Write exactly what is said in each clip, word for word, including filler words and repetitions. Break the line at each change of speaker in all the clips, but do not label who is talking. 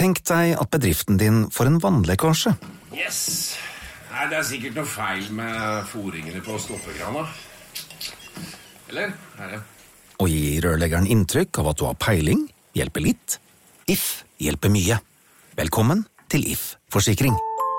Tenk deg at bedriften din får en vannlekkasje.
Yes! Nei, det er sikkert noe feil med foringene på stoppekrana. Eller? Er det?
Og gi rørleggeren inntrykk av at du har peiling, hjelper litt. If hjelper mye. Velkommen til If Forsikring.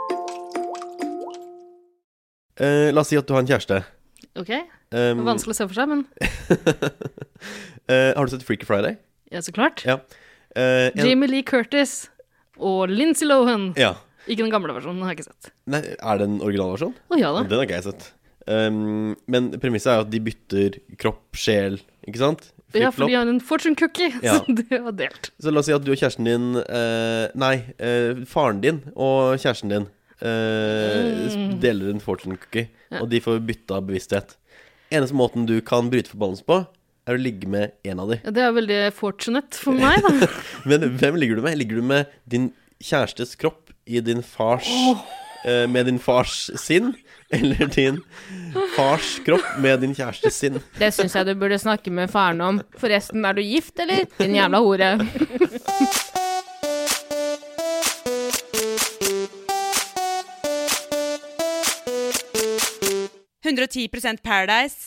Uh, la oss si at du har en kjæreste.
Ok, det var vanskelig å se for seg, men...
uh, har du sett Freaky Friday?
Ja, så klart.
Ja. Uh, en...
Jamie Lee Curtis og Lindsay Lohan.
Ja.
Ikke den gamle versjonen, har jeg ikke sett.
Nei, er det en originalversjon?
Å ja da.
Den har ikke jeg sett. Um, men premisset er jo at de bytter kropp, sjel, ikke sant?
Ja, for de har en fortune cookie,
ja.
Så det var delt.
Så la oss si at du og kjæresten din, uh, nei, uh, faren din og kjæresten din uh, mm. deler en fortune cookie, ja. Og de får bytta bevissthet. Eneste måten du kan bryte forbannelse på, er å ligge med en av de.
Ja, det er veldig fortunate for meg, da.
Men hvem ligger du med? Ligger du med din kjærestes kropp i din fars, oh. uh, med din fars sinn? Eller din fars kropp med din kjærestes sinn?
Det synes jeg du burde snakke med faren om. Forresten, er du gift, eller? Din jævla hore.
hundre og ti prosent Paradise.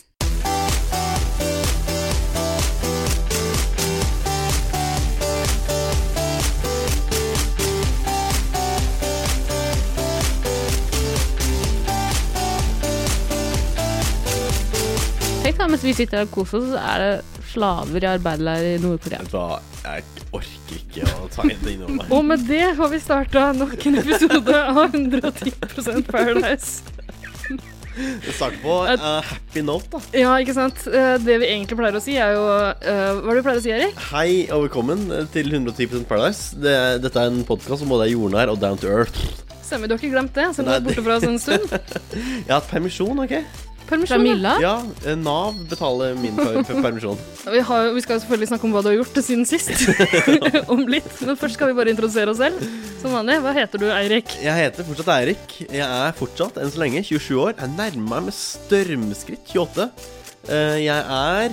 Tenk da, mens vi sitter her og koser oss, så er det slaver i arbeidsleir i Nord-Korea.
Da, jeg orker ikke å ta inn det innover meg.
Og med det har vi startet nok en episode av hundre og ti prosent Paradise.
Det starter på uh, happy note, da.
Ja, ikke sant? Det vi egentlig pleier å si er jo uh, hva er det du pleier å si, Erik?
Hei og velkommen til hundre og ti prosent Paradise. Det, Dette er en podcast som både er jordnær og down to earth.
Stemmer, du har ikke glemt det, så du er borte fra oss en stund.
Jeg har hatt permisjon, ok?
Permisjon,
fra Milla?
Ja, Nav betaler min per per permisjon.
Vi, har, vi skal selvfølgelig snakke om hva du har gjort siden sist. Om litt. Men først skal vi bare introdusere oss selv. Som vanlig, hva heter du, Eirik?
Jeg heter fortsatt Eirik. Jeg er fortsatt, enn så lenge, tjuesju år. Jeg nærmer meg med stormskritt tjueåtte. uh, Jeg er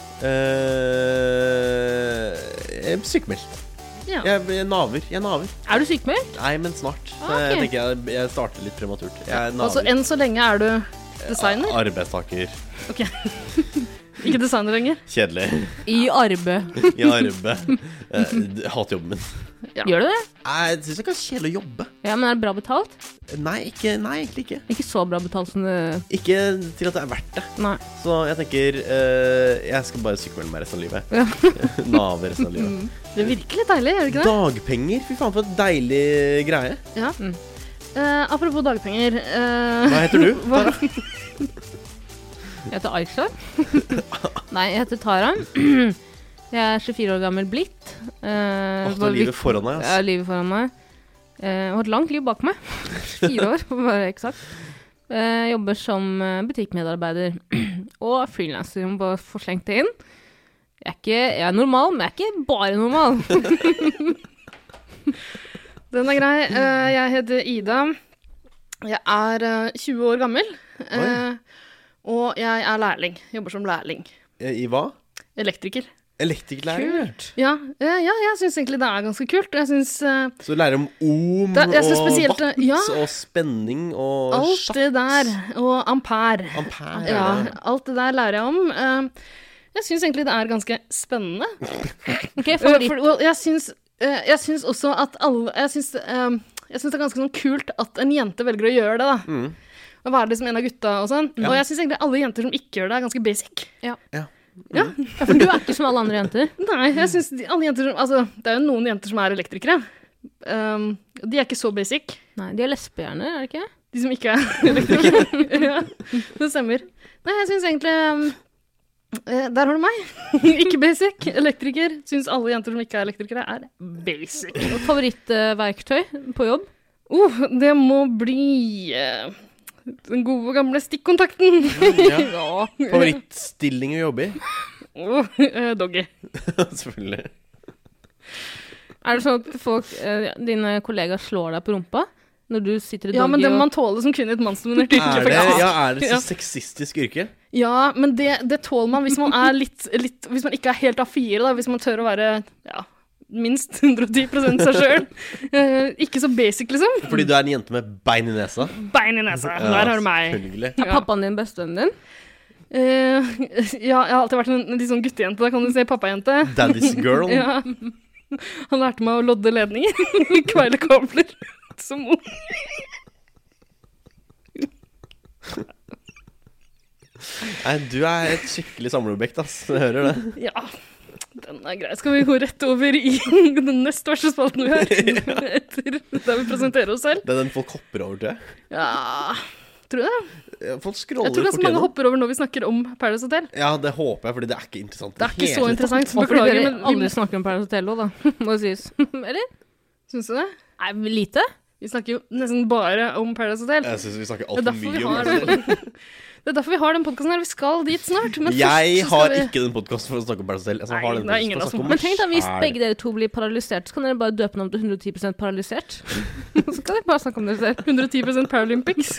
uh, Sykemeldt.
Ja.
Jeg, jeg naver, jeg naver.
Er du sykemeldt?
Nei, men snart.
Ah, okay.
Jeg tenker jeg, jeg starter litt prematurt. Jeg naver.
Altså, enn så lenge er du designer?
Arbeidstaker.
Ok. Ikke designer lenger?
Kjedelig.
I arbeid.
I arbeid. Jeg hater jobben min.
Ja. Gjør du det?
Jeg synes det er ganske kjedelig å jobbe.
Ja, men er det bra betalt?
Nei, ikke, nei, egentlig ikke.
Ikke så bra betalt som det...
Ikke til at det er verdt det.
Nei.
Så jeg tenker, uh, jeg skal bare sykemelde meg resten av livet.
Ja.
Nave resten av livet.
Det virker litt deilig, gjør det ikke det?
Dagpenger, fy faen for et deilig greie.
Ja. Mm. Uh, apropos dagpenger uh,
Hva heter du?
Hva?
Jeg heter Aisha. Nei, jeg heter Tara. Jeg er tjuefire år gammel blitt. uh,
Åh, du har livet foran deg, ass.
Ja, livet foran meg. uh, Jeg har et langt liv bak meg. Fire år, for å være eksakt. uh, Jeg jobber som butikkmedarbeider og freelancer. Jeg må bare få slengt det inn. Jeg er, ikke, jeg er normal, men jeg er ikke bare normal.
Den er grei. uh, Jeg heter Ida. Jeg er uh, tjue år gammel. uh, Og jeg er lærling. Jobber som lærling.
I hva?
Elektriker.
Elektrikerlærer?
Ja, uh, ja, jeg synes egentlig det er ganske kult. Jeg synes, uh,
Så du lærer om ohm
det, jeg synes
og
spesielt,
watt
ja,
og spenning og
alt
sjatt.
det der. Og ampere.
Ampere.
Ja, alt det der lærer jeg om. uh, Jeg synes egentlig det er ganske spennende.
Ok,
uh,
favoritt.
for, well, jeg synes uh, Jeg synes også at alle Jeg synes, uh, jeg synes det er ganske sånn kult at en jente velger å gjøre det, da. Mm. Å være liksom en av gutta og sånn. Ja. Og jeg synes egentlig alle jenter som ikke gjør det, er ganske basic.
Ja.
Ja.
Ja.
Ja, for du er ikke som alle andre jenter.
Nei, jeg synes de, alle jenter som, altså, det er jo noen jenter som er elektrikere. Um, de er ikke så basic.
Nei, de er lesbehjerner, er det ikke?
De som ikke er elektrikere. Ja, det stemmer. Nei, jeg synes egentlig um, eh, der har du meg. Ikke basic. Elektriker. Synes alle jenter som ikke er elektrikere er basic.
Og favorittverktøy uh, på jobb?
Oh, det må bli uh, den gode gamle stikkontakten.
Ja. Ja. Favorittstilling å jobbe i?
Oh, uh, doggy.
Selvfølgelig.
Er det sånn at folk, uh, dine kollegaer slår deg på rumpa når du sitter i doggy?
Ja, men det
og...
man tåler som kvinne i et mannsdominert yrke.
Er det,
faktisk.
ja, er det så
Ja.
sexistisk yrke?
Ja, men det, det tåler man hvis man er litt, litt hvis man ikke er helt A fire, da, hvis man tør å være ja, minst hundre og ti prosent seg selv. Eh, ikke så basic, liksom.
Fordi du er en jente med bein i nesa.
Bein i nesa. Der har du meg.
Selvfølgelig.
Er pappaen din bestevennen din?
Eh, ja, jeg har alltid vært en litt sånn guttejente, da kan du si pappajente.
Daddy's girl.
Ja. Han lærte meg å lodde ledninger, kveile kabler, som ung.
Nei, du er et skikkelig samleobjekt, ass. Jeg hører det.
Ja, den er grei. Skal vi gå rett over i den nest verste spalten vi har? Etter der vi presenterer oss selv.
Det er den folk hopper over, tror jeg.
Ja, tror du det?
Ja, folk scroller
Jeg tror ganske
fort
mange
gjennom.
hopper over når vi snakker om Paradise Hotel.
Ja, det håper jeg, fordi det er ikke interessant.
Det er ikke
Helt
så interessant, så
Og fordi
beklager,
dere
men
aldri
vi,
snakker om Paradise Hotel også, da. Må det sies. Eller?
synes du det?
Nei, lite.
Vi snakker jo nesten bare om Paradise Hotel.
Jeg synes vi snakker
Det er
alt for
derfor vi
mye om
har
det.
den. Det er derfor vi har den podcasten her. Vi skal dit snart. Men
Jeg
først så
har
skal vi...
ikke den podcasten for å snakke om Paradise Hotel. Altså,
Nei,
har den
det er ingen
for å
av oss
snakke
som
om
Men tenk da, hvis
selv.
begge dere to blir paralysert, så kan dere bare døpe den om til hundre og ti prosent paralysert. Så kan dere bare snakke om det selv.
hundre og ti prosent Paralympics.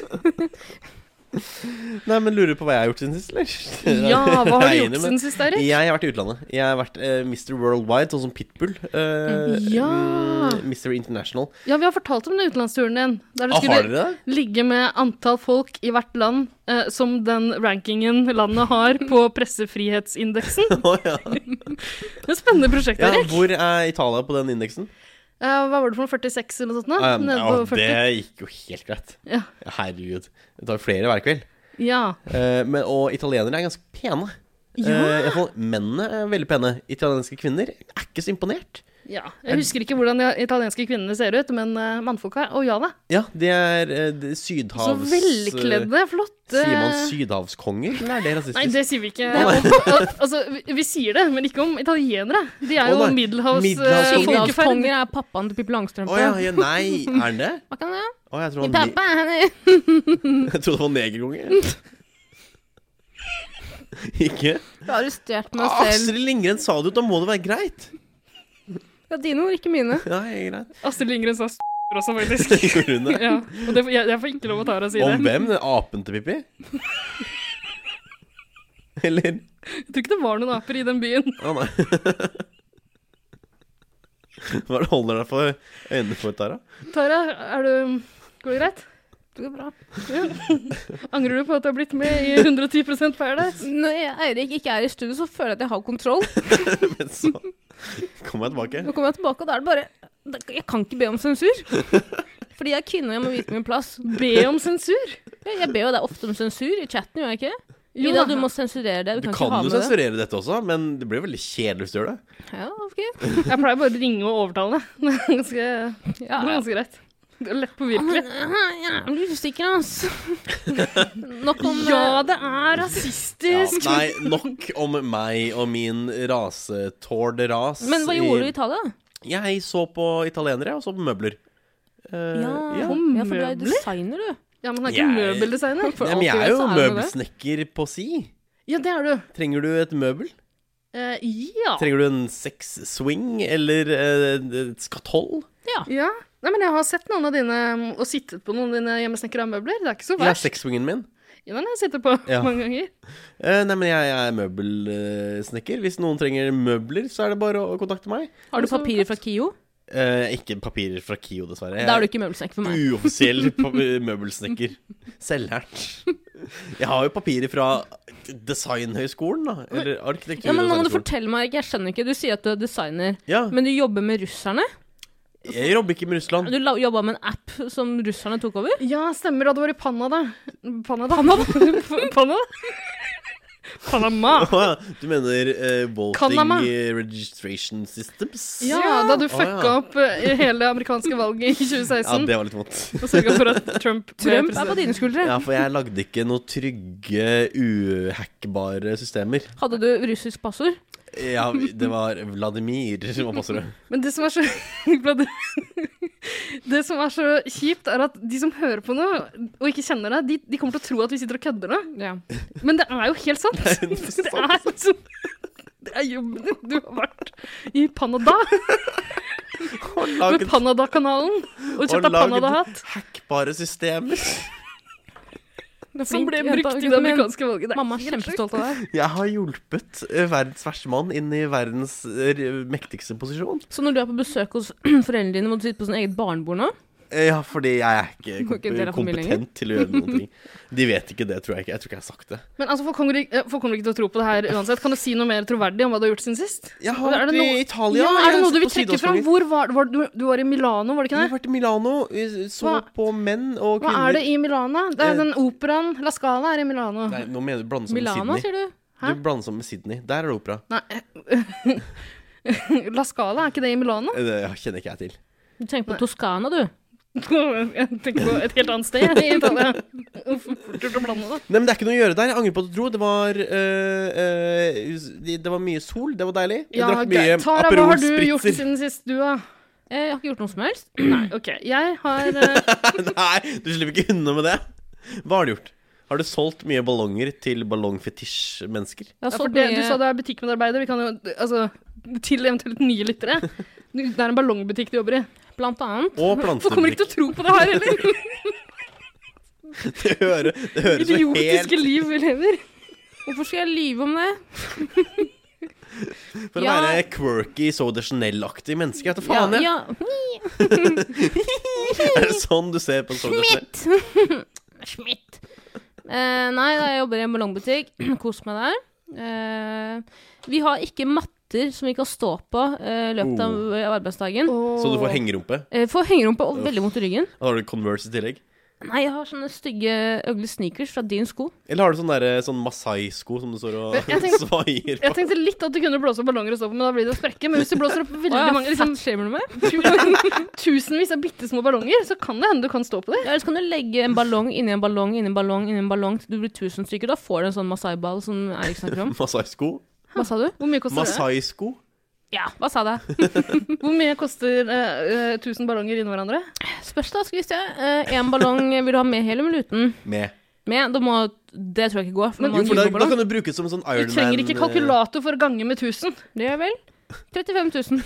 Nei, men lurer du på hva jeg har gjort siden sist, eller?
Ja, hva har du
Jeg er
gjort
enig, men
siden sist, Erik?
Jeg har vært i utlandet. Jeg har vært eh, mister Worldwide, sånn som Pitbull. Eh,
Ja.
mm, mister International.
Ja, vi har fortalt om den utenlandsturen din. Der du
Ah, har
skulle
dere det?
ligge med antall folk i hvert land eh, som den rankingen landet har på pressefrihetsindeksen.
Å, ja.
Det er et spennende prosjekt,
Ja,
Erik.
hvor er Italia på den indeksen?
Eh, hva var det for noe? førtiseks eller noe sånt? Da?
Um,
Nede
ja,
på førti?
det gikk jo helt greit.
Ja.
Herregud. Det tar flere hver kveld.
Ja.
Eh, men, og italienere er ganske pene.
Ja.
Eh, i hvert fall mennene er veldig pene. Italienske kvinner er ikke så imponert.
ja. Jeg husker ikke hvordan de italienske kvinnene ser ut, men uh, mannfolka, å ja da.
Ja, de er uh, de
Så
sydhavs...
velkledde, flotte.
Sier man sydhavskonger, eller er det rasistisk?
Nei, det sier vi ikke.
Å, nei.
Al- altså, vi, vi sier det, men ikke om italienere. De er
Å,
jo
nei.
middelhavs...
Middelhavs-
eh, folkeferd.
Sydhavskonger er pappaen til Pippi Langstrømpe.
Å ja, ja, nei, er den det?
Hva kan det?
Å, jeg tror
Min
han ne-
pappa, han er...
Jeg trodde det var negerkonge. Ikke?
Jeg har arrestert meg
Ah,
selv.
Astrid Lindgren sa det jo, da må det være greit.
Ja, dine ord, ikke mine.
Ja, greit.
Astrid Lindgren sa s*** også, faktisk.
Gjorde hun det?
Ja, og det, jeg, jeg får ikke lov å ta deg og si
Om
det.
hvem? Den apen til Pippi? Eller?
Jeg tror ikke det var noen aper i den byen.
Å, nei. Hva er det holder deg for øynene for, Tara?
Tara, er du... Går det greit?
Det går bra.
Angrer du på at du har blitt med i hundre og ti prosent Paradise?
Når jeg, Eirik ikke er i studio, så føler jeg at jeg har kontroll.
Men så kommer jeg tilbake.
Nå kommer jeg tilbake, og da er det bare... Jeg kan ikke be om sensur. Fordi jeg er kvinne, og jeg må vite min plass.
Be om sensur?
Jeg, jeg ber jo deg ofte om sensur i chatten, gjør jeg ikke?
Jo,
Ida,
da.
du må sensurere det.
Du
Du kan,
kan
ikke ha
jo
med det.
sensurere dette også, men det blir veldig kjedelig hvis du gjør det.
Ja, ok.
Jeg pleier bare å ringe og overtale deg. Det er ganske,
Ja,
det er
ja.
ganske greit. Det er lett påvirkelig.
Jeg blir usikker, ass. Nok om...
Ja, det er
Ja,
rasistisk.
nei, nok om meg og min rasetårderas.
Men hva gjorde du i Italia?
Jeg så på italienere, og så på møbler. Eh,
Ja,
ja.
ja, for du er
møbler?
designer, du.
Ja, men han er ikke
Jeg-
møbeldesigner.
For
Ja, men jeg
alt
er
vet,
jo
så det det.
møbelsnekker på si.
Ja, det er du.
Trenger du et møbel?
Eh, ja.
Trenger du en sex-swing eller eh, et skatoll?
Ja.
Ja. Nei, men jeg har sett noen av dine, og sittet på noen av dine hjemmesnekkere møbler. Det er ikke så
Ja,
verst.
sex-swingen min.
Ja, den har jeg sittet på
Ja.
mange ganger.
Eh, nei, men jeg, jeg er møbelsnekker. Hvis noen trenger møbler, så er det bare å kontakte meg.
Har du papirer fra Kio?
Eh, ikke papirer fra Kio, dessverre.
Da er du ikke møbelsnekk for meg.
Uoffisiell pa- møbelsnekker. Selvlært. Jeg har jo papirer fra Designhøgskolen, da. Eller arkitektur-
Ja, men nå må du
og designskolen.
fortelle meg, jeg skjønner ikke. Du sier at du er designer,
Ja,
men du jobber med russerne?
jeg jobber ikke med Russland.
Du la- jobba med en app som russerne tok over?
Ja, stemmer. Da du var i Panama. Panama? Panama? Panama? Panama.
Å ja, du mener uh, Voting
Panama.
eh, Registration Systems?
Ja, da du
Å,
fucka
ja.
opp eh, hele amerikanske valget i tjue
Ja,
seksten.
det var litt vondt.
Og sørga for at Trump ble
Trump er på
president.
dine skuldre.
Ja, for jeg lagde ikke noe trygge, uhackbare systemer.
Hadde du russisk passord?
Ja, det var Vladimir som var passordet.
Men det som er så Det som er så kjipt, er at de som hører på noe og ikke kjenner deg, de, de kommer til å tro at vi sitter og kødder nå.
Ja.
Men det er jo helt sant.
Det er
Det
sant.
er liksom Det er jobben din. Du har vært i Panada
Og
med
laget,
Panada-kanalen og
og
kjøpt deg
laget
Panada-hatt.
hackbare systemer.
Som ble
Flink jente,
brukt i det
gutten min.
amerikanske valget. Det er
Mamma er
helt sjukt.
kjempestolt av deg.
Jeg har hjulpet eh, verdens verste mann inn i verdens eh, mektigste posisjon.
Så når du er på besøk hos foreldrene dine, må du sitte på sånn eget barnebord nå?
Eh, Ja, fordi jeg er ikke
Du er ikke en del
komp
av familien
kompetent til å gjøre noen ting. De vet ikke det, tror jeg ikke. Jeg tror ikke jeg har sagt det.
Men altså, folk kommer, ikke, folk kommer ikke til å tro på det her uansett. Kan du si noe mer troverdig om hva du har gjort siden sist?
Jeg har
Er det
vært i
noe-
Italia.
Ja, er
jeg
det
har
noe du
sett
vil
på
trekke fram?
Sydhavskongen.
Hvor var, var du, du var i Milano, var det ikke
Jeg har
det?
vært i Milano, jeg så
Hva-
på menn og
Hva
kvinner.
er det i Milano? Det er
Eh,
den operaen. La Scala er i Milano.
Nei, nå mener du blander sammen
Milano,
med Sydney.
sier du?
Hæ?
Du blander sammen med Sydney. Der er det opera.
Nei. La Scala, er ikke det i Milano?
Eh, Det kjenner ikke jeg til.
Du tenker på Toskana, du.
Jeg tenker på et helt annet sted i Italia. Fort gjort å blande det.
Nei, men det er ikke noe å gjøre der. Jeg angrer på at du dro. Det var, øh, øh, det var mye sol. Det var deilig. Jeg
Ja,
drakk mye
greit. Tara, hva
Aperol
har du gjort
Spritzer.
siden sist, du, da?
Eh, Jeg har ikke gjort noe som helst.
Nei, ok. Jeg har eh,
Nei, du slipper ikke unna med det. Hva har du gjort? Har du solgt mye ballonger til ballongfetisj-mennesker?
Jeg har
ja, for
solgt
det, Du
mye-
sa du er butikkmedarbeider. Vi kan jo, altså, til eventuelt nye lyttere. Det er en ballongbutikk du jobber i.
Blant annet.
Og
Folk kommer ikke til å
plantebutikk.
tro på det her heller.
Det, hører, det høres så
Idiotiske
helt
liv vi lever.
Hvorfor skal jeg lyve om det?
For å
Ja.
være quirky, så de Chanel-aktig menneske. Jeg vet da faen, jeg.
ja.
Er det sånn du ser på en sånn Chanel?
Schmidt. Eh, nei, da jeg jobber i en ballongbutikk. Kos meg der. Eh, vi har ikke matter som vi kan stå på eh, i løpet av av arbeidsdagen.
Så du får hengerumpe?
Eh, får hengerumpe og veldig vondt i ryggen.
Da har du Converse i tillegg?
Nei, jeg har sånne stygge, ugly sneakers fra din sko.
Eller har du sånn, der, sånn Masai-sko som du står og
Jeg tenkte-
svaier
Jeg
på?
tenkte litt at du kunne blåse opp ballonger og stå på, men da blir det å sprekke. Men hvis du blåser opp veldig
Å, ja,
mange liksom,
fatshamer du meg?
tusenvis av bitte små ballonger, så kan det hende du kan stå på det.
Ja, ellers kan du legge en ballong inni en ballong inni en ballong inni en ballong til du blir tusen stykker. Da får du en sånn Masai-ball som Eirik snakker om.
Masai-sko?
Hva sa du?
Hvor mye koster det?
Masai-sko?
Ja, hva sa det?
Hvor mye koster eh, tusen ballonger inni hverandre?
Spørs da, skal vi se. En ballong vil du ha med helium eller uten?
Med.
Med, da må, det tror jeg ikke går. For
Men-
du må
Jo, for
ha
da,
en
da
ballong.
kan du bruke det som en sånn
Du
Iron Man.
trenger ikke kalkulator for å gange med tusen.
Det gjør vel. trettifem tusen.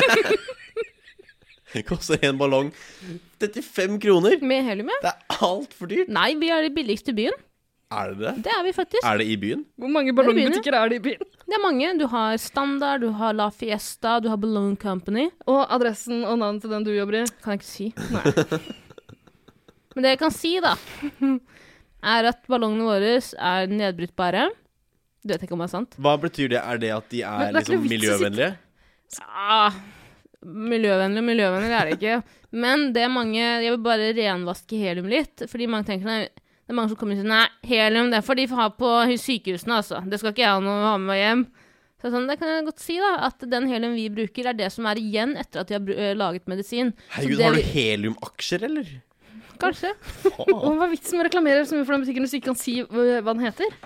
Det koster en ballong trettifem kroner.
Med helium, ja.
Det er altfor dyrt.
Nei, vi er de billigste i byen.
Er det det?
Det er vi faktisk.
Er det i byen?
Hvor mange ballongbutikker er det i byen?
Det er mange. Du har Standard, du har La Fiesta, du har Balloon Company.
Og adressen og navnet til den du jobber i?
Kan jeg ikke si. Men det jeg kan si, da, er at ballongene våre er nedbrytbare. Det vet jeg ikke om det er sant.
Hva betyr det? Er det at de
Men
er
det er ikke
liksom
noe vits å
miljøvennlige?
Ja, miljøvennlig, miljøvennlig er det ikke. Men det er mange, jeg vil bare renvaske helium litt, fordi mange tenker, nei, det er mange som kommer og sier, nei, helium, det får de ha på sykehusene, altså. Det skal ikke jeg ha noe å ha med meg hjem. Så sånn, det kan jeg godt si da, at den helium vi bruker er det som er igjen etter at de har br- øh, laget medisin. Så
Herregud,
det
har du
vi-
heliumaksjer, eller?
Kanskje.
Og hva er vitsen med å reklamere så mye for den butikken hvis du ikke kan si hva hva den heter?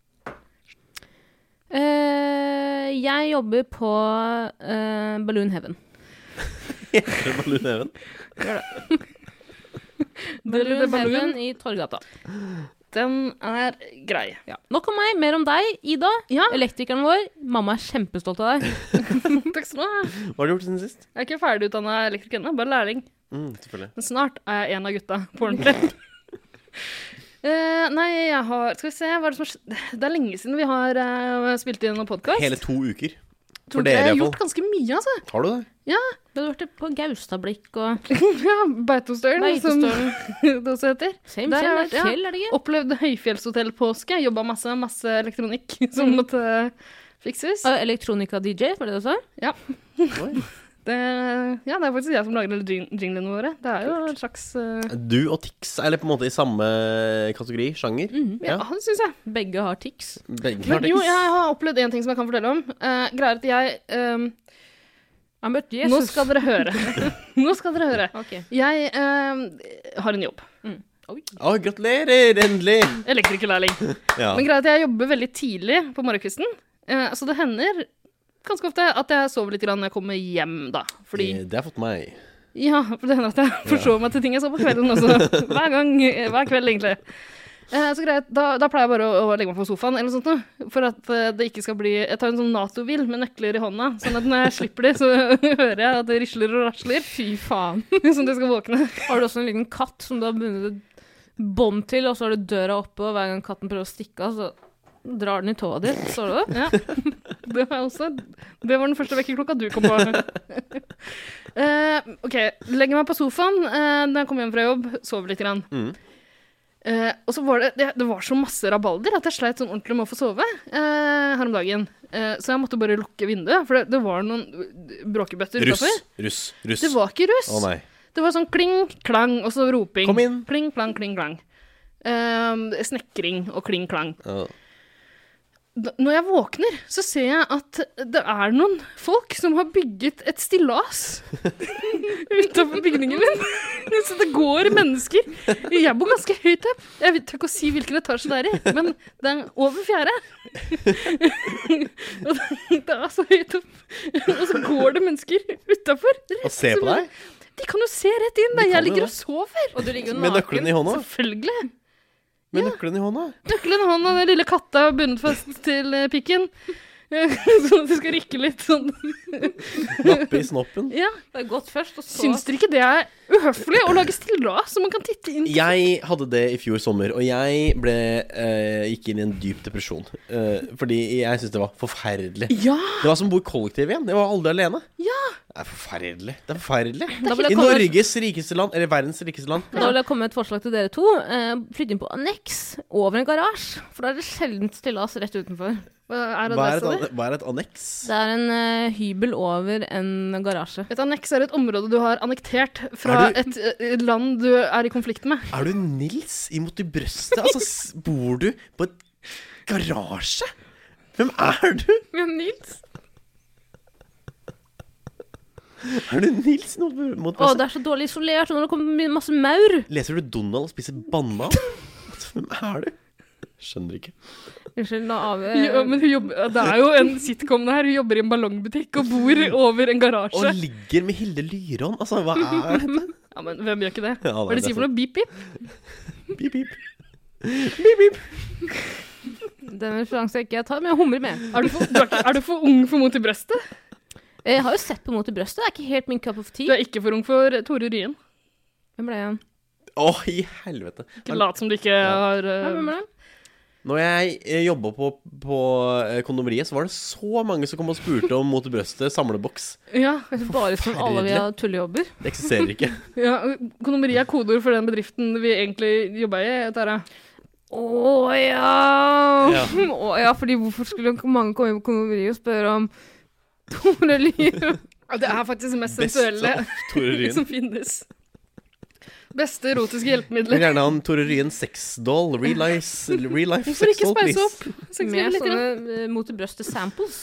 Eh, jeg jobber på eh, Balloon Heaven.
Heter det Balloon Heaven?
Balloon
Balloon.
Heaven i Torgata.
Den er grei.
Ja. Nok om meg, mer om deg, Ida.
Ja,
Elektrikeren vår. Mamma er kjempestolt av deg.
takk skal du ha.
Hva har du gjort siden sist?
Jeg er ikke ferdigutdanna elektriker ennå, bare lærling.
Mm, selvfølgelig.
Men snart er jeg en av gutta på ordentlig. Eh, nei, jeg har Skal vi se, hva er det som har skjedd? Det er lenge siden vi har eh, spilt inn noen podkast.
Hele to uker.
Tror
For
ikke jeg
dere,
har
i hvert
gjort ganske mye, altså.
fall. Har du det?
Du har vært på Gaustablikk og
Ja, Beitostølen, som
Beitostølen.
det også heter.
Same,
Der har
same.
jeg
Det
vært,
er
ja.
fjell, er det ikke?
Opplevd høyfjellshotell-påske. Jobba masse, masse elektronikk som
Mm.
måtte fikses.
Og Elektronika-D J, var det det du sa?
Oi.
Det, ja, det er faktisk jeg som lager alle jing- jinglene våre. Det er jo en slags eh,
Du og Tix er på en måte i samme kategori, sjanger.
Ja, det syns jeg.
Begge har tics.
Begge har
Men jo,
Tix.
jeg har opplevd en ting som jeg kan fortelle om. Uh, greier at jeg ehm,
Han møtte Jesus.
Nå skal dere høre. Nå skal dere høre.
Ok.
Jeg ehm, har en jobb.
Oi.
Å, gratulerer! Endelig!
Elektrikerlærling.
Ja.
Men greia er at jeg jobber veldig tidlig på morgenkvisten. eh, så det hender ganske ofte at jeg sover litt grann når jeg kommer hjem, da. Fordi
Eh, Det har fått meg.
Ja, for det hender at jeg forsover meg til ting jeg så på kvelden også. Hver gang, eh, hver kveld egentlig. Eh, så greit, da, da pleier jeg bare å, å legge meg på sofaen eller noe sånt noe, for at eh, det ikke skal bli Jeg tar en sånn NATO-hvil med nøkler i hånda, sånn at når jeg slipper de, så hører jeg at det risler og rasler.
Fy faen.
Sånn at jeg skal våkne.
Har du også en liten katt som du har bundet bånd til, og så har du døra oppe, og hver gang katten prøver å stikke av, så drar den i tåa di. Så du det?
Ja, det var også, det var den første vekkerklokka du kom på. uh, ok, legger meg på sofaen uh, når jeg kommer hjem fra jobb, sover litt grann.
Mm.
Uh, og så var det, det, det var så masse rabalder at jeg sleit sånn ordentlig med å få sove uh, her om dagen. Uh, så jeg måtte bare lukke vinduet, for det, det var noen bråkebøtter
Russ,
utenfor.
russ, russ.
Det var ikke russ.
Å nei.
Det var sånn kling, klang, og så roping.
Kom inn.
Kling, klang, kling, klang. Uh, snekring og kling, klang.
Ja.
Da, når jeg våkner, så ser jeg at det er noen folk som har bygget et stillas utenfor bygningen min. Så det går mennesker. Jeg bor ganske høyt opp. Jeg vet ikke å si hvilken etasje det er i, men det er over fjerde. Og det er så høyt opp. Og så går det mennesker utenfor.
Og se på deg?
De kan jo se rett inn der jeg ligger og sover.
Og du ligger jo
Med
naken.
nøkkelen i hånda?
Selvfølgelig.
Med nøkkelen i hånda?
Nøkkelen i hånda, den lille katta bundet fast til eh, pikken. Sånn at det skal rykke litt sånn.
Nappe i snoppen?
Ja.
Det er godt først, og så...
Syns dere ikke det er uhøflig å lage stillas så man kan titte inn?
Jeg hadde det i fjor sommer, og jeg ble, eh, gikk inn i en dyp depresjon. Eh, fordi jeg syntes det var forferdelig.
Ja!
Det var som å bo i kollektiv igjen. Jeg var aldri alene.
Ja!
Det er forferdelig. Det er forferdelig.
Da vil jeg
I
komme-
Norges rikeste land, eller verdens rikeste land.
Da vil jeg komme med et forslag til dere to. Eh, flytte inn på anneks over en garasje, for da er det sjelden stillas rett utenfor.
Hva er det
Hva er
der,
et,
sa
an-
du?
hva er et anneks?
Det er en eh, hybel over en garasje.
Et anneks er et område du har annektert fra
Er du-
et, eh, land du er i konflikt med.
Er du Nils imot i brøstet? Altså, s- bor du på et garasje? Hvem er du?
Ja, Nils.
Er du Nils mot, mot
Å,
brøstet?
det er så dårlig isolert, og når det kommer masse maur.
Leser du Donald og spiser banan? Hvem er du? Skjønner ikke.
Unnskyld, nå av...
Ja, men hun jobber, det er jo en sitcom der. Hun jobber i en ballongbutikk og bor over en garasje.
Og ligger med Hilde Lyron. Altså, hva er dette?
Ja, men hvem gjør ikke det?
Ja,
Hva er det de sier for noe? Beep, beep?
Beep, beep. Beep, beep.
Den referansen jeg ikke tar, men jeg humrer med.
Er du for, du er, ikke- er du for ung for Mot i brøstet?
Jeg har jo sett på Mot i brøstet, det er ikke helt min cup of
Du
tea.
er ikke for ung for Tore Ryen.
Hvem ble han?
Å, i helvete.
Ikke lat som du ikke har
Ja,
uh,
hvem ble han?
Når jeg eh, jobbet på, på eh, kondomeriet, så var det så mange som kom og spurte om Mot i brøstet samleboks.
Ja,
Jeg tror bare som alle vi har tullejobber.
Det eksisterer ikke.
ja. Kondomeri er kodeord for den bedriften vi egentlig jobba i, Tara.
Å ja.
Ja.
Å ja, fordi hvorfor skulle mange komme på kondomeriet og spørre om Tore Lyre?
Ja, det er faktisk det mest
Best
sensuelle
av Tore Ryen.
som finnes. Beste erotiske
Vil
hjelpemidler.
gjerne ha en Tore Ryen sexdoll. Real life, real life
Hvorfor ikke
sexdoll,
speise
please.
opp? Sex
Med
litt grann.
sånne uh, Mot i brøstet samples.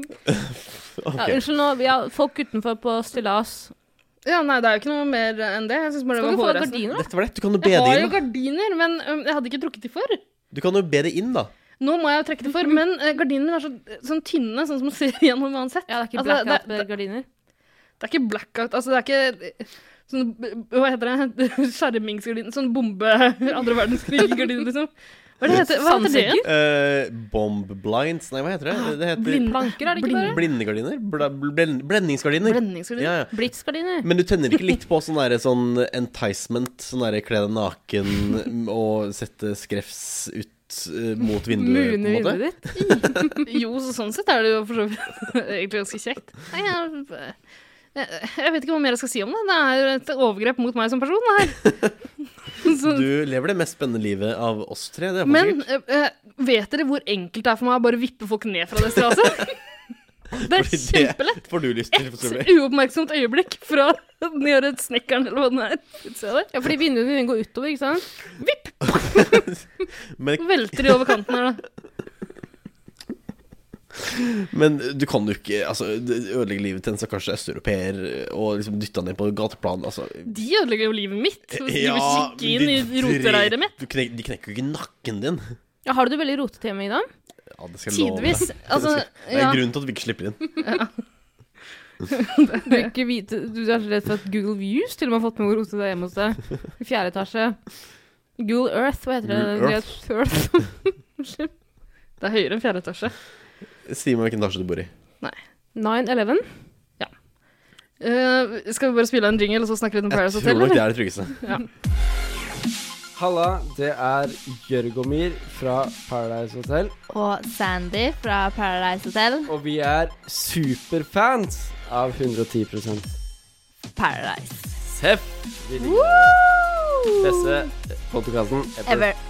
Ok.
Ja, unnskyld nå, vi har folk utenfor på stillas.
Ja, nei, det er jo ikke noe mer enn det. Jeg synes bare det
Skal
var
du få
hårreisende.
gardiner da?
Dette var lett. Du kan jo be
Jeg
det
har jo
inn. da.
gardiner, men øhm, jeg hadde ikke trukket de for.
Du kan jo be det inn, da.
Nå må jeg jo trekke de for, men uh, gardiner er så, sånn tynne, sånn som man ser gjennom uansett.
Ja, det er ikke
Altså,
blackout
det-
med gardiner.
Det er ikke blackout, altså det er ikke sånn, hva heter det, skjermingsgardiner, sånn bombe, andre verdenskrig-gardiner, liksom. Hva er det heter, hva heter det igjen?
Eh, bomb blinds. Nei, hva heter det? Det heter
Blind-
Planker er det ikke bare?
blindegardiner. Bla, blend, blendingsgardiner.
Blendingsgardiner.
Ja, ja.
Blitzgardiner.
Men du tenner ikke litt på sånn der, sånn enticement, sånn der kle deg naken og sette skrevs ut eh, mot vinduet, på
Mune
en måte?
vinduet ditt.
Jo, så sånn sett er det jo for så vidt egentlig ganske kjekt. Nei, jeg, jeg, jeg vet ikke hva mer jeg skal si om det. Det er jo et overgrep mot meg som person, det her. Så,
Du lever det mest spennende livet av oss tre, det er for
men
sikkert.
eh, eh, vet dere hvor enkelt det er for meg å bare vippe folk ned fra det straset? Det er
Fordi
kjempelett.
det får du lyst til,
Et
selvfølgelig.
uoppmerksomt øyeblikk fra nede et snekkeren, eller hva den er. Se der.
Ja, fordi vinduene dine går utover, ikke sant?
Men,
Velter de over kanten her, da.
men du kan jo ikke altså, ødelegge livet til en stakkars østeuropeer og liksom dytte han ned på gateplan. Altså.
De ødelegger jo livet mitt. Så de
Ja,
vil kikke inn
de
i rotereiret mitt.
Du knek, de knekker jo ikke nakken din.
Ja, har du det veldig rotete hjemme, Ida?
Ja, det skal jeg love deg.
Tidvis. Altså,
Det er
ja.
en grunn til at vi ikke slipper inn.
Du er ikke vite, du er så redd for at Google Views til og med har fått med hvor rotete det er hjemme hos deg. I fjerde etasje. Google Earth, hva heter det?
Google Earth.
Earth.
Det er høyere enn fjerde etasje.
Si meg hvilken etasje du bor i.
nine eleven.
Eh, skal vi bare spille en jingle og så snakke litt om
Jeg
Paradise
tror
Hotel,
nok det
eller?
er det tryggeste.
Ja.
Halla, det er Jørgomir fra Paradise Hotel.
Og Sandy fra Paradise Hotel.
Og vi er superfans av hundre og ti prosent
Paradise.
Seff! Vi liker det. Beste podcasten ever.
Ever.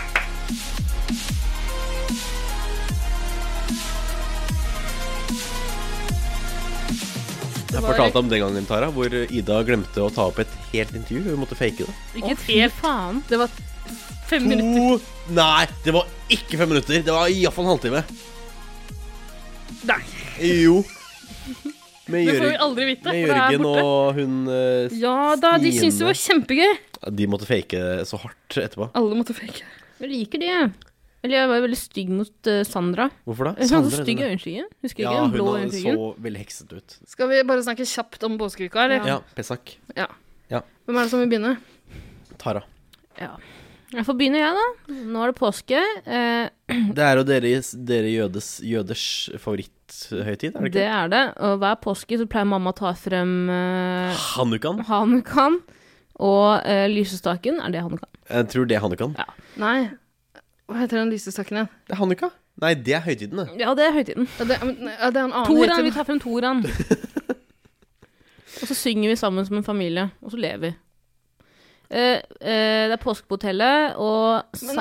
Jeg fortalte om den gangen, Tara, hvor Ida glemte å ta opp et helt intervju. Hun måtte fake det.
Ikke et
Å, fy
helt
faen.
Det var fem minutter.
To Nei, det var ikke fem minutter. Det var i hvert fall en halvtime.
Nei,
Jo. Med,
det får vi
Jørg
aldri vite.
med
for det er
Jørgen
borte.
og hun eh,
Ja da, de syntes det var kjempegøy.
Ja, de måtte fake så hardt etterpå.
Alle måtte fake.
Jeg liker det. Eller jeg var veldig stygg mot uh, Sandra.
Hvorfor da?
Hun hadde
Sandra,
så stygg
det.
øyenskygge. Husker
Ja,
ikke? Den blå
hun hadde
øyenskyggen.
så veldig hekset ut.
Skal vi bare snakke kjapt om påskeuka, eller?
Ja, Pesach.
Ja.
Ja.
Hvem er det som vil begynne?
Tara.
Ja. Jeg får begynne, jeg, da. Nå er det påske. Eh,
Det er jo deres, dere jødes, jøders favoritthøytid, er det
det
ikke?
er det. Og hver påske så pleier mamma å ta frem uh,
Hanukkan.
Hanukan. Og uh, lysestaken er det Hanukan.
Jeg tror det er Hanukkan.
Ja.
Nei, hva heter den lysestaken igjen?
Det er Hanukka? Nei, det er høytiden, det.
Ja, det er høytiden.
Ja, det, men, ja, det er en annen
Toran,
høytid.
vi tar frem Toran. Og så synger vi sammen som en familie, og så lever vi. Eh, eh, det er påske på hotellet, og
Men
sær-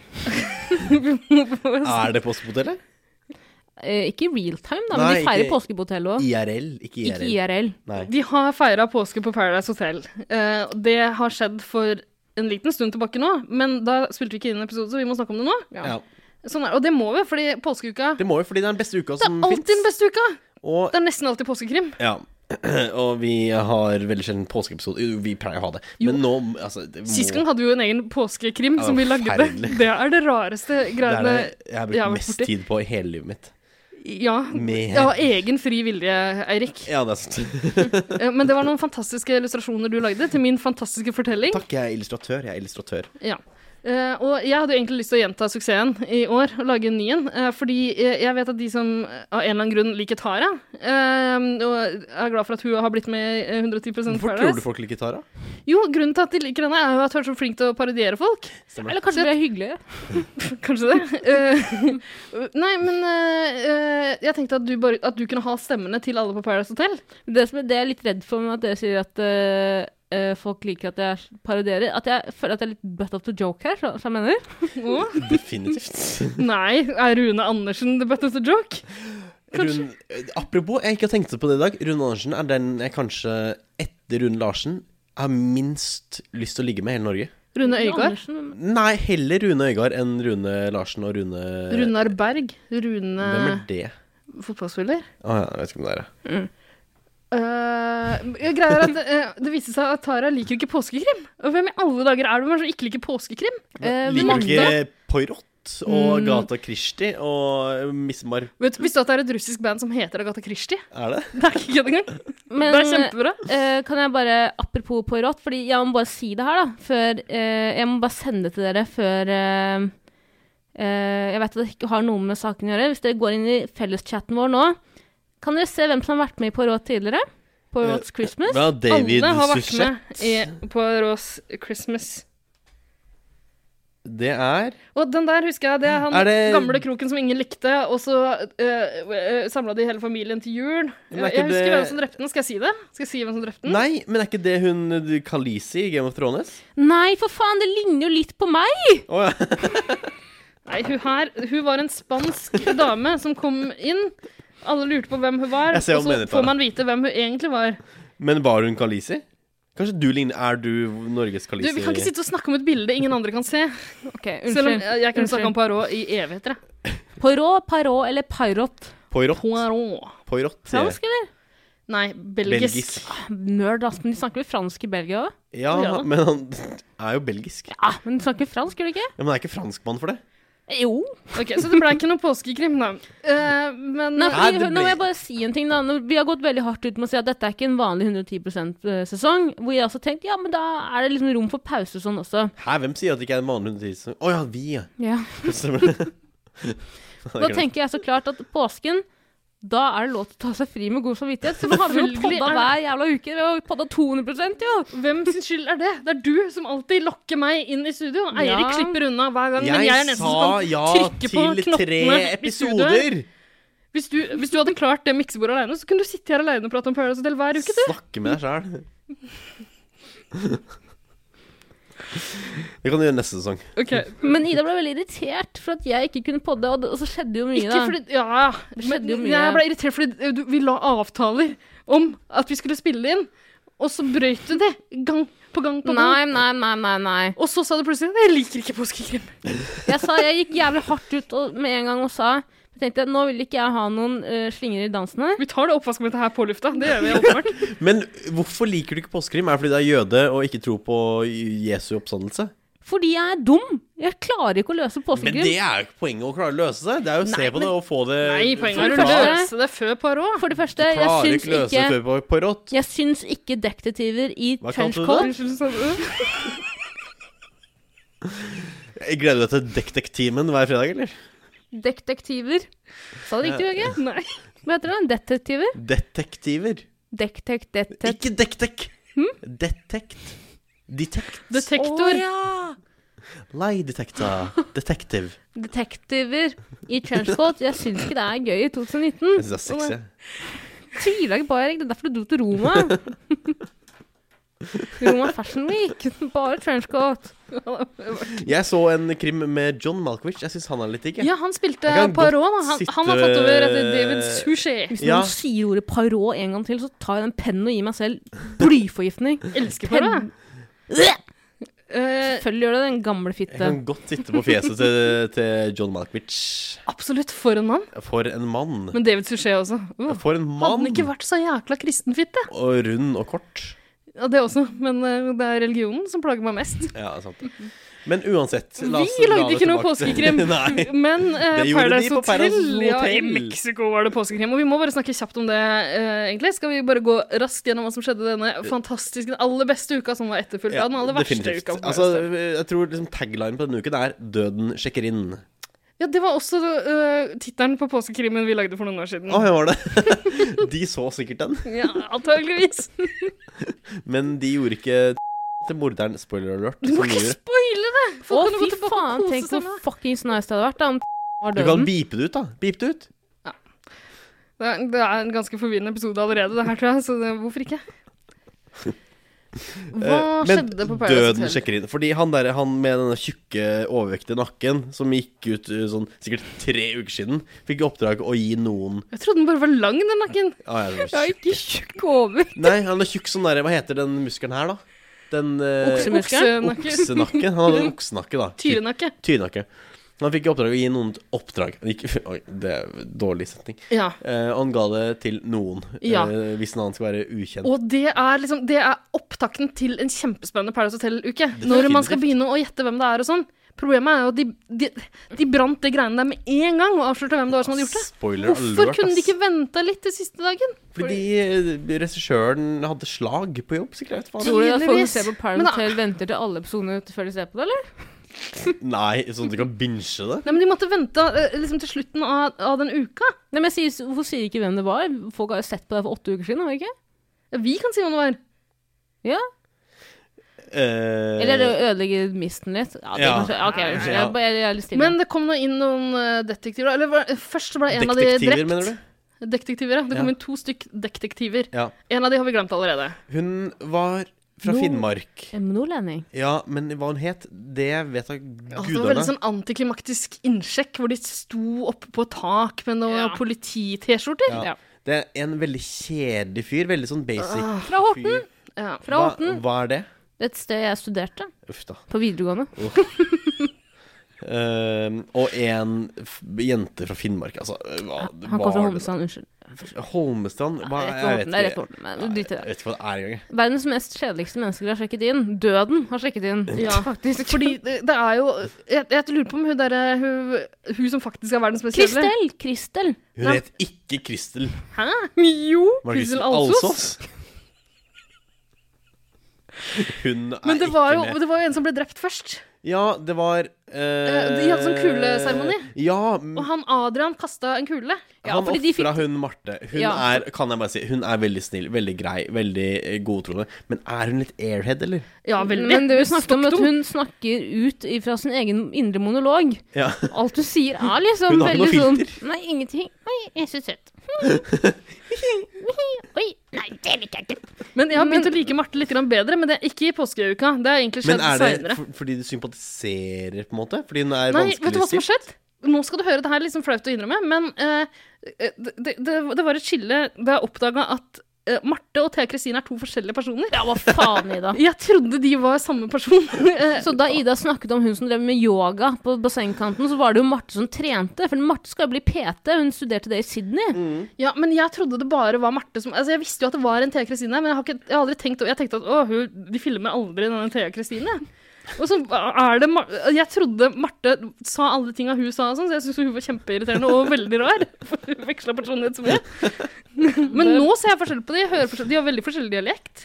altså
Er det påskehotellet?
eh, ikke i real time, da,
Nei,
men de feirer
ikke-
påske på hotellet også.
I R L, ikke I R
Ikke
L.
I R L.
Nei.
De har feira påske på Paradise Hotel. Eh, det har skjedd for en liten stund tilbake nå, men da spilte vi ikke inn en episode, så vi må snakke om det nå.
Ja.
Sånn er, og det må vi, fordi påskeuka
Det må jo fordi det er den beste uka
Det
som
er alltid den
finnes.
beste uka!
Og,
Det er nesten alltid påskekrim.
ja. Og vi har veldig sjelden påskeepisode. Jo, vi pleier å ha det. Men nå altså, det må,
Sist gang hadde vi jo en egen påskekrim
Ja,
som vi lagde.
forferdelig.
Det er det rareste
det er
greiene
det jeg har brukt
jeg har vært
mest
borti.
tid på i hele livet mitt.
Ja,
Med-
ja, egen fri vilje, Eirik.
Ja, det er sant.
Eh, Men det var noen fantastiske illustrasjoner du lagde til min fantastiske fortelling.
Takk, jeg er illustratør. Jeg er illustratør.
Ja. Eh, og jeg hadde jo egentlig lyst til å gjenta suksessen i år og lage en ny en, eh, fordi jeg, jeg vet at de som av en eller annen grunn liker Tara, eh, og jeg er glad for at hun har blitt med i hundre og ti prosent
Hvorfor tror du
Paradise.
folk liker Tara?
Jo, grunnen til at de liker henne er jo at hun er så flink til å parodiere folk.
Eller kanskje det er hyggelig.
Kanskje det. Eh, nei, men eh, eh, jeg tenkte at du, bare, at du kunne ha stemmene til alle på Paradise Hotel.
Det som er det jeg er litt redd for med at dere sier at eh, eh, folk liker at jeg parodierer, at jeg føler at jeg er litt butt of the joke her, så, så jeg mener.
Å?
Definitivt.
Nei, er Rune Andersen the butt of the joke?
Rune, apropos, jeg ikke har tenkt på det i dag. Rune Andersen er den jeg kanskje etter Rune Larsen har minst lyst til å ligge med i hele Norge.
Rune Øygard?
Andersen,
Nei, heller Rune Øygard enn Rune Larsen og Rune
Runar Berg? Rune
Hvem er det?
Fotballspiller?
Å ja, jeg vet ikke om det er det.
Uh, greier at uh, Det viste seg at Tara liker ikke påskekrim. Og hvem i alle dager er det som ikke liker påskekrim?
Eh,
Liker
Magda.
du ikke Poirot og
Mm.
Agatha Christie og Miss Mar...
Vet, visste du at det er et russisk band som heter Agatha Christie?
Er det?
Det er ikke kødd engang.
Men
Det er kjempebra.
eh, kan jeg bare, apropos Poirot, fordi jeg må bare si det her, da. Før, eh, jeg må bare sende det til dere før eh, eh, Jeg vet at det ikke har noe med saken å gjøre. Hvis dere går inn i felleschatten vår nå, kan dere se hvem som har vært med i Poirot tidligere? Poirot's Christmas.
Ja, David
Alle har vært
Suchet.
med i, på Rose Christmas.
Det er
Og den der husker jeg, det er han
Er det-
gamle kroken som ingen likte, og så uh, uh, samla de hele familien til jul.
Men er
jeg
ikke
husker
det-
hvem som drepte den. Skal jeg si det? Skal jeg si hvem som drepte den?
Nei, men er ikke det hun Khaleesi i Game of Thrones?
Nei, for faen, det ligner jo litt på meg!
Å ja.
Nei, hun her Hun var en spansk dame som kom inn. Alle lurte på hvem hun var,
Jeg ser
og
hva du
så
mener, Tara.
får man vite hvem hun egentlig var.
Men var hun Khaleesi? Kanskje du ligner Er du Norges
Du,
Khaleesi?
Vi kan ikke sitte og snakke om et bilde ingen andre kan se.
Ok,
Selv om
unnskyld.
jeg, jeg kunne snakka om Poirot i evigheter. jeg.
Poirot, Poirot eller Poirot?
Poirot.
Poirot.
Poirot.
Fransk, eller?
Nei, belgisk.
Belgisk.
Nerd, ass. Men de snakker vel fransk i Belgia òg?
Ja,
Ja.
men han er jo belgisk.
Ja, men de snakker fransk, gjør de ikke?
Ja, men han er ikke franskmann for det.
Jo.
Ok, Så det ble ikke noe påskekrim, da. Eh, men
Nei,
Nei,
fordi,
det
Nå må
ble-
jeg bare si en ting da. Nå- Vi har gått veldig hardt ut med å si at dette er ikke en vanlig hundre og ti prosent-sesong. Hvor jeg også tenkte, ja, men da er det liksom rom for pause og sånn også.
Hæ, hvem sier at det ikke er en vanlig hundre? Å ja, vi, ja.
Ja.
Stemmer det.
Da tenker jeg så klart at påsken, da er det lov til å ta seg fri med god samvittighet. Så nå har vi jo
Selvfølgelig
podda
er det-
hver jævla uke. Vi har jo podda to hundre prosent, jo.
Hvem sin skyld er det? Det er du som alltid lokker meg inn i studio. Eirik
Ja.
slipper unna hver gang, men
Jeg
jeg er den eneste som
sa
kan
ja
trykke på
til
knottene
tre
i studio.
episoder!
Hvis du, hvis du hadde klart det miksebordet alene, så kunne du sitte her alene og prate om Paradise Hotel hver uke, du.
Snakke med deg selv. Det kan du gjøre neste sesong.
Ok,
Men Ida ble veldig irritert for at jeg ikke kunne podde, og det, og så skjedde jo mye,
ikke
da.
fordi, ja,
Det skjedde
men
jo mye.
jeg ble irritert fordi eh, du, vi la avtaler om at vi skulle spille inn, og så brøt du det gang på gang på gang.
Nei, nei, nei, nei, nei.
Og så sa du plutselig, jeg liker ikke påskekrim.
Jeg sa, jeg gikk jævlig hardt ut og, med en gang og sa, jeg tenkte, nå vil ikke jeg ha noen uh, slinger i dansen her.
Vi tar det oppvaskmøtet her på lufta, det gjør vi åpenbart.
Men hvorfor liker du ikke påskekrim? Er det fordi du er jøde og ikke tror på Jesu oppstandelse?
Fordi jeg er dum. Jeg klarer ikke å løse
Men
påskekrim.
det er jo ikke poenget å klare å løse seg. Det er jo å se på det og få det
Nei, poenget er å
første-
løse det før Poirot.
For det første, jeg
Klarer
syns
ikke løse
ikke,
det før på, på rått.
jeg syns ikke detektiver i
Hva kalte du
trenchcoat.
Unnskyld, sa du?
Jeg gleder deg til Dektek-timen hver fredag, eller?
Detektiver. Sa det riktig, Jørgen?
Nei.
Hva heter det? Detektiver?
Detektiver.
Dektek, detek.
Ikke dektek. Detekt. Detekt.
Detektor.
Å, ja.
Lie-detektor. Detective.
Detektiver i trenchcoat. Jeg syns ikke det er gøy i tjue nitten.
Jeg synes det er sexy.
Tviler ikke på, Erik. Det er derfor du dro til Roma. Roma Fashion Week. Bare trenchcoat.
Jeg så en krim med John Malkovich. Jeg synes han er litt digg. jeg.
Ja, han spilte
Jeg kan
Poirot, da.
godt
Han,
sitte-
han har fått over etter David Suchet.
Hvis
Ja.
noen sier ordet Poirot en gang til, så tar jeg den pennen og gir meg selv blyforgiftning.
Elsker
Penn.
Poirot. Eh,
Selvfølgelig gjør det, den gamle
Jeg
fitte.
kan godt sitte på fjeset til, til John Malkovich.
absolutt, for en mann.
For en mann.
Men David Suchet også. Uh,
For en
hadde
mann.
han ikke vært så jækla kristenfitte?
Og rund og kort.
Ja, det også. Men eh, det er religionen som plager meg mest.
Ja, det er sant. Men uansett la oss
Vi
dra
lagde
det
ikke noe
tilbake til-
påskekrim.
Nei.
Men eh,
Det gjorde
Paradise
de på Paradise
Hotel, ja, i
Hotel.
Mexico var det påskekrim. Og vi må bare snakke kjapt om det, eh, egentlig. Skal vi bare gå raskt gjennom hva som skjedde denne fantastiske, den aller beste uka, som var etterfulgt
Ja,
av den aller verste
definitivt.
uka. på
Altså,
Paradise.
jeg tror liksom tagline på denne uken er 'Døden sjekker inn'.
Ja, det var også uh, tittelen på påskekrimen vi lagde for noen år siden.
Å, jeg var det. De så sikkert den.
Ja, antageligvis.
Men de gjorde ikke til morderen. Spoiler alert.
Du må
som
ikke
gjorde.
spoile det!
Å,
Folk kan jo
fy
gå tilbake og
faen,
kose
tenk
seg
hvor
med det.
fuckings nice det hadde vært da om var
Du kan
døden.
beepe det ut, da. Beep det ut.
Det er, det er en ganske forvirrende episode allerede, det her, tror jeg. Så det, hvorfor ikke? Hva
Eh,
skjedde på Paradise
døden
Hotel?
sjekker inn. Fordi han der, han med denne tjukke, overvektige nakken, som gikk ut uh, sånn sikkert tre uker siden, fikk i oppdrag å gi noen
Jeg trodde den bare var lang, den nakken.
ah, ja, det var
Jeg er
tjukk.
ikke tjukk over.
Nei, han er tjukk sånn der. Hva heter den muskelen her, da? Den uh,
Oksemuskelen?
Oksenakke.
oksenakken. Han hadde en oksenakke, da.
Tyrenakke.
Tyrenakke. Han fikk i oppdrag å gi noen et oppdrag. Ikke, oi, det er en dårlig setning.
Ja.
Eh, og han ga det til noen,
Ja.
eh, hvis han skal være ukjent.
Og det er liksom Det er opptakten til en kjempespennende Paradise Hotel-uke. Når man skal begynne å gjette hvem det er og sånn. Problemet er jo at de, de, de brant det greiene der med en gang og avslørte hvem det var som hadde gjort det.
Spoiler
Hvorfor
alert,
kunne de
ass.
ikke vente litt til siste dagen?
Fordi eh, regissøren hadde slag på jobb, sikkert. Faen.
Tror du at folk som
Tydeligvis.
ser på
Men
Paradise
da-
Hotel venter til alle episodene før de ser på det, eller?
Nei, sånn at du kan binge det.
Nei, men De måtte vente eh, liksom til slutten av, av den uka.
Nei, men jeg sier, hvorfor sier de ikke hvem det var? Folk har jo sett på det for åtte uker siden, har de ikke?
Ja, vi kan si hvem det var.
Ja?
Eh,
Eller er det å ødelegge misten litt? Ja, det
Ja.
kanskje, ok, unnskyld,
Ja.
jeg, bare- jeg er litt stille.
Men det kom nå inn noen eh, detektiver. Eller var- først ble en av de
Detektiver,
drept.
mener du?
Detektiver, ja. Det kom
Ja.
inn to stykk detektiver.
Ja.
En av de har vi glemt allerede.
Hun var fra
Nå-
Finnmark.
En nordlending.
Ja, men hva hun het, det vet jeg
Altså, det var veldig
gudene.
sånn antiklimaktisk innsjekk, hvor de sto oppe på et tak med noen
Ja.
politi-T-skjorter.
Ja.
Ja.
Det er en veldig kjedelig fyr. Veldig sånn basic
Ah.
Fra Horten.
fyr.
Ja.
Fra
Hva,
Horten.
hva er det?
Det er et sted jeg studerte.
Uff da.
På videregående.
Ehm, og en f jente fra Finnmark. Altså, hva,
Han
hva
kom fra
er det?
Holmestrand, unnskyld.
Holmestrand? Hva,
Nei, rett ved
jeg
Horten, det er rett ved
vet ikke.
Horten, men drit i
Jeg
det.
vet ikke hva det er engang.
Verdens mest kjedeligste mennesker har sjekket inn. Døden har sjekket inn.
Ja,
faktisk.
Fordi det, det er jo Jeg, jeg lurer på om hun derre hun, hun som faktisk er verdens mest kjedelige.
Kristel! Kristel!
Hun
Nei.
het ikke Kristel.
Hæ? Jo!
Var det
Kristel
Kristel
Alsos.
Alsos? Hun er
Men det var, jo,
ikke med.
det var jo en som ble drept først.
Ja, det var Eh,
De hadde sånn kuleseremoni.
Ja,
Og han Adrian kastet en kule.
Ja,
han
fordi de fikk-
offra hun Marte. Hun
Ja.
er, kan jeg bare si, hun er veldig snill, veldig grei, veldig eh, godtroende. Men er hun litt airhead, eller?
Ja, veldig.
Men det vi snakket om, at
Stockton.
hun snakker ut fra sin egen indre monolog.
Ja.
Alt du sier er liksom
Hun har ikke
veldig
noe
sånn
filter.
Nei, ingenting. Oi, jeg er så søt. Oi, nei, det liker jeg ikke.
Men jeg har begynt å like Marte litt grann bedre, men det er ikke i påskeuka. Det har egentlig
Men
skjedd
er det
senere.
for, fordi du sympatiserer, på en måte? Fordi hun er
Nei, vet du hva som har
vanskeligstilt?
skjedd? Nå skal du høre, det her er litt sånn flaut å innrømme, men eh, det, det, det var et skille da jeg oppdaga at eh, Marte og Thea Kristine er to forskjellige personer.
Ja, hva faen, Ida?
Jeg trodde de var samme person. Eh,
Så da Ida snakket om hun som drev med yoga på bassengkanten, så var det jo Marte som trente. For Marte skal jo bli P T, hun studerte det i Sydney.
ja, men jeg trodde det bare var Marte som Altså, jeg visste jo at det var en Thea Kristine, men jeg har, ikke, jeg har aldri tenkt Jeg tenkte at å, hun, de filmer aldri denne Thea Kristine. Og så er det Mar- Jeg trodde Marte sa alle tinga hun sa, og sånn, så jeg syntes hun var kjempeirriterende og veldig rar. For hun veksla personlighet så mye. Men nå ser jeg forskjell på de. Jeg hører forskjell, de har veldig forskjellig dialekt.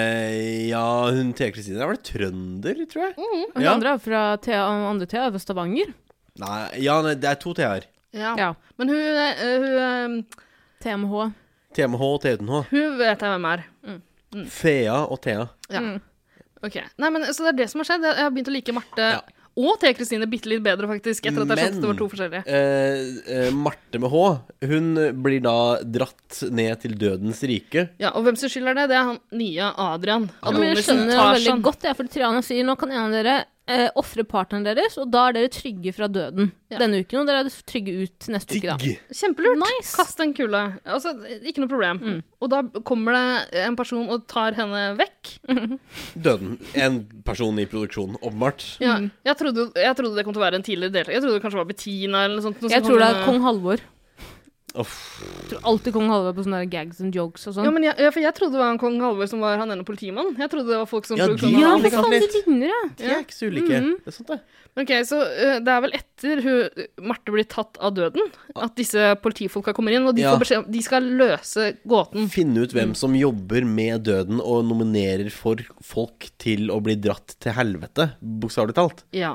Eh, ja, hun Thea Kristine er vel trønder, tror jeg.
Og hun
Ja.
andre er fra Thea, andre Thea er fra Stavanger.
Nei, ja, nei, det er to T-er.
Ja.
Ja.
Men hun, eh, hun,
T M H.
T M H og T uten H.
eh, hun vet jeg hvem er.
Fea og Thea.
Ja.
Mm.
Ok, nei, men Så det er det som har skjedd. Jeg jeg har begynt å like Marte
Ja.
og Thea Kristine bitte litt bedre, faktisk, etter at jeg skjønte at det var
Men-
to forskjellige.
Eh, eh, Marte med H, hun blir da dratt ned til dødens rike.
Ja, Og hvem som skylder det? Det er han nye Adrian.
Ja, men jeg
Adonisen
skjønner det veldig
Tarzan.
godt, jeg, for Triana sier nå kan en av dere eh, ofre partneren deres, og da er dere trygge fra døden
Ja.
denne uken, og dere er trygge ut neste uke, da.
Digg!
Kjempelurt.
Nice.
Kast en kule. Altså, ikke noe problem.
Mm.
Og da kommer det en person og tar henne vekk.
Døden. En person i produksjon, åpenbart.
Ja, jeg, trodde, jeg trodde det kom til å være en tidligere deltaker. Jeg trodde det kanskje var Bettina eller noe sånt. noe
Jeg
som
tror det
kom
er
med-
kong Halvor.
Uff.
Jeg tror alltid kong Halvor på sånne der gags and jokes og
Ja,
sånn.
men jeg, ja, for jeg trodde det var en kong Halvor som var han ene politimannen. Jeg trodde det var folk som
Ja, de
produksjonen
har
hadde
litt-
likt.
Faen, de ligner, ja.
De er ikke så ulike.
Mhm.
Det er sant, det.
Ok, så uh, det er vel etter hun, Marte blir tatt av døden, at disse politifolka kommer inn, og de,
Ja.
får beskjed om de skal løse gåten.
Finne ut hvem som jobber med døden og nominerer for folk til å bli dratt til helvete, bokstavelig talt.
Ja.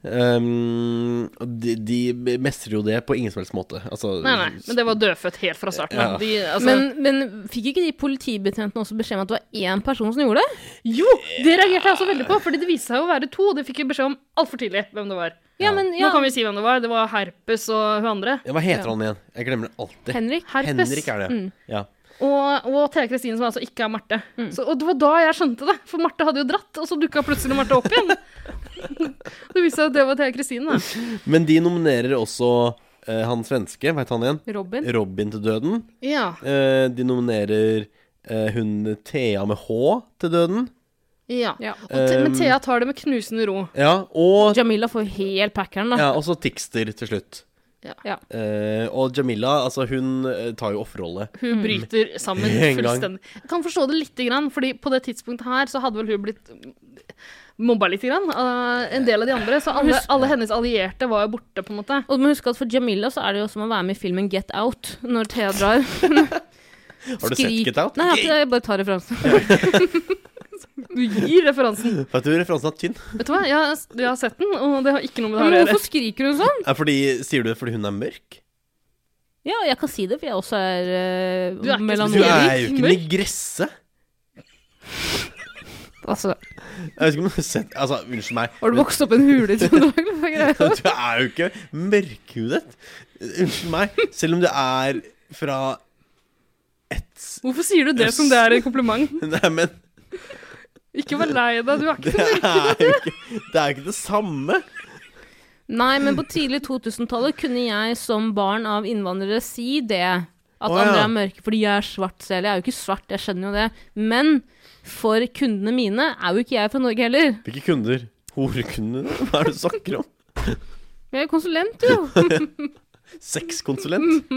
Um, og de, de mestrer jo det på ingen som helst måte. Altså,
Nei, nei, men det var dødfødt helt fra starten
Ja.
av. De, altså,
Men, men fikk ikke de politibetjentene også beskjed om at det var én person som gjorde det?
jo, det reagerte jeg også veldig på, fordi det viste seg å være to, og de fikk jo beskjed om altfor tidlig hvem det var.
Ja, men ja.
Nå kan vi si hvem det var. Det var Herpes og hun andre.
Ja, hva heter han igjen? Jeg glemmer det alltid.
Henrik.
Herpes.
Henrik er det.
Mm.
Ja.
Og, og Thea Kristine, som altså ikke er Marte.
Mm.
Så, og det var da jeg skjønte det, for Marte hadde jo dratt, og så dukka plutselig Marte opp igjen. Det viste seg at det var Thea Kristine, da.
Men de nominerer også eh, han svenske, vet han igjen?
Robin.
Robin til døden.
Ja.
Eh, de nominerer eh, hun Thea med H til døden.
ja.
Ja.
Og te, men
Um,
Thea tar det med knusende ro.
Ja, og,
Jamila får helt packeren, da.
ja, og så Tixter til slutt.
Ja.
Ja.
Eh, og Jamila, altså hun eh, tar jo offerrolle.
Hun bryter sammen
Med en gang.
fullstendig. Jeg kan forstå det lite grann, fordi på det tidspunktet her så hadde vel hun blitt mobba litt grann av en del av de andre, så alle, alle hennes allierte var jo borte, på en måte.
Og du må huske at for Jamila så er det jo som å være med i filmen Get Out, når Thea drar.
Har du
Skrik-
sett Get Out?
Nei, jeg, har ikke, jeg bare tar referansen.
Du gir referansen.
Vet du, referansen er tynn.
Vet du hva, jeg, har- jeg har sett den, og det har ikke noe med det
Men
her å gjøre.
hvorfor skriker hun sånn?
Er fordi, sier du det fordi hun er mørk?
Ja, jeg kan si det, for jeg også er uh,
Du er ikke-
melanom.
Du er jo ikke
mørk.
negresse.
Altså,
Jeg vet ikke om du har sett Altså, unnskyld meg.
har du vokst opp i en hule i Trøndelag? eller hva er greia?
Du er jo ikke mørkhudet. Unnskyld meg. Selv om du er fra et
Hvorfor sier du det som det er en kompliment?
Nei, men
Ikke vær lei deg, du er ikke
det er jo ikke, det er jo ikke det samme.
Nei, men på tidlig to-tusentallet kunne jeg som barn av innvandrere si det. At
Å, ja.
andre er mørke fordi jeg er svart selv. Jeg er jo ikke svart, jeg skjønner jo det. Men for kundene mine er jo ikke jeg fra Norge heller.
Hvilke kunder? Horekunder? Hva er det du snakker om?
Jeg er konsulent, jo.
Sexkonsulent?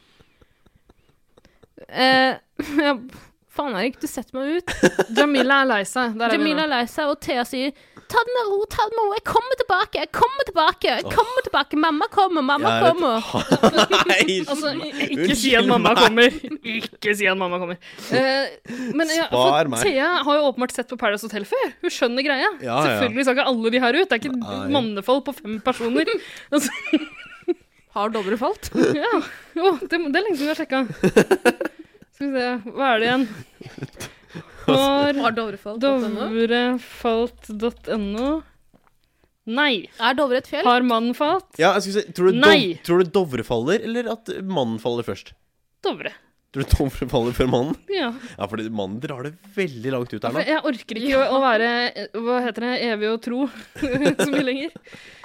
eh, ja, faen Erik, du setter meg ut.
Jamila er lei seg. Der er vi
Jamila
nå.
er lei seg, og Thea sier ta det med ro, ta det med ro. Jeg kommer tilbake, jeg kommer tilbake, jeg kommer tilbake. Mamma kommer, mamma
Jeg er et-
kommer.
Nei,
Altså, ikke
unnskyld
si at mamma
meg.
kommer. Ikke si at mamma kommer. Eh, men ja,
Spar
for
meg.
Thea har jo åpenbart sett på Paradise Hotel før. Hun skjønner greia.
Ja, ja.
Selvfølgelig skal ikke alle de her ut. Det er ikke
Nei.
mannefold på fem personer. Altså,
Har Dovre falt?
ja. Jo, det, det er lenge siden vi har sjekka. Skal vi se, hva er det igjen? Har
Har Dovre falt?
Dovrefalt dot no. Nei.
Er Dovre et fjell?
Har mannen falt?
Ja, jeg skulle si, tror du,
Nei.
Dov, tror du Dovre faller, eller at mannen faller først?
Dovre.
Tror du Dovre faller før mannen?
Ja.
Ja, fordi mannen drar det veldig langt ut her
For
nå.
jeg orker ikke å, å være, hva heter det, evig og tro så mye lenger.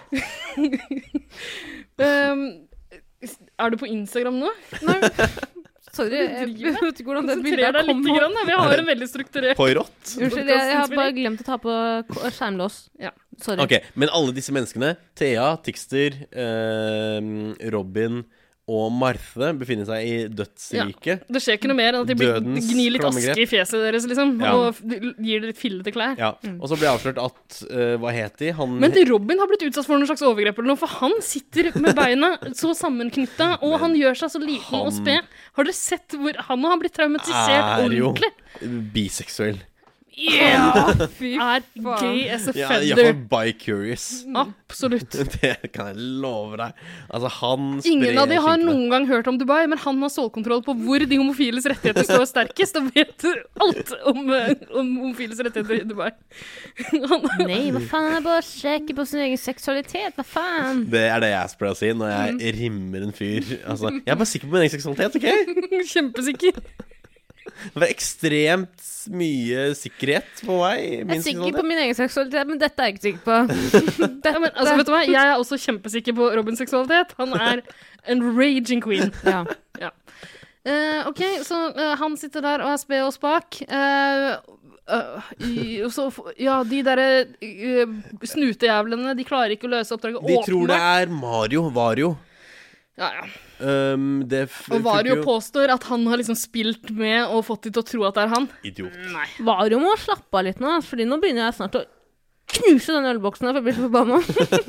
um, er du på Instagram nå?
Sorry, jeg vet ikke hvordan det bildet
Konsentrer deg
kom
litt,
på.
grann, da. Vi har en veldig strukturert
På rått?
Unnskyld, jeg, jeg har bare glemt å ta på k- skjermlås.
Ja.
Sorry.
Ok, men alle disse menneskene, Thea, Tixter, eh, Robin og Marthe, befinner seg i dødsriket.
Det skjer ikke noe mer enn at de blir,
Dødens
gnir litt
flammegrep.
aske i fjeset deres, liksom.
Ja.
Og f- gir det litt fillete klær.
Ja, og så ble det avslørt at, eh, hva het de? Han
Men Robin har blitt utsatt for noen slags overgrep eller noe, for han sitter med beina så sammenknytta, og han gjør seg så liten
han-
og sped. Har dere sett hvor han har blitt traumatisert
er jo
ordentlig?
biseksuell.
Yeah!
Fy
Er gay as a
Ja,
feather.
iallfall bi-curious.
Absolutt.
Det kan jeg love deg. Altså, han
Ingen av de har
skinkene.
noen gang hørt om Dubai, men han har stålkontroll på hvor de homofiles rettigheter står sterkest, og vet alt om, eh, om homofiles rettigheter i Dubai. Han,
Nei, hva faen, jeg bare sjekker på sin egen seksualitet, hva faen?
Det er det jeg pleier å si når jeg rimmer en fyr. Altså, jeg er bare sikker på min egen seksualitet, OK?
kjempesikker.
Det var ekstremt mye sikkerhet på vei.
Jeg er sikker på min egen seksualitet, men dette er jeg ikke sikker på.
Ja, men, altså, vet du hva? Jeg er også kjempesikker på Robins seksualitet. Han er en raging queen.
Ja.
Ja. Eh, ok, så eh, han sitter der og er sped og spak. Eh, eh, i- og så, ja, de derre eh, snutejævlene, de klarer ikke å løse oppdraget.
De tror det
åpenbart.
er Mario. Vario.
Ja, ja.
Um, det f-
Og Vario
fikk jo-
påstår at han har liksom spilt med og fått de til å tro at det er han.
Idiot.
Nei.
Vario må slappe av litt nå, fordi nå begynner jeg snart å knuse den ølboksen her, for jeg blir så forbanna.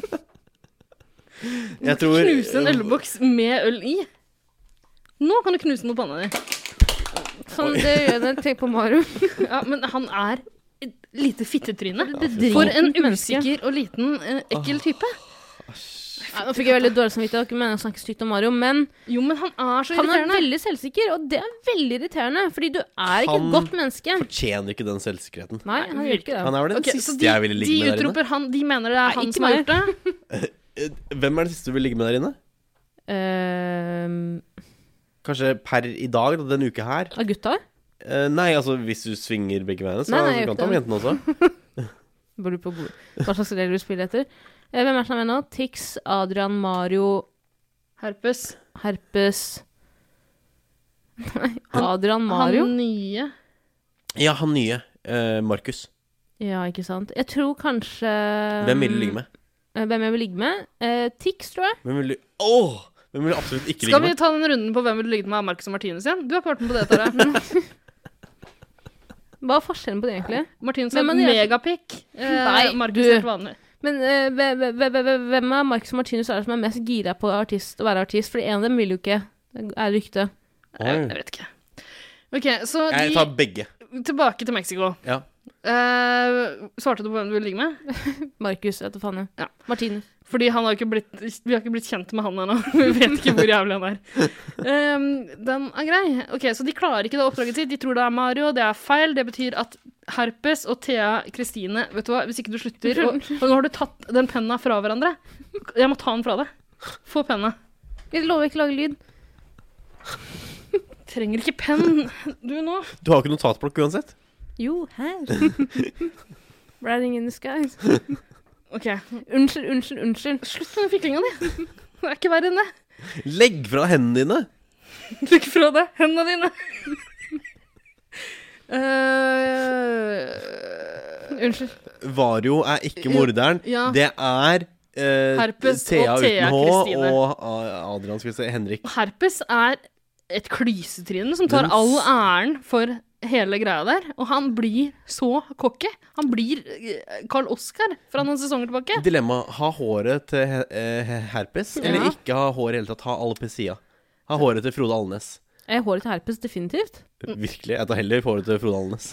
Jeg tror
Knuse en ølboks med øl i. Nå kan du knuse den på panna di.
Sånn, det gjør jeg når jeg tenker på Mario.
Ja, men han er et lite fittetryne.
Det driter
For en
i mennesket.
usikker og liten, eh, ekkel type.
Ja, nå fikk jeg veldig dårlig samvittighet, og ikke mener å snakke stygt om Mario, men
Jo, men han er så
han er
irriterende.
veldig selvsikker, og det er veldig irriterende, fordi du er ikke
Han-
et godt menneske.
Fortjener ikke den selvsikkerheten.
Nei, han gjør ikke det.
Han er vel den
Ok, så
siste
de,
jeg ville ligge
de
med der inne.
utroper han, de mener det er
Nei,
han
ikke
som har
meg.
gjort det.
Eh, Hvem er den siste du vil ligge med der inne?
Ehm,
Kanskje per i dag, da, denne uka her?
Av gutta?
Eh, nei, altså hvis du svinger begge veiene, så
Nei, nei, jeg
kan
gjør
du ta med
ikke
jentene også.
Burde du på god. Hva slags regler du spiller etter? Eh, hvem er det som er med nå? Tix, Adrian, Mario,
Herpes.
Herpes. Nei, Adrian, Mario?
Han nye.
Ja, han nye. Eh, Markus.
Ja, ikke sant. Jeg tror kanskje
Hvem vil du ligge med?
Eh, Hvem jeg vil ligge med? Eh, Tix, tror jeg.
Hvem vil du Åh! Hvem vil du absolutt ikke
Skal
ligge
vi
med?
ta den runden på hvem vil du ligge med av Marcus og Martinus igjen? Du har ikke vært med på det, Tara.
Hva er forskjellen på det, egentlig?
Martinus
Hvem
er
er det?
megapikk. Eh,
Nei,
Marcus
du.
er helt vanlig.
Men eh, hve- hve- hve- hve- hvem av Marcus og Martinus er det som er mest gira på artist, å være artist? For en av dem vil jo ikke. Det er rykte.
Jeg, jeg vet ikke. Ok, så
Jeg
de
tar begge.
Tilbake til Mexico.
Ja.
Eh, svarte du på hvem du vil ligge med?
Marcus, vet du faen. jeg.
Ja.
Martinus.
Fordi han har ikke blitt, vi har ikke blitt kjent med han ennå. Vi vet ikke hvor jævlig han er. Um, den er grei. Ok, Så de klarer ikke det oppdraget sitt. De tror det er Mario. Det er feil. Det betyr at Herpes og Thea Kristine, vet du hva, hvis ikke du slutter og, og nå har du tatt den penna fra hverandre. Jeg må ta den fra deg. Få penna.
Jeg lover ikke å lage lyd.
Trenger ikke penn, du nå.
Du har ikke notatblokk uansett?
Jo, her. Riding in the skies.
Ok,
Unnskyld, unnskyld, unnskyld.
slutt med den fiklinga di. Det er ikke verre enn det.
Legg fra hendene dine!
Legg fra deg hendene dine. uh,
Unnskyld.
Vario er ikke morderen.
Ja.
Det er eh,
Herpes
Thea
og Thea
uten H
Kristine.
og A- Adrian, skal vi se, Henrik.
Herpes er et klysetryne som tar
Den
all
s-
æren for hele greia der, og han blir så cocky. Han blir eh, Karl Oskar fra noen sesonger tilbake.
Dilemma, ha håret til he eh, herpes,
Ja.
eller ikke ha hår i hele tatt, ha alopecia. Ha håret til Frode Alnes.
Jeg håret til herpes, definitivt.
Virkelig, jeg tar heller håret til Frode Alnes.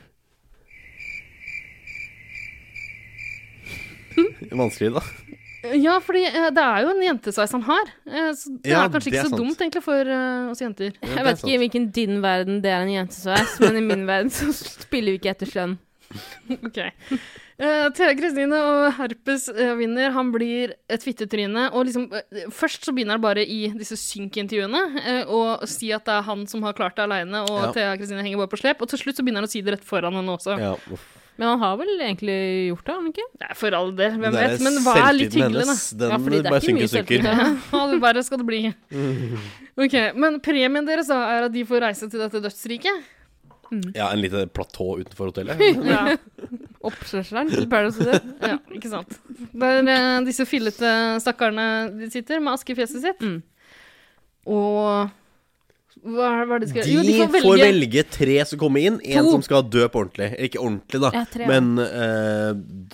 Vanskelig da.
Ja, fordi eh, det er jo en jentesveis han har. Eh, så det
Ja,
er kanskje
det
ikke
er
så
sant.
dumt egentlig for eh, oss jenter.
Ja, det
Jeg
er
vet
sant.
ikke i hvilken din verden det er en jentesveis, men i min verden så spiller vi ikke etter skjønn.
Ok. Uh, Thea Kristine og herpes eh, vinner. Han blir et fittetryne. Og liksom, eh, først så begynner han bare i disse synkintervjuene uh, å si at det er han som har klart det alene, og
Ja.
Thea Kristine henger bare på slep. Og til slutt så begynner han å si det rett foran henne også.
Ja, uff.
Men han har vel egentlig gjort det, har han ikke?
Det er for all del, hvem
Den der
vet. Men hva er litt
selvtilliten
hyggelig, da?
hennes, Den
Ja, fordi det er
bare
ikke mye
synker og synker.
selvtillit.
Ja, det verre skal det bli. Ok, men premien deres da er at de får reise til dette dødsriket.
Ja, en lite platå utenfor hotellet.
Ja,
Oppkjørselen til Paradise Hotel.
ja, ikke sant. Der eh, disse fillete stakkarene de sitter med aske i fjeset sitt.
Mm.
Og hva er hva er det de skal
De,
gjøre? Jo, de får velge,
får velge tre som kommer inn. En
To.
som skal dø på ordentlig. Ikke ordentlig, da,
Ja, tre, ja.
men eh,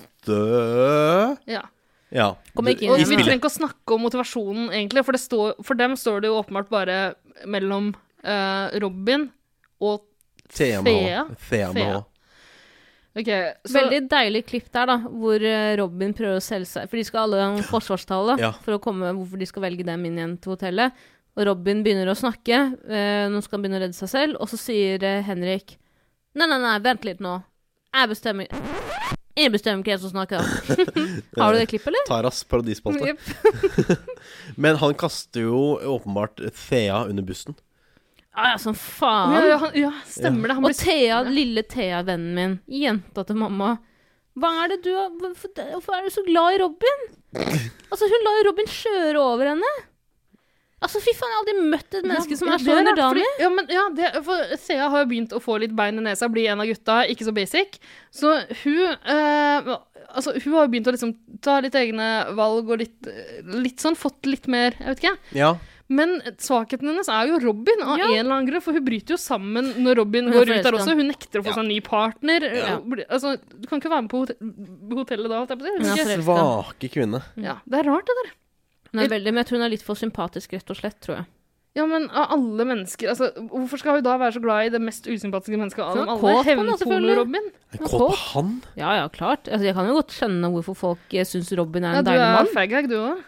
dø
Ja.
Ja.
Kommer ikke inn
Og
I
vi
spillet.
trenger ikke å snakke om motivasjonen, egentlig, for, det står, for dem står det jo åpenbart bare mellom eh, Robin og
Thea med
Thea.
H. Thea med
Thea.
H.
Ok, så
Veldig deilig klipp der, da, hvor eh, Robin prøver å selge seg. For de skal alle ha en forsvarstale
Ja.
for å komme hvorfor de skal velge dem inn igjen til hotellet. Og Robin begynner å snakke. Eh, nå skal han begynne å redde seg selv. Og så sier eh, Henrik Nei, nei, nei, vent litt nå. Jeg bestemmer Jeg bestemmer ikke jeg som snakker. Har du det klippet, eller?
Taras paradispalte.
Jep.
Men han kaster jo åpenbart Thea under bussen.
Ah, ja, som
ja,
faen.
ja, han- ja, stemmer det. Han
Og
blir
Thea, lille Thea, vennen min, jenta til mamma. Hva er det du har Hvorfor, hvorfor er du så glad i Robin? Altså, hun lar jo Robin kjøre over henne. Altså, fy faen, jeg har aldri møtt et menneske som
Ja,
er så
det rart,
underdanig.
fordi- Ja, men ja, det, for Thea har jo begynt å få litt bein i nesa, bli en av gutta, ikke så basic. Så hun eh, Altså, hun har jo begynt å liksom ta litt egne valg og litt, litt sånn, fått litt mer, jeg vet ikke.
Ja.
Men svakheten hennes er jo Robin, av
Ja.
en eller annen grunn, for hun bryter jo sammen når Robin
Hun er
går ut der
forelsket.
også. Hun nekter å få
Ja.
seg en ny partner.
Ja.
Og blir- Altså, du kan ikke være med på hotell, hotellet da, holdt jeg på å si.
Hun er
Ikke-
forelsket.
Svake kvinne.
Ja, det er rart, det der.
Hun er veldig, men jeg tror hun er litt for sympatisk, rett og slett, tror jeg.
Ja, men av alle mennesker altså, hvorfor skal hun da være så glad i det mest usympatiske mennesket av
Hun
dem
er
alle?
kåt på henne, selvfølgelig.
Hevnporno-Robin?
En kåt på han?
Ja, ja, klart. Altså, jeg kan jo godt skjønne hvorfor folk eh, syns Robin er
Ja,
en
du
deilig
er
mann.
faghag, du òg.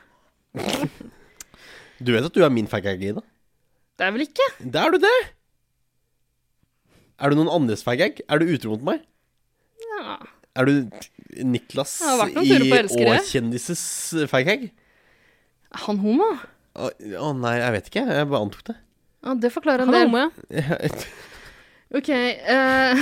Du vet at du er min fag-ag, da?
Det er vel ikke?
Det er du det! Er du noen andres fag-ag? Er du utro mot meg?
Ja.
Er du Niklas
Jeg har vært noen
i
turer på Elskere.
og kjendises fag-ag?
Er han homo?
Å å, nei, jeg vet ikke. Jeg bare antok det.
Ja, det forklarer en
Han er
del.
homo, ja.
Ok, eh,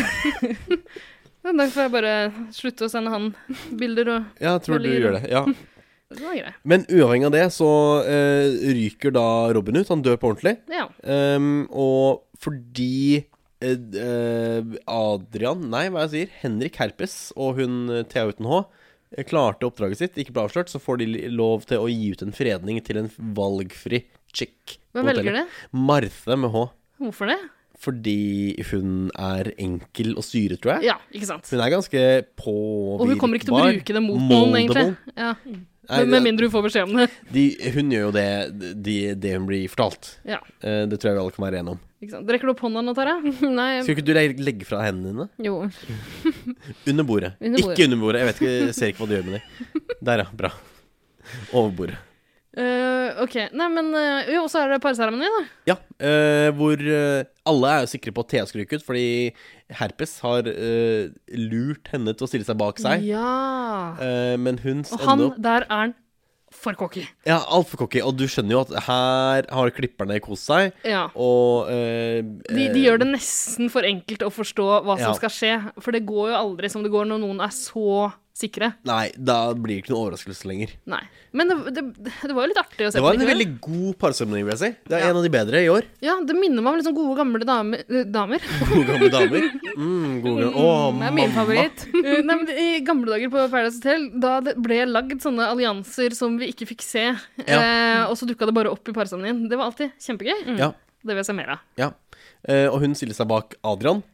da får jeg bare slutte å sende han bilder og
Ja, jeg tror du
Veldig-
gjør det. Ja.
Det var greit.
Men uavhengig av det, så eh, ryker da Robin ut. Han dør på ordentlig.
Ja.
Ehm, og fordi eh, eh, Adrian Nei, hva jeg sier Henrik Herpes og hun eh, Thea uten H eh, klarte oppdraget sitt, ikke ble avslørt, så får de li- lov til å gi ut en fredning til en valgfri chick.
Hvem
på
velger
hotellet.
det?
Marthe med H.
Hvorfor det?
Fordi hun er enkel å styre, tror jeg.
Ja, ikke sant.
Hun er ganske påvirkbar.
Og hun kommer ikke til å bruke det mot noen, egentlig.
Moldable.
Ja.
Nei,
Men med mindre hun får beskjed om det.
de, hun gjør jo det, de, det hun blir fortalt.
Ja,
Eh, det tror jeg vi alle kan være enige om.
ikke sant. Rekker du opp hånda nå, Tara?
Nei,
Skal ikke du legge, legge fra hendene dine?
jo.
Under bordet.
Under bordet.
Ikke under bordet. Jeg vet ikke, jeg ser ikke hva du gjør med dem. Der, ja. Bra. Over bordet.
Eh, ok, nei, men eh, jo, så er det parseremoni, da.
Ja, eh, hvor eh, alle er jo sikre på at Thea skal ryke ut, fordi Herpes har eh, lurt henne til å stille seg bak seg.
Ja.
Eh, men hun
Og han,
ender opp
der er han for cocky.
Ja, altfor cocky. Og du skjønner jo at her har klipperne kost seg,
Ja.
og eh,
De, de gjør det nesten for enkelt å forstå hva som
Ja.
skal skje. For det går jo aldri som det går når noen er så sikre.
Nei, da blir det ikke noen overraskelse lenger.
Nei. Men det, det, det var jo litt artig å se
Det var
på.
en
likevel.
veldig god parseremoni, vil jeg si. Det er
Ja.
en av de bedre i år.
Ja, det minner meg om litt sånn gode, gamle damer. eh, damer.
Gode gamle damer. Mm, gode gamle. Å,
Det er min
mamma.
favoritt.
Eh, Nei, men I gamle dager på Paradise Hotel, da det ble lagd sånne allianser som vi ikke fikk se, eh, og så dukka det bare opp i parseremonien. Det var alltid kjempegøy.
Ja.
Det vil jeg se mer av.
Ja. Eh, og hun stiller seg bak Adrian.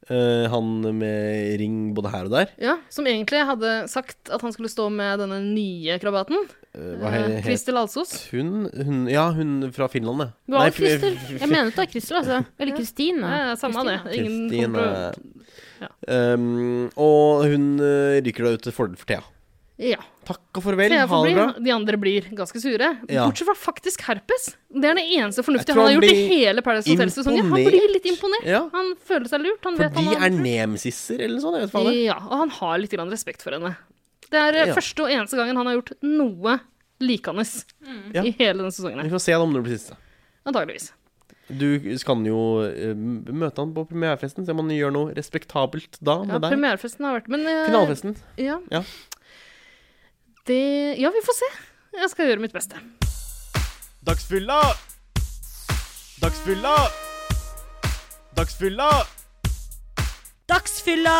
Uh, han med ring både her og der.
Ja, som egentlig hadde sagt at han skulle stå med denne nye krabaten.
Uh, hva he- het
Kristel Alsos.
hun? hun? Ja, hun fra Finland, ja.
Hva er
f-
Kristel?
f-
Jeg mener det er Kristel, altså. Eller Kristine.
Ja, samme av det. Ingen
Kristine.
kommer til å... Ja.
Um, og hun uh, ryker da ut til fordel for Thea.
Ja.
Takk og farvel,
Thea
ha
får
det
bli,
bra.
de andre blir ganske sure.
Ja.
Bortsett fra faktisk herpes. Det er det eneste fornuftige
Jeg tror
han har
han
gjort i
blir
hele Paradise Hotel-sesongen. Han
imponert.
blir litt imponert.
Ja.
Han føler seg lurt. Han
For
vet han
de
har
er nemesisser eller noe sånt, jeg vet faen det.
Ja, og han har litt grann respekt for henne. Det er eh,
Ja.
første og eneste gangen han har gjort noe likende
Ja.
i hele denne sesongen.
Vi
her.
får se om det blir siste.
Antageligvis.
Du kan jo uh, møte han på premierefesten, se om han gjør noe respektabelt da med
Ja,
deg.
premierefesten har vært, men eh,
Finalefesten.
Ja.
Ja.
Det Ja, vi får se. Jeg skal gjøre mitt beste.
Dagsfylla! Dagsfylla! Dagsfylla!
Dagsfylla!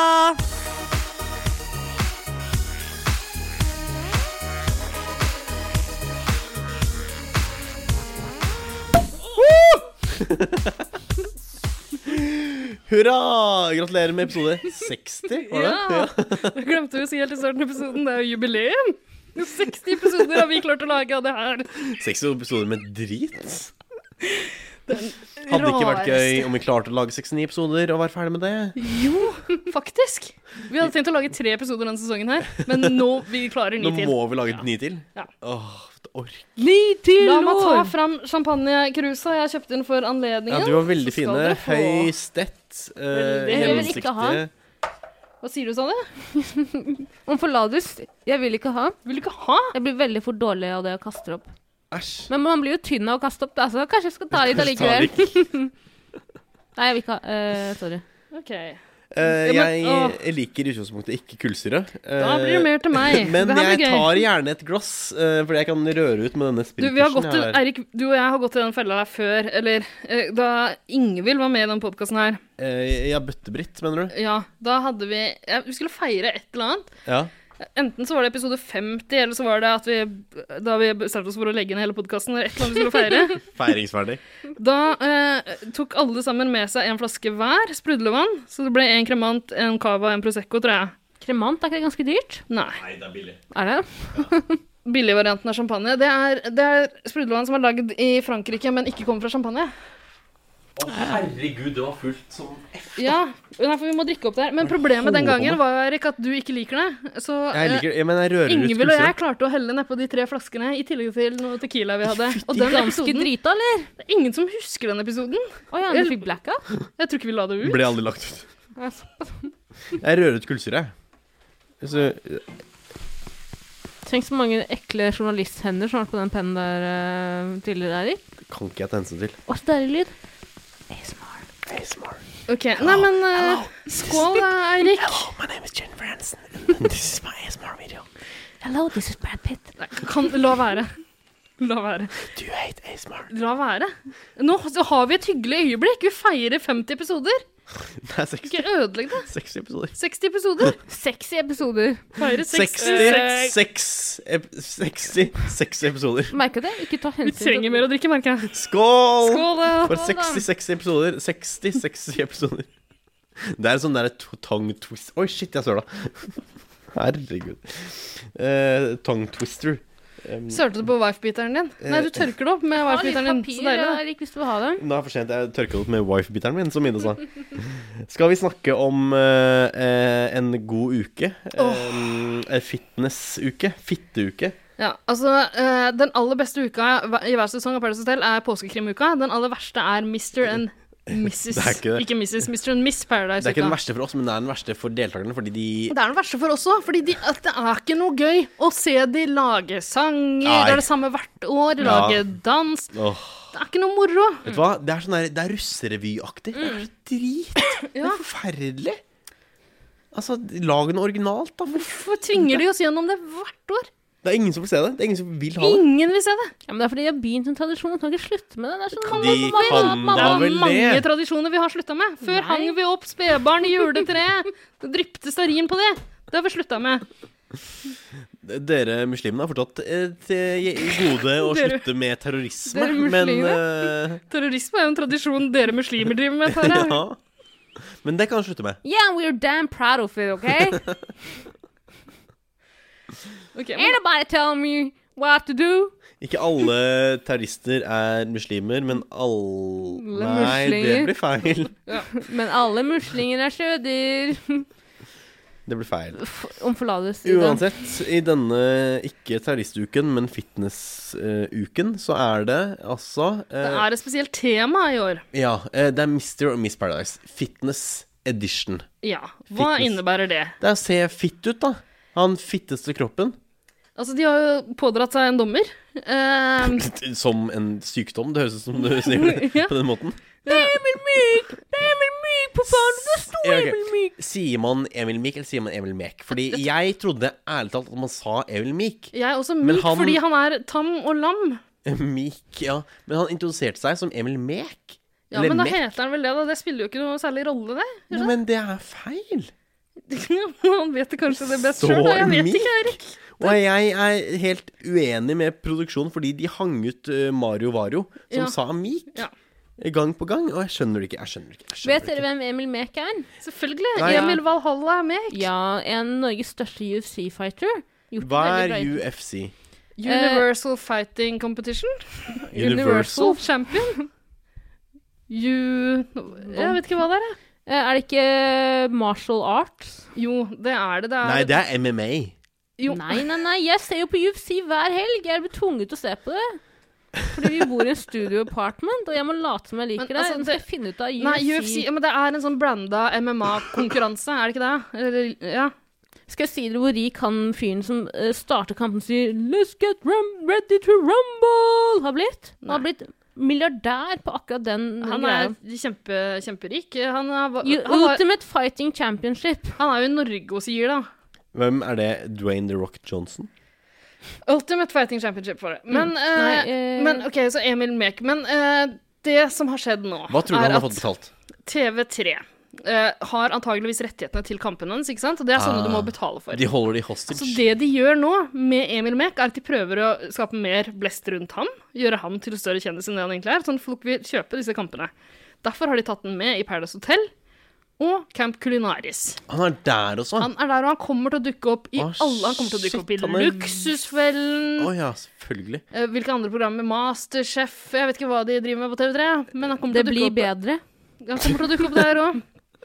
Hurra! Gratulerer med episode seksti, var det?
Ja. Jeg glemte å si helt i starten av episoden, det er jo jubileum. seksti episoder har vi klart å lage av det her.
seksti episoder med drit. Hadde det ikke vært gøy om vi klarte å lage sekstini episoder og være ferdig med det?
Jo, faktisk. Vi hadde tenkt å lage tre episoder denne sesongen her, men nå vi klarer ni
Nå
til.
må vi lage ni til.
Ja.
Åh, det ork.
Ni til
La meg ta
år!
fram champagnekrusa jeg kjøpte den for anledningen.
Ja, du var veldig
Så skal
fine.
dere få-
Høy, stett, uh,
Veldig. Jeg
vil ikke ha.
Hva sier du, Sanne?
Om forladus, jeg vil ikke ha.
Vil du ikke ha?
Jeg blir veldig for dårlig av det å kaste opp.
Æsj.
Men man blir jo tynn av å kaste opp, da, så kanskje jeg skal ta litt
Kanskje ta
allikevel. Nei, jeg vil ikke ha. eh, sorry.
Ok.
Eh,
Ja, men-
jeg
åh.
liker i utgangspunktet ikke kullsyre. Eh,
Da blir det mer til meg.
Men
Det her blir
jeg
gøy.
tar gjerne et glass, eh, fordi jeg kan røre ut med denne
Du, vi har
sprittusjen
gått til,
jeg har.
Eirik, du og jeg har gått til den fella der før, eller eh, da Ingvild var med i den podcasten her.
Eh, ja, bøttebritt, mener du?
Ja, da hadde vi ja, Vi skulle feire et eller annet.
Ja.
Enten så var det episode femti, eller så var det at vi da vi bestemte oss for å legge ned hele podkasten, et eller annet vi skulle feire.
Feiringsverdig.
Da eh, tok alle sammen med seg en flaske hver sprudlevann. Så det ble en kremant, en cava og en prosecco, tror jeg.
Kremant, er ikke det ganske dyrt?
Nei.
Nei, det er billig.
Er det?
Billigvarianten av champagne. Det er, det er sprudlevann som er lagd i Frankrike, men ikke kommer fra champagne.
Å, herregud, det var fullt som F.
Ja, nei, for vi må drikke opp der. Men problemet den gangen var Erik, at du ikke liker det. Så
Jeg liker ja, men jeg rører
eh,
ut
Ingvild og jeg
kullsyre.
klarte å helle nedpå de tre flaskene, i tillegg til noe tequila vi hadde. Og den
Ganske
episoden,
drita, eller?
det er ingen som husker den episoden.
Å ja, du fikk blackout?
Jeg tror ikke vi la det ut.
Ble aldri lagt ut.
Ja, såpass.
Jeg rører ut kullsyre. Så,
Trengs så mange ekle journalisthender som har vært på den pennen der eh, tidligere, Erik.
kan ikke jeg ta hensyn til.
Å, så deilig lyd. A S M R.
A S M R.
Ok, nei, men eh, skål da, Eirik.
Hello, my name is Jennifer Aniston. And this is my A S M R video.
Hello, this is Brad Pitt.
Nei, kan, la være. La være.
Do you hate A S M R?
La være. Nå så har vi et hyggelig øyeblikk. Vi feirer femti episoder.
Det er seksti,
Ikke ødelegg det.
seksti episoder.
seksti episoder.
Sexy episoder.
Feirer
seksti,
seksti.
seks, ep, seksti, seksti episoder.
Merker det? Ikke ta
Vi
hensyn
trenger mer å drikke, merker jeg.
Skål!
Skål, da.
For seksti, seksti episoder. seksti, seksti episoder. Det er en sånn der tongue twist. Oi, shit, jeg søla. Herregud. Uh, tongue twister. Um,
Sørte du på wife-beateren din? Nei, du tørker det opp med
Ha litt
wife-beateren din.
papir,
Så deilig,
jeg
da.
har ikke lyst til å ha det.
Nå er det for sent. Jeg tørket opp med wife-beateren min, som Ida sa. Skal vi snakke om eh, eh, en god uke? Um, en fitnessuke? Fitteuke?
Ja, altså, eh, den aller beste uka i hver sesong av Paradise Hotel er påskekrimuka. Den aller verste er mister and missus
Det er ikke det.
Ikke missus, mister and Miss Paradise-uka.
Det er ikke den verste for oss, men det er den verste for deltakerne, fordi de
Det er den verste for oss òg, fordi de, at det er ikke noe gøy å se de lage sanger.
Nei.
Det er det samme hvert år. De
Ja.
lager dans.
Åh,
Det er ikke noe moro.
vet du hva? Det er sånn der, det er russerevyaktig. Det er så drit. Det
Ja.
er forferdelig. Altså, lag den originalt, da.
Hvorfor tvinger de oss gjennom det hvert år?
Det er ingen som vil se det. Det er ingen som vil ha det.
Ingen vil se det.
Ja, men det er fordi de har begynt en tradisjon. Kan ikke slutte med det. Det er sånn,
De
mamma,
kan
mamma,
da
Det er
vel
mange
det.
tradisjoner vi har slutta med. Før
Nei.
hang vi opp spedbarn i juletreet. Det dryppte stearin på det. Det har vi slutta med.
Dere muslimene har fortsatt eh, til gode å
Dere-
slutte med terrorisme,
dere
men
muslimer?
eh,
Terrorisme er jo en tradisjon dere muslimer driver med. Tara.
ja. Men det kan han slutte med.
Yeah, we're damn proud of it, okay?
Okay,
Ain't nobody telling me what to do.
Ikke alle terrorister er muslimer, men alle... Nei, det
muslinger.
blir feil.
Ja.
Men alle muslinger er sjødyr.
Det blir feil.
Om forlatelse i den.
Uansett, i denne ikke terroristuken, men fitnessuken, så er det altså...
Det
eh,
er et spesielt tema i år.
Ja, eh, det er mister og Miss Paradise. Fitness edition.
Ja, hva
Fitness.
innebærer det?
Det er å se fitt ut, da. Han fitteste kroppen.
Altså, de har jo pådratt seg en dommer. Eh,
Som en sykdom, det høres ut som du sier det
Ja.
på den måten.
Emil Myk! Det er Emil Myk på banen! Det står
Ja, ok.
Emil Myk!
Sier man Emil Mek, eller sier man Emil Mek? Fordi jeg trodde ærlig talt at man sa Emil Mek.
jeg er også
Men
myk
han-
fordi han er tam og lam.
Mek, ja. Men han introduserte seg som Emil Mek.
Ja,
Eller
men da
Mek.
heter han vel det, da. Det spiller jo ikke noe særlig rolle, det.
Nei, men det er feil.
Han vet det kanskje det best
Så
sjøl. Jeg vet
myk.
ikke, Erik.
Og jeg er helt uenig med produksjonen fordi de hang ut uh, Mario Vario, som
Ja.
sa Mek.
Ja.
Gang på gang, og jeg skjønner det ikke. Jeg skjønner det ikke. Jeg skjønner
Vet
det
dere
ikke.
hvem Emil Mek er?
Selvfølgelig.
Nei, ja.
Emil Valhalla er med.
Ja, en Norges største U F C-fighter.
Hva er U F C?
Universal Fighting Competition.
Universal?
Champion. U... Jeg vet ikke hva det er, jeg.
Er det ikke martial arts?
Jo, det er det. Det er
Nei, det er M M A.
Jo.
Nei, nei, nei, jeg ser jo på U F C hver helg. Jeg blir tvunget til å se på det. Fordi vi bor i en studio apartment, og jeg må late som jeg liker
Men,
det.
altså,
Nå skal jeg finne ut av U F C.
Nei, U F C, ja, men det er en sånn branda M M A-konkurranse, er det ikke det? Eller, ja.
Skal jeg si dere hvor rik han fyren som uh, starter kampen og sier Let's get rum ready to rumble har blitt? Han har blitt milliardær på akkurat den
Han
greia.
er kjempe, kjemperik. Han er,
U-
han var,
Ultimate Fighting Championship.
han er jo i Norge og sier, da.
Hvem er det? Dwayne The Rock Johnson?
Ultimate Fighting Championship for det. Men, eh,
Nei, eh,
men ok, så Emil Mek. Men eh, det som har skjedd nå,
Hva tror du
er
han har
at
fått betalt?
T V tre eh, har antageligvis rettighetene til kampen hans, ikke sant? Og det er sånne
Ah,
du må betale for.
De holder de hostage.
Så det de gjør nå med Emil Mek, er at de prøver å skape mer blest rundt ham. Gjøre ham til større kjendis enn det han egentlig er. Sånn at folk vil kjøpe disse kampene. Derfor har de tatt den med i Paradise Hotel og Camp Culinaris.
Han er der også.
Han er der, og han kommer til å dukke opp i
Å,
alle. Han kommer til å dukke opp i
shit, han er-
Luksusfellen.
Å ja, selvfølgelig.
Eh, Hvilke andre programmer? Masterchef. Jeg vet ikke hva de driver med på T V tre. Men han kommer
Det
til å
blir
dukke opp,
bedre.
han kommer til å dukke opp der òg.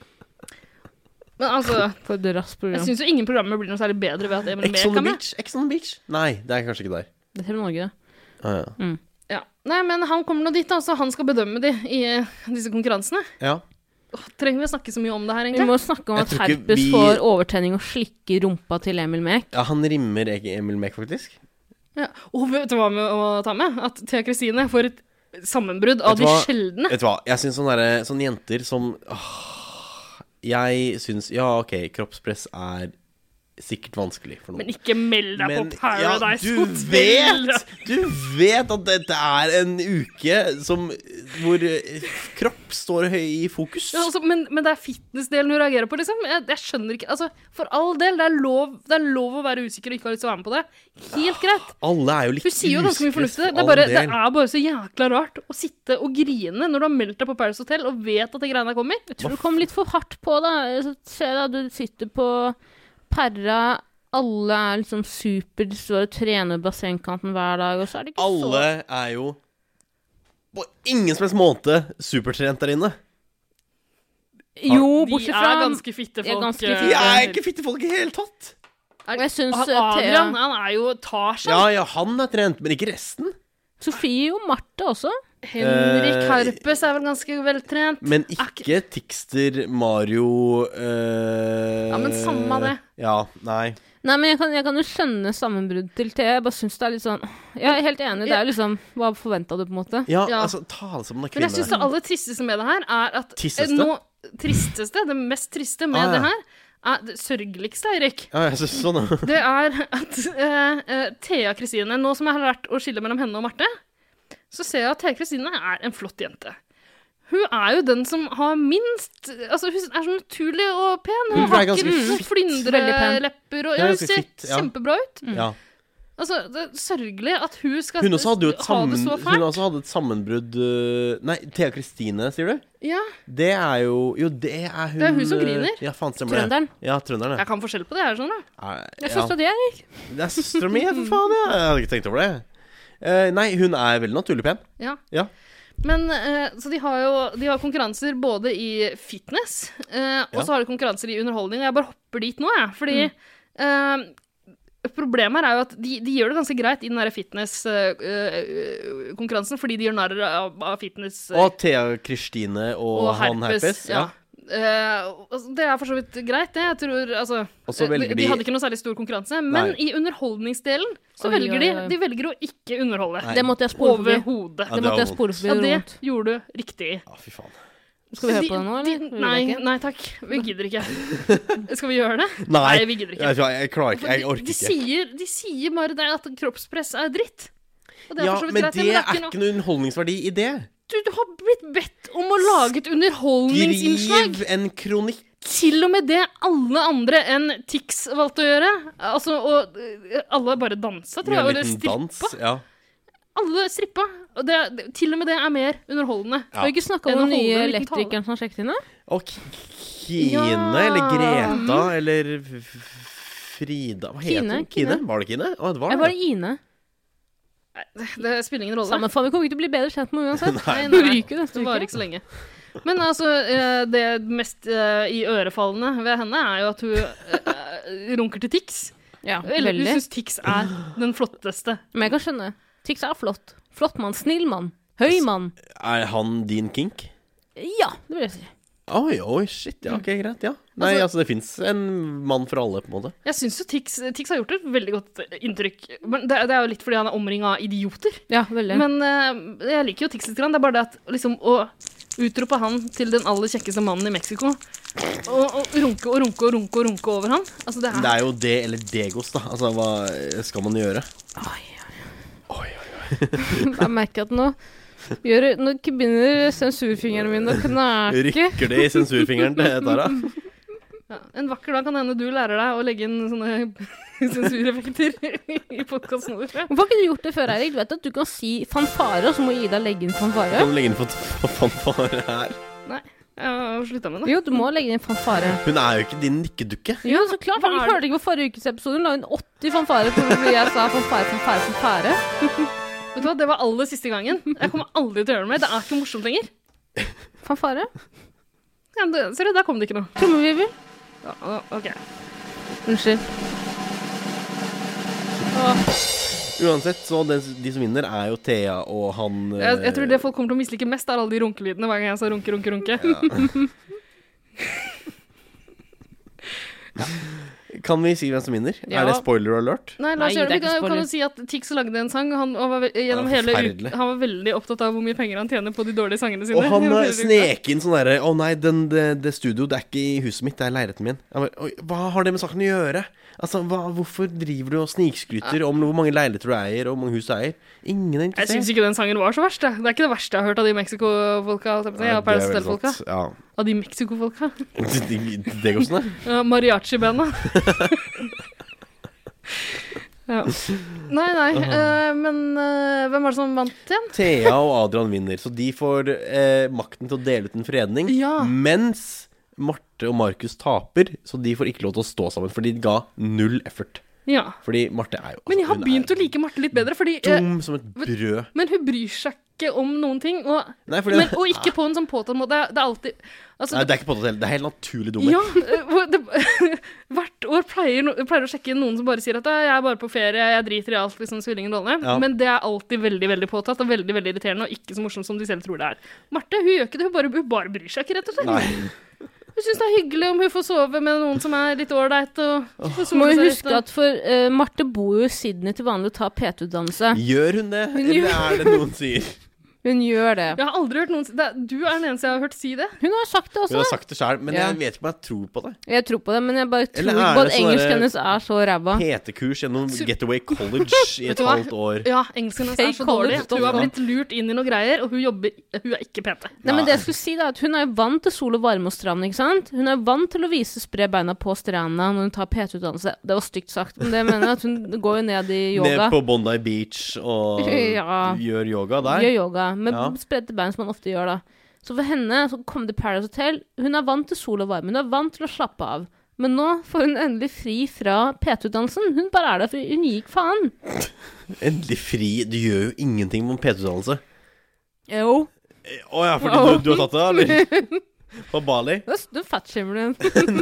Men altså,
For et raskt
jeg
program.
syns jo ingen programmer blir noe særlig bedre ved at Emil
Ex
Mek
on the
er med.
beach? Ex on the beach? Nei, det er kanskje ikke der.
Det er T V Norge, det.
Ah, ja.
Ja. Nei, men han kommer nå dit, da, så han skal bedømme de i eh, disse konkurransene.
ja.
Åh, trenger vi å snakke så mye om det her,
Vi
egentlig?
må snakke om
Jeg
at
tror ikke
Herpes
vi-
får overtenning og slikker rumpa til Emil Mek.
Ja, han rimmer ikke Emil Mek, faktisk.
Ja. Og vet du hva med å ta med? At Thea Kristine får et sammenbrudd av
Vet du
de
hva?
sjeldne.
Vet du hva, jeg syns sånne, derre- sånne jenter som åh, Jeg syns Ja, ok, kroppspress er sikkert vanskelig for noen.
Men ikke meld deg
Men,
på Paradise
ja, du
Hotel!
vet Du vet at dette er en uke som hvor eh, kropp står høy i fokus.
Ja, altså, men, men det er fitnessdelen hun reagerer på, liksom. Jeg, jeg skjønner ikke Altså, for all del, det er, lov, det er lov å være usikker og ikke ha lyst til å være med på det. Helt greit.
Alle er jo litt
Hun sier jo ganske mye
usikre
fornuftig.
for
Det er,
all
bare, det
del.
er bare så jækla rart å sitte og grine når du har meldt deg på Paradise Hotel og vet at det greiene kommer.
Jeg tror du kom litt for hardt på, da. Så ser jeg da du sitter på Perra. Alle er liksom super, de står og trener bassengkanten hver dag, og så er det ikke
Alle er jo på ingen som helst måte supertrent der inne.
så Jo,
De
bortsett fra
er ganske fitte
de er
folk.
ganske
eh,
De er ikke fittefolk i det hele tatt.
er-
Jeg syns,
Han-
eh,
Adrian,
Thea-
han er jo Tarzan.
Ja, ja, han er trent, men ikke resten.
Sofie og Marte også.
Henrik
Eh,
Harpes er vel ganske veltrent.
Men
Er
ikke Tixter, Mario eh,
Ja, men samme det.
Ja, nei.
Nei, men jeg kan, jeg kan jo skjønne sammenbrudd til Thea. Jeg bare syns det er litt sånn Jeg er helt enig. Det er jo liksom Hva forventa du, på en måte?
Ja,
Ja.
altså, ta det som en
Men jeg syns
kvinne.
det aller tristeste med det her er at
Tristeste?
eh, nå, Tristeste, det mest triste med
Ah, ja.
det her, er det sørgeligste, Eirik.
Ja, jeg synes sånn, ja.
Det er at eh, eh, Thea Kristine, nå som jeg har lært å skille mellom henne og Marte, så ser jeg at Thea Kristine er en flott jente. Hun er jo den som har minst Altså, hun er så naturlig og pen. Hun
Hun er
har
ganske
ikke noen
fit.
Veldig pen.
flyndrelepper. Og,
Hun er
ja, hun
ganske
ser
fit, ja.
kjempebra ut.
ja.
Altså, det er sørgelig at hun skal
Hun også hadde jo et,
ha
sammen,
det så
hun
fælt.
også hadde et sammenbrudd øh, Nei, Thea Kristine, sier du?
Ja,
Det er jo Jo, det er hun
Det er hun som
øh,
griner.
Ja, faen, stemmer det.
Trønderen.
Ja, trønderen, ja.
jeg kan forskjell på det her, sånn da.
Nei,
Jeg
ja.
synes at det er ikke.
Det er søstera mi, for faen. Ja. Jeg hadde ikke tenkt over det. Eh, nei, hun er veldig naturlig pen.
Ja.
Ja.
Men, eh, så de har jo de har konkurranser både i fitness, eh, og så har de konkurranser i underholdning, og jeg bare hopper dit nå, jeg, fordi eh, problemet her er jo at de, de gjør det ganske greit i den der fitness-konkurransen, fordi de gjør narr av, av fitness eh,
Og Thea Kristine og,
og
han herpes.
ja. Eh, altså, det er for så vidt greit, det. Jeg tror, altså,
Og så
eh,
velger
de,
de-
de hadde ikke noe særlig stor konkurranse, men
Nei.
i underholdningsdelen så
Oi,
velger de
oi, oi.
De velger å ikke underholde.
Nei.
Det måtte jeg spole forbi.
Overhodet.
Ja,
Det
det
måtte
var
jeg spole forbi.
Ja,
det
det
gjorde vondt.
gjorde du riktig.
Ja, fy faen.
Skal vi høre
De-
på det nå,
de-
eller? Vil
Nei,
dere ikke?
nei takk. Vi gidder ikke. Skal vi gjøre det?
Nei,
vi gidder ikke.
Jeg, jeg klarer ikke. Jeg
de,
orker
de,
ikke.
sier, de sier bare det at kroppspress er dritt. Og det er
Ja,
for så vidt
men
greit,
det
men
er
noe-
ikke noe underholdningsverdi i det.
Du, du har blitt bedt om å lage et underholdningsinnslag.
Skriv en kronikk.
Til og med det alle andre enn Tix valgte å gjøre. Altså, og øh, alle bare dansa, tror jeg.
Gjør en
Eller
liten
strippa.
dans. Ja.
Alle strippa. Og det, det, til og med det er mer underholdende.
Skal vi ikke snakke
Enn
om
å
den
holde
nye
en liten
elektrikeren som har sjekket inn, da?
Og K- Kine,
Ja.
eller Greta, eller F- F- Frida Hva heter
Kine,
hun? Kine?
Kine.
Var det Kine? Å, det var
Jeg
det.
var det Ine.
Det, det spiller ingen rolle.
Samme faen, vi kommer ikke til å bli bedre kjent med henne uansett.
Nei,
Hun
nei,
ryker neste
det varer
uke.
ikke så lenge. Men altså, eh, det mest eh, i ørefallene ved henne er jo at hun eh, runker til Tix.
Ja,
Eller hun
veldig.
syns Tix er den flotteste.
Men jeg kan skjønne. Tix er flott. Flott mann, snill mann, høy mann.
Er han din kink?
Ja, det vil jeg si.
Oi, oi, shit. Ja, ok, greit. Ja. Nei,
Altså-
altså, det fins en mann for alle, på en måte.
Jeg syns jo Tix, Tix har gjort et veldig godt inntrykk. Men det, det er jo litt fordi han er omringa av idioter.
Ja, veldig.
Men eh, jeg liker jo Tix litt grann. Det er bare det at liksom å utrope han til den aller kjekkeste mannen i Mexico, og, og runke og runke og runke og runke over han, altså det er,
Det er jo det eller degos, da. Altså, hva skal man gjøre?
Oi,
Oi, oi,
jeg merker at nå gjør, Nå begynner sensurfingrene mine å knake.
Rykker det i sensurfingeren til Tara?
ja, en vakker dag kan hende du lærer deg å legge inn sånne sensureffekter i podkasten vår. tror jeg.
Hvorfor har ikke du gjort det før, Erik? Du vet at du kan si fanfare, og så må Ida legge inn fanfare.
Kan du legge inn for for fanfare her?
Nei, jeg har slutta med det.
Jo, du må legge inn fanfare.
Hun er jo ikke din nikkedukke.
Jo, så klart.
Hva
Du
er det?
hørte ikke på forrige ukes episode. Hun la inn åtti fanfare hvor jeg sa fanfare, fanfare, fanfare.
Vet du hva, det var aller siste gangen. Jeg kommer aldri til å gjøre det mer. Det er ikke morsomt lenger.
Fanfare?
Ja, det, ser du, der kom det ikke noe.
Trommevirvel?
Ja, ok.
Unnskyld.
Uansett, så den, de som vinner, er jo Thea og han
Jeg, jeg tror det folk kommer til å mislike mest, er alle de runkelydene hver gang jeg sa runke, runke, runke.
Kan vi si hvem som vinner?
Ja.
Er det spoiler alert?
Nei, la oss
Nei,
gjøre det.
det er
Vi
ikke
kan, kan
spoiler.
jo si at Tix lagde en sang. Han var, ve- gjennom
Ja,
hele
forferdelig.
uka, han var veldig opptatt av hvor mye penger han tjener på de dårlige sangene sine.
Og han
Gjennom
eh,
hele uka.
snek inn sånn derre Å nei, den, det, det studio, det er ikke i huset mitt, det er i leiligheten min. Jeg bare, Oi, hva har det med saken å gjøre? Altså, hva, Hvorfor driver du og snikskryter om hvor mange leiligheter du eier, og hvor mange hus du eier? Ingen er
Jeg syns
interessert.
ikke den sangen var så verst. Det, det er ikke det verste jeg har hørt av de Mexico-folka. holdt jeg på å si,
Nei,
av Paradise
det er veldig
Hotel-folka.
sant. Ja.
Av de Mexico-folka.
De, de, de gåsene.
Ja, mariachi-banda. ja. Nei, nei. eh, men eh, hvem var det som vant igjen?
Thea og Adrian vinner, så de får eh, makten til å dele ut en fredning.
Ja.
Mens Marte og Markus taper, så de får ikke lov til å stå sammen, for de ga null effort.
Ja.
Fordi Marte er jo altså,
Men jeg har
hun
begynt
er
å like Marte litt bedre, fordi eh,
dum som et brød.
Men hun bryr seg ikke om noen ting. Og,
Nei, fordi-
men, og ikke på en sånn påtatt måte. Det er, det er alltid altså,
Nei, det er ikke påtatt heller. Det er helt naturlig dumhet.
Ja, eh, hvor det, hvert år pleier, no, pleier å sjekke inn noen som bare sier at «Ja, jeg er bare på ferie, jeg driter i alt, liksom spiller ingen rolle.
Ja.
Men det er alltid veldig veldig påtatt og veldig veldig irriterende, og ikke så morsomt som de selv tror det er. Marte hun gjør ikke det, hun bare, hun bare bryr seg ikke, rett og slett.
Nei.
Hun syns det er hyggelig om hun får sove med noen som er litt ålreit. Og får
Så
sole
må vi
seg
huske
litt, og-
at for uh, Marte bor jo i Sydney til vanlig og tar P T-utdannelse.
Gjør hun det? Eller er det noen sier?
Hun gjør det.
Jeg har aldri hørt noen si det. Du er den eneste jeg har hørt si det.
Hun har sagt det også.
Hun har sagt det selv, men
Ja.
jeg vet ikke om jeg tror på det.
Jeg tror på det, men jeg bare tror
Eller er
ikke på
det
at
sånn
engelsk
derre-
hennes er så ræva.
P T-kurs gjennom Getaway College i
Vet
et
du hva?
halvt år.
Ja, engelsken hennes er
Fake
så dårlig.
college,
Hun har
da.
blitt lurt inn i noen greier, og hun jobber Hun er ikke P T.
Nei, men det jeg skulle si da, at hun er vant til sol og varme og strand, ikke sant? Hun er vant til å vise spre beina på stranda når hun tar P T-utdannelse. Det var stygt sagt, men det mener jeg at hun går jo ned i yoga.
Ned på Bondi Beach og
Ja.
gjør yoga der.
Gjør yoga, med
Ja.
spredte bein som man ofte gjør da. Så for henne, så kom det Paradise Hotel. Hun er vant til sol og varme, hun er vant til å slappe av. Men nå får hun endelig fri fra P T-utdannelsen. Hun bare er der, for hun gikk faen.
Endelig fri. Du gjør jo ingenting med P T-utdannelse.
Jo.
Å ja, fordi du, du har tatt det, eller? På Bali?
Det er- Du fattskimmer den.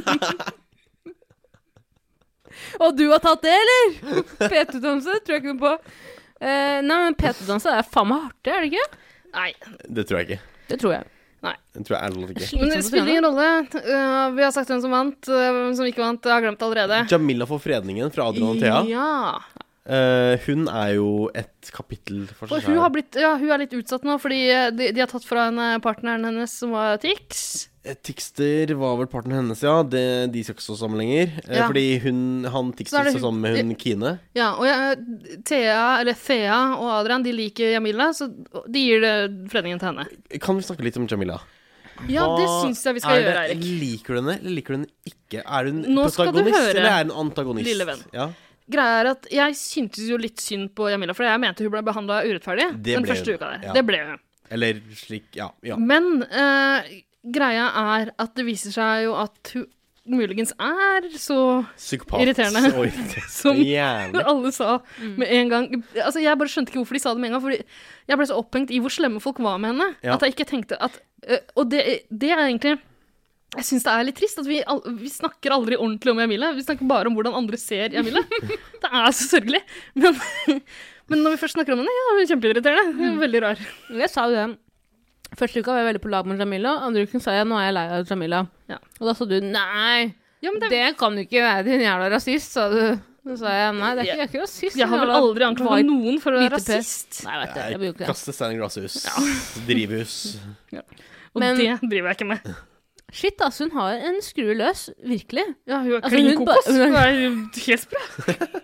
Og du har tatt det, eller? P T-utdannelse, tror jeg ikke noe på. Eh, nei, men P T-utdannelse er faen meg hardt, er det ikke?
Nei.
Det tror jeg ikke.
Det tror jeg.
Det tror jeg ærlig talt ikke.
Men det spiller ingen rolle. Uh, vi har sagt hvem som vant, uh, hvem som ikke vant. Jeg har glemt det allerede.
Jamila får fredningen fra Adrian og Thea.
Ja.
Eh, hun er jo et kapittel for
Og
seg
hun, har
selv.
blitt, ja, hun er litt utsatt nå, fordi uh, de, de har tatt fra henne partneren hennes, som var Tix.
Eh, Tixter var vel partneren hennes, ja. Det, de skal ikke stå sammen lenger. Eh,
Ja.
Fordi hun, han
Så er
Tixter
det
står
hun-
sammen med hun Kine.
Ja, og jeg, Thea, eller Thea og Adrian, de liker Jamila, så de gir det fredningen til henne.
Kan vi snakke litt om Jamila?
Ja, det
Hva
syns jeg vi skal
er
gjøre,
det-
Erik.
Liker du henne, eller liker du henne ikke? Er hun
Nå skal du
protagonist,
høre,
eller er hun antagonist?
lille venn.
Ja.
Greia er at jeg syntes jo litt synd på Jamila, for jeg mente hun ble behandla urettferdig
Det
den
ble
første
hun,
uka der.
ja.
Det ble hun.
Eller slik, ja. ja.
Men eh, greia er at det viser seg jo at hun muligens er så
Psykopat.
irriterende.
Oi, det er
Som
jævlig.
alle sa med en gang. Altså, jeg bare skjønte ikke hvorfor de sa det med en gang, fordi jeg ble så opphengt i hvor slemme folk var med henne,
Ja.
at jeg ikke tenkte at øh, Og det, det er egentlig Jeg syns det er litt trist at vi, al vi snakker aldri ordentlig om Jamila. Vi snakker bare om hvordan andre ser Jamila. Det er så sørgelig. Men, men når vi først snakker om henne, ja, hun er kjempeirriterende. Hun er veldig rar.
Jeg sa jo det. Første uka var jeg veldig på lag med Jamila. Andre uken sa jeg nå er jeg lei av Jamila.
Ja.
Og da sa du nei,
Ja, men det,
det kan du ikke være, din jævla rasist, sa du. Da sa jeg nei, det er ikke, jeg er ikke rasist.
jeg har vel
jævla
aldri anklaget
white-
noen for å være
hvite pest.
rasist.
Nei, jeg vet det. Jeg blir jo ikke det.
Kaste stein i glasshus. Drivhus.
Og
Men-
det driver jeg ikke med.
Shit, altså, hun har en skrue løs. Virkelig.
Ja, hun er
Altså,
klin
hun ba-
kokos. Hun er jo helt sprø.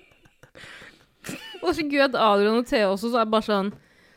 Og så gøy at Adrian og Thea også så er bare sånn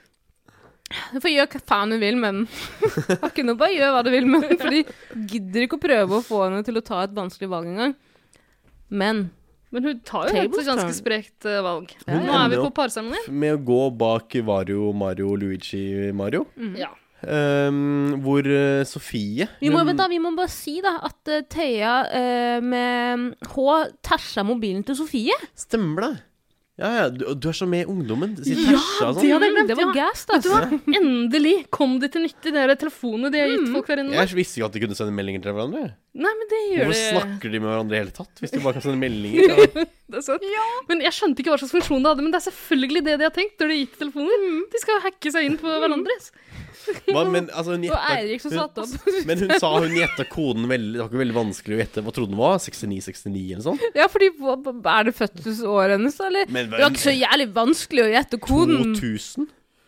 Du får gjøre hva faen du vil med den. Har ikke noe, bare gjør hva du vil med den. For de gidder ikke å prøve å få henne til å ta et vanskelig valg engang. Men
Men hun tar jo et
Tables
ganske
turn.
sprekt eh, valg.
Hun
Nå er vi
ender
på
opp
parseremoni.
med å gå bak Vario, Mario, Luigi, Mario.
Ja.
Um, hvor eh, Sofie
vi må,
hun-
vent da, vi må bare si da at uh, Thea uh, med H tæsja mobilen til Sofie.
Stemmer det? Ja, ja, du, du er så med i ungdommen. Sier
Ja,
tæsja og
det
sånn.
hadde jeg glemt.
Det var
Ja.
gass,
Vet du
altså.
hva? Endelig kom de til nytte, de der telefonene de har gitt folk der inne. nå.
Jeg visste ikke at de kunne sende meldinger til hverandre.
Nei, men det gjør
Hvorfor
de.
snakker de med hverandre i hele tatt? Hvis de bare kan sende meldinger? Ja.
Det er sant. Men jeg skjønte ikke hva slags funksjon det hadde, men det er selvfølgelig det de har tenkt når de har gitt telefoner. De skal jo hacke seg inn på hverandres.
Hva, men, altså, hun
Og
gjetta,
Eirik som
hun,
satt opp.
men hun sa hun gjetta koden veldig. Det var ikke veldig vanskelig å gjette. Hva trodde hun var? sekstini sekstini eller sånn?
Ja, fordi hva- hva- er det fødselsåret hennes, da, eller?
Men
Det var ikke så jævlig vanskelig å gjette koden.
to tusen?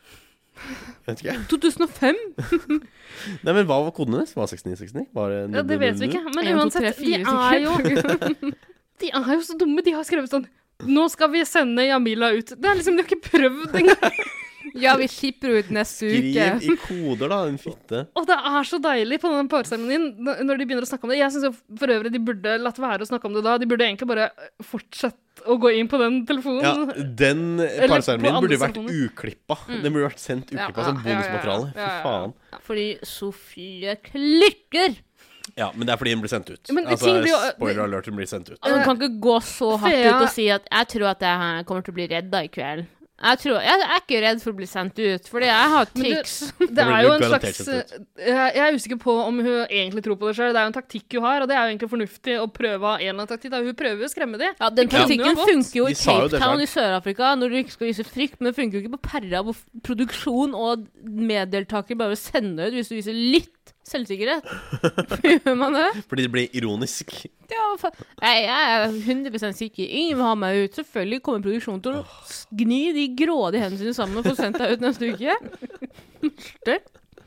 Vet ikke.
to tusen og fem?
Nei, men hva var koden hennes? Var det sekstini sekstini? Var det
Ja, det vet vi ikke. Men
En, to, tre,
uansett, de
fire,
er jo
sikkert.
De er jo så dumme. De har skrevet sånn Nå skal vi sende Jamila ut. Det er liksom, De har ikke prøvd engang.
Ja, vi skipper ut neste uke.
Skriv i koder, da, en fitte.
Og det er så deilig på den parseremonien når når de begynner å snakke om det. Jeg syns for øvrig de burde latt være å snakke om det da. De burde egentlig bare fortsette å gå inn på den
Ja,
telefonen.
den
Eller
parseremonien
på
burde
andre
vært
telefoner.
uklippa. Den burde vært sendt uklippa
Ja,
som
ja, ja, ja,
bonusmateriale.
ja, ja, ja.
Fy faen.
Fordi Sofie klikker.
Ja, men det er fordi den blir sendt ut.
Men
altså,
ting blir jo-
spoiler alert, den blir sendt ut.
Altså, hun kan ikke gå så hardt
Thea-
ut og si at jeg tror at jeg her kommer til å bli redda i kveld. Jeg, tror, jeg er ikke redd for å bli sendt ut, fordi jeg har
Men det-
triks.
Det
blir
er jo en
garantert
slags
sendt
jeg, jeg er usikker på om hun egentlig tror på det sjøl. Det er jo en taktikk hun har, og det er jo egentlig fornuftig å prøve av en eller annen taktikk. Da. Hun prøver jo å skremme dem.
Ja, Den
Det kunne
taktikken
jo gått.
funker jo i
De sa jo
Cape
det
Town
selv.
i Sør-Afrika, når du ikke skal vise frykt, men det funker jo ikke på Perra, hvor f- produksjon og meddeltaker bare vil sende ut hvis du viser litt litt selvsikkerhet. Gjør man det?
Fordi det blir ironisk.
Ja, for, nei, jeg er hundre prosent sikker. Ingen vil ha meg ut. Selvfølgelig kommer produksjonen til å gni de grådige hendene sine sammen og få sendt deg ut neste uke. Det.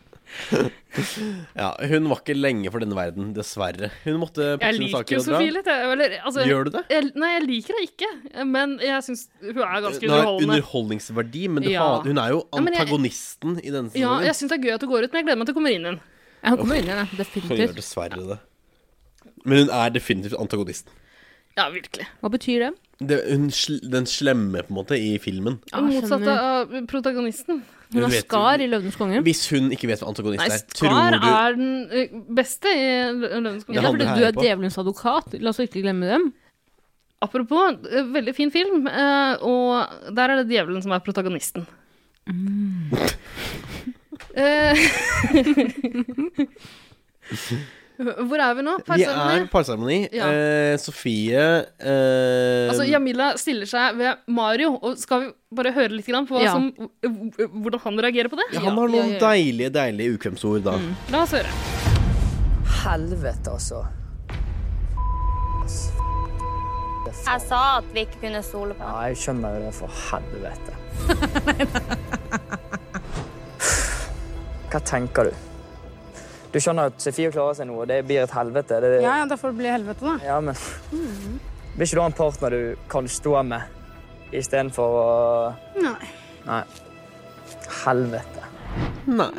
Ja, hun var ikke lenge for denne verden, dessverre. Hun måtte
Jeg liker jo Sofie litt. Jeg, eller, altså,
Gjør du det?
Jeg, nei, jeg liker det ikke. Men jeg synes hun er ganske
Hun har
underholdende.
underholdningsverdi, men du
Ja.
har, hun er jo
Ja, men jeg-
antagonisten i denne
Ja,
sesongen.
jeg synes det er gøy at hun går ut, men jeg gleder meg til å komme inn igjen.
Ja, hun kommer inn igjen,
Hun gjør
definitivt.
dessverre det. Men hun er definitivt antagonisten.
Ja, virkelig.
Hva betyr det?
Det, hun, sl- den slemme, på en måte, i filmen.
Ja,
Motsatt
skjønner.
av protagonisten.
Hun har
vet-
skar i Løvenes konge.
Hvis hun ikke vet hva antagonist
Nei,
er,
Skar
tror du
er den eh, beste i Løvenes
Det
Ja,
konge.
fordi
handler
du
her
er
på.
djevelens advokat. La oss ikke glemme dem.
Apropos, eh, veldig fin film, eh, og der er det djevelen som er protagonisten.
Mm.
Eh, Hvor er vi nå?
Vi er
Parseremoni?
på parseremoni.
Ja.
Eh, Sofie eh,
Altså, Jamila stiller seg ved Mario, og skal vi bare høre litt grann på hva
Ja.
som, hvordan han reagerer på det?
ja, Han har noen
Ja, ja, ja.
deilige, deilige ukvemsord, da.
La oss høre.
Helvete, altså.
Jeg sa at vi ikke kunne stole på
Ja,
ham.
jeg skjønner jo det, for helvete. Hva tenker du? Du skjønner at Sofie klarer seg nå, og det blir et helvete. Det,
Ja, ja, da får det bli helvete, da.
ja, men blir ikke du en partner du kan stå med, i stedet for å...
Nei.
Nei. Helvete.
Nei.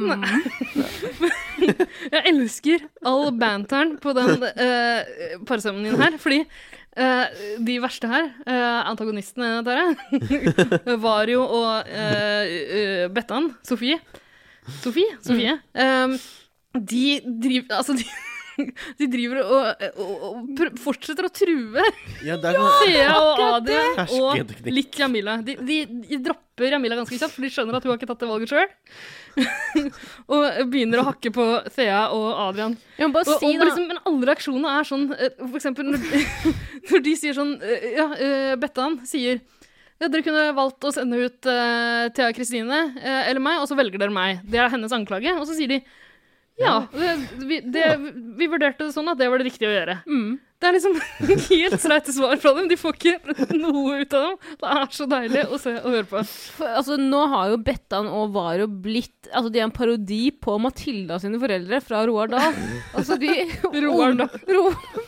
Jeg elsker all banteren på den uh, parseremonien her, fordi eh, de verste her, eh, antagonistene der, Vario og eh, eh, Bettan, Sofie, Sofie, Sofie, eh, de driver, altså de, de driver og, og, og pr- fortsetter å true
Ja, det er sånn
Thea og Adrian og
Hersketeknikk.
litt Jamila. De, de, de dropper Jamila ganske kjapt, for de skjønner at hun har ikke tatt det valget selv. Og begynner å hakke på Thea og Adrian.
Jeg må bare
Og,
si,
og
da.
liksom, men alle reaksjonene er sånn, eh, for eksempel når, når de sier sånn, eh, ja, eh, Bettan sier, ja, dere kunne valgt å sende ut eh, Thea Kristine eh, eller meg, og så velger dere meg. Det er hennes anklage. Og så sier de, ja, det, vi, det, vi vurderte det sånn at det var det riktige å gjøre. Det er liksom helt streite svar fra dem. De får ikke noe ut av dem. Det er så deilig å se og høre på.
For, altså, nå har jo Bettan og Vario blitt Altså, de er en parodi på Matilda sine foreldre fra Roar Dahl. Altså, de
Roar Dahl.
Ro...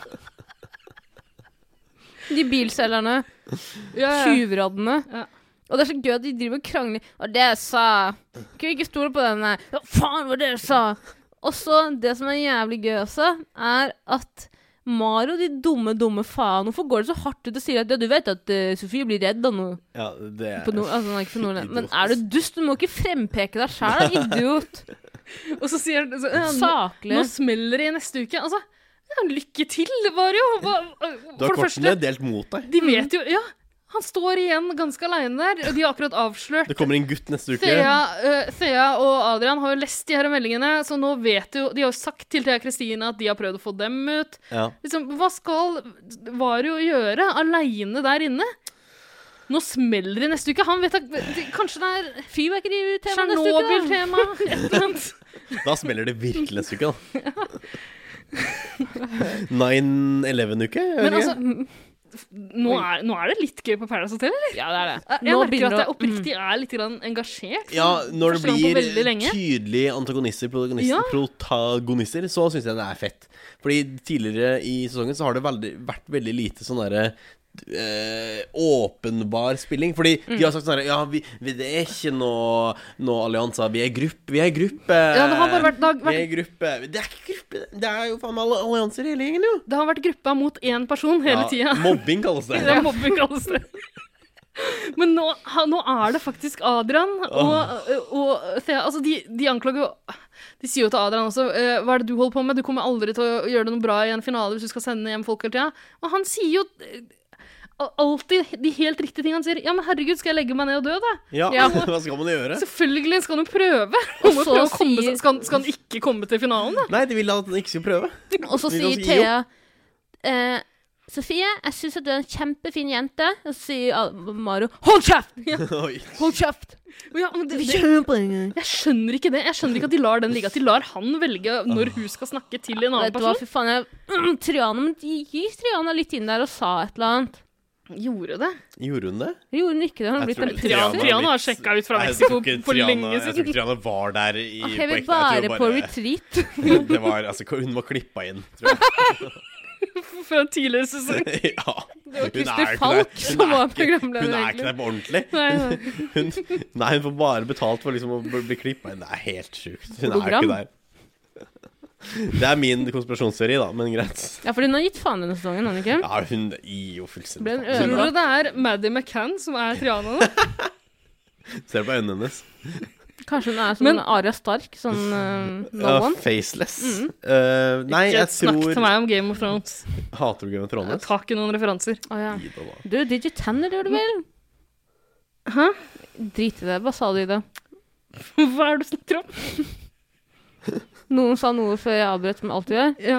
De bilselgerne.
Ja, ja.
Tjuvraddene.
Ja.
Og det er så gøy at de driver og krangler. Og det jeg sa Kunne vi ikke stole på denne? Ja, faen, hva det jeg sa? Og så, det som er jævlig gøy også, er at Mario, de dumme, dumme faen. Hvorfor går det så hardt ut og sier at ja, du vet at uh, Sofie blir redd av noe?
Ja, det er
På no altså, nei, ikke for noe, men er du dust? Du må ikke frempeke deg selv, da, idiot.
Og så sier så, ja, nå,
Saklig.
nå smeller det i neste uke. Altså, ja, lykke til, Vario. Hva,
Du har
for det
kortene
første,
delt mot deg.
de vet jo, ja, han står igjen ganske alene der, og de har akkurat avslørt.
Det kommer en gutt neste uke.
Thea, uh, Thea og Adrian har jo lest de her meldingene, så nå vet jo, de har jo sagt til Thea Kristine at de har prøvd å få dem ut.
Ja.
Liksom, hva skal Vario gjøre alene der inne? Nå smeller det neste uke. Han vet at, kanskje det er
Fyrverkeri-tema neste uke.
Chernobyl-tema, et eller annet.
Da smeller det virkelig neste uke, da. nine eleven-uke?
Men altså, nå er, nå er det litt gøy på Paradise Hotel, eller?
Ja, det er det.
Jeg
Nå
merker
begynner
at jeg
det å-
oppriktig er litt grann engasjert.
Ja, når det
Første gang på veldig
blir
lenge.
tydelige antagonister, protagonister,
Ja.
protagonister, så synes jeg det er fett. Fordi tidligere i sesongen så har det veldig, vært veldig lite sånn derre eh, åpenbar spilling. Fordi de har sagt sånn her, ja, vi, vi, det er ikke noe, noe allianser, vi er gruppe, vi er gruppe.
Ja, det har bare vært, det har
Vi
vært,
er gruppe. Det er ikke gruppe, det er jo faen meg alle allianser hele gjengen, jo.
det har vært gruppa mot én person hele
Ja,
tida.
mobbing kalles det.
Det er mobbing, kalles det. Men nå, ha, nå er det faktisk Adrian og, og Thea. Altså, de, de anklager jo De sier jo til Adrian også eh, hva er det du holder på med? Du kommer aldri til å gjøre det noe bra i en finale hvis du skal sende hjem folk hele tida. Og han sier jo eh, alltid de helt riktige tingene. Han sier ja, men herregud, skal jeg legge meg ned og dø, da?
Ja,
Ja.
hva skal man gjøre?
Selvfølgelig skal han jo prøve. Han må
så
prøve å komme,
sier-
seg- skal, han- skal han ikke komme til finalen, da?
Nei, de vil at han ikke skal prøve.
Og så
Vi
sier
kan si jo.
Thea eh, Sofie, jeg synes at du er en kjempefin jente. Og så sier Mario, hold kjeft! Ja. Hold kjeft!
Ja, men det, det, jeg skjønner ikke det. Jeg skjønner ikke at de lar den ligge. At de lar han velge når hun skal snakke til en annen
Vet du hva,
person.
fy faen, jeg, mm, Triana, men de gikk Triana litt inn der og sa et eller annet.
Gjorde det?
Gjorde hun det?
Gjorde hun ikke det? Hun har blitt en
Triana, Triana har sjekket ut fra Mexico for lenge
Jeg tror
siden.
ikke Triana var der i,
Ok,
på
vi
ekte.
bare
Jeg tror
på retreat.
det var, altså, hun var klippet inn, tror jeg.
For en tidligere sesong.
Ja.
Det var
Hun
Christer
er ikke
Falk
der.
som
Hun er
var
ikke-
programleder,
Hun er ikke
egentlig.
der på ordentlig.
Nei, nei.
Hun, nei, hun får bare betalt for liksom å bli bli klippet inn. Det er helt sjukt. Hun er
Hologram.
ikke der. Det er min konspirasjonsteori, da, men greit.
Ja, for hun har gitt faen denne sesongen, har hun ikke?
Ja, hun gir jo fullstendig
Ble en
faen.
Tror du det er Maddie McCann som er Triana nå?
Ser du på øynene hennes?
Kanskje hun er som
Men-
Arya Stark, sånn uh, no
Ja,
one.
faceless.
Mhm.
Eh, nei,
Ikke
jeg
snakk til
tror
meg om Game of Thrones.
Hater du Game of
Jeg
Thrones?
tar ikke noen referanser.
Å ja.
Gi det da.
Du, Digi Tanner gjør det vel?
Hæ?
Drit i det, hva sa du i det?
Hva er det du snakker om?
Noen sa noe før jeg avbrøt, som alltid gjør.
Ja.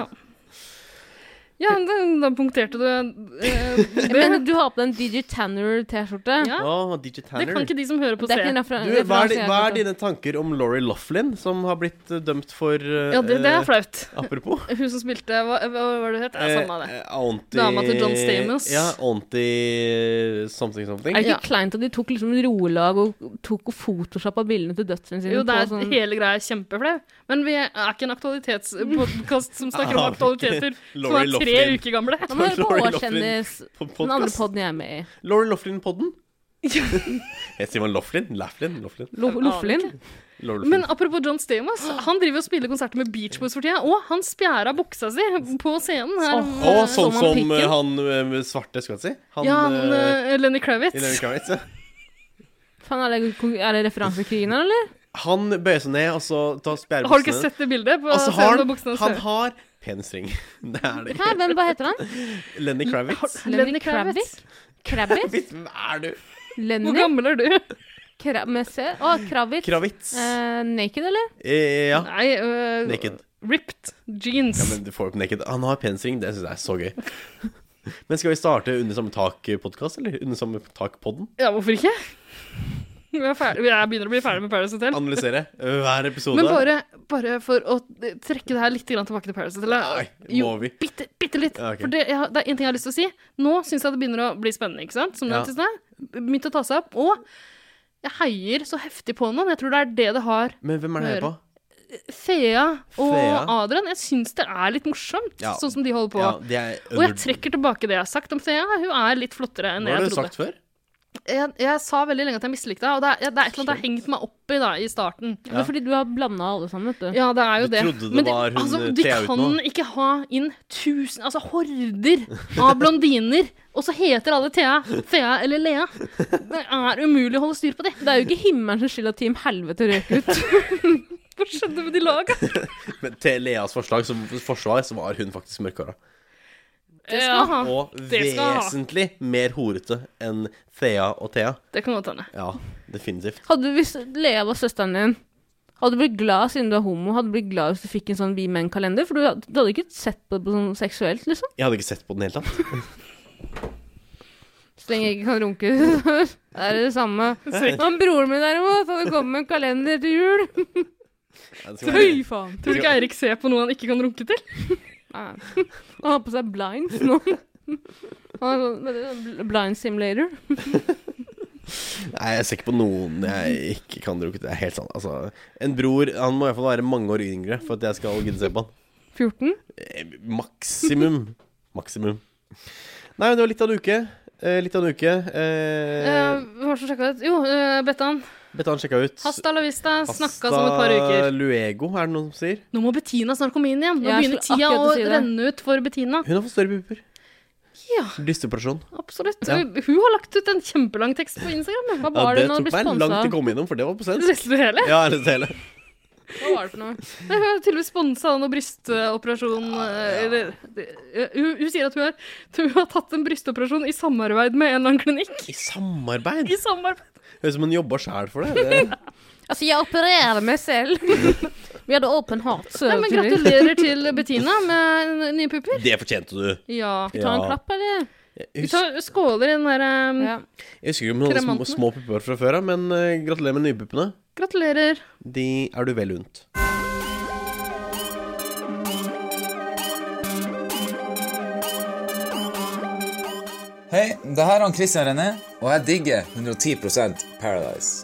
Ja, da, da punkterte du eh,
Jeg mener, du har på deg en Digi Tanner-T-skjorte.
Ja.
Å, D J
Det
Tanner.
kan ikke de som hører på
Det
se.
er ikke en refer
Du, hva, er,
referanse
di-
jeg
hva
har
er
fått.
dine tanker om Lori Loughlin, som har blitt eh, dømt for eh,
Ja, det, det er flaut.
Apropos.
Hun som spilte Hva, hva var det het? Ja, samme det.
Eh, Auntie
Dama til John Stamos.
Ja, Auntie something something.
Er det ikke
Ja.
kleint at de tok liksom rolag og tok og photoshoppa bildene til dødsene sine?
Jo, det
på
er
sånn...
hele greia kjempeflau. Men vi er ikke en aktualitetspodkast som snakker om
Ah,
aktualiteter som
Lori
er tre
Loughlin.
uker gamle.
Nå må du høre på
Lori
Årkjendis,
På
den andre
podcast.
podden jeg er med i.
Lori Loughlin-podden. Jeg sier man Loughlin? Laughlin? Loughlin?
Lo Lofflin.
Lori Loughlin.
Men apropos John Stamos, han driver og spiller konserter med Beach Boys for tida, og han spjæra buksa si på scenen her.
Åh,
Å,
Eh,
sånn
som han
som
pikken.
eh, han eh, med svarte, skal jeg si. Han,
ja, han,
eh,
eh, Lenny Kravitz.
i Lenny Kravitz, ja.
Faen, er det, er det referansekrigen her, eller?
Han bøyer seg ned, og så tar spjærebuksene.
Har du ikke sett det bildet? På
Altså,
scenen
har
med
han,
buksene
han
hans?
har penisring. Det er det.
Hæ, hvem, hva heter han?
Lenny Kravitz.
Lenny Kravitz.
Krabbit?
Hvem er du?
Lenny?
Hvor gammel er du?
Kra med C? Å, Kravitz.
Kravitz.
Eh, naked, eller?
Eh, ja.
Nei, øh,
Naked.
ripped jeans.
Ja, men du får jo på naked. Han har penisring, det synes jeg er så gøy. Men skal vi starte Under samme tak-podcast, eller Under samme tak-podden?
Ja, hvorfor ikke? Vi er ferdig, vi er begynner å bli ferdig med Paradise Hotel.
Analysere hver episode.
Men bare, bare for å trekke det her litt grann tilbake til Paradise Hotel.
Nei,
Jo,
må vi?
bitte, bitte litt.
Ja, ok.
For det, jeg, har- det er en ting jeg har lyst til å si. Nå synes jeg det begynner å bli spennende, ikke sant? Som
Ja.
nevnt i sted. Begynt å ta seg opp. Og jeg heier så heftig på noen. Jeg tror det er det det har.
Men hvem er det her på?
Thea og
Thea.
Adrian. Jeg synes det er litt morsomt,
Ja.
sånn som de holder på.
Ja, det er
Og jeg trekker tilbake det jeg har sagt om Thea. Hun er litt flottere enn
Hva har
jeg
du
trodde.
sagt før?
Jeg, jeg sa veldig lenge at jeg mislikte henne, og det er, det er et eller annet jeg har hengt meg opp i da, i starten.
Det er fordi du har blanda alle sammen, vet du.
Ja, det er jo
Du
det.
trodde det
Men
var hun,
altså,
eh,
de
Thea
kan
uten nå?
ikke ha inn tusen, altså horder av blondiner, og så heter alle Thea, Thea eller Lea. Det er umulig å holde styr på det.
Det er jo ikke himmelens skyld at Team Helvete røk ut.
Hva skjedde med de laga?
Men til Leas forslag som forsvar, så var hun faktisk mørkhåra.
Det skal ha.
Og
Det skal ha.
vesentlig mer horete enn Thea og Thea.
Det kan godt hende.
Ja, definitivt.
Hadde du, hvis Lea var søsteren din, hadde du blitt glad siden du er homo? Hadde du blitt glad hvis du fikk en sånn Vi Menn-kalender? For du hadde, du hadde ikke sett på det på sånn seksuelt, liksom?
Jeg hadde ikke sett på den helt tatt.
Så lenge jeg ikke kan runke, det er det samme. Men broren min derimot hadde kommet med en kalender til jul.
Ja, det skal
Fy
være-
faen.
Tror du ikke Eirik ser på noe han ikke kan runke til?
Nei. Han har på seg blinds nå. Han har sånn vet du, blind simulator.
Nei, jeg ser ikke på noen jeg ikke kan drukke. Det er helt sant. Altså, en bror, han må i hvert fall være mange år yngre for at jeg skal gidde se på han.
fjorten?
Eh, Maksimum. Maksimum. Nei, men det var litt av en uke. Eh, litt av en uke. Eh,
Uh, hva har du sjekket ut? Jo, uh, Bettan.
Bettan sjekka ut.
Hasta la vista. Snakka om et par uker.
Luego, er det noen som sier?
Nå må Bettina snart komme inn igjen. Nå
Jeg
begynner
skulle
tida
akkurat
å
si det.
renne ut for Bettina.
Hun har fått større pupper.
Ja,
Lysteoperasjon.
absolutt.
Ja.
Hun har lagt ut en kjempelang tekst på Instagram.
Hva
Ja,
var
det
det når
tok
du ble
meg langt
sponsa?
til å komme innom, for det var på svensk.
Leste du hele?
Ja, jeg leste hele.
Hva var det for noe?
Nei, Hun har tydeligvis sponsa noe brystoperasjon. eh, Eller, eh, hun, hun sier at hun har, hun har tatt en brystoperasjon i samarbeid med en eller annen klinikk.
I samarbeid?
I samarbeid.
Høres ut som hun jobber sjæl for det. det.
Altså, jeg opererer meg selv. Vi hadde open heart.
Nei, men gratulerer til Bettina med nye pupper.
Det fortjente du.
Ja.
Vi tar en klapp, eller?
Vi tar skåler i den der um,
ja.
Jeg husker ikke om noen små, små pupper fra før, men uh, gratulerer med nypuppene.
Gratulerer.
De er du vel unt.
Hei, det her er han Christian René, og jeg digger hundre og ti prosent Paradise.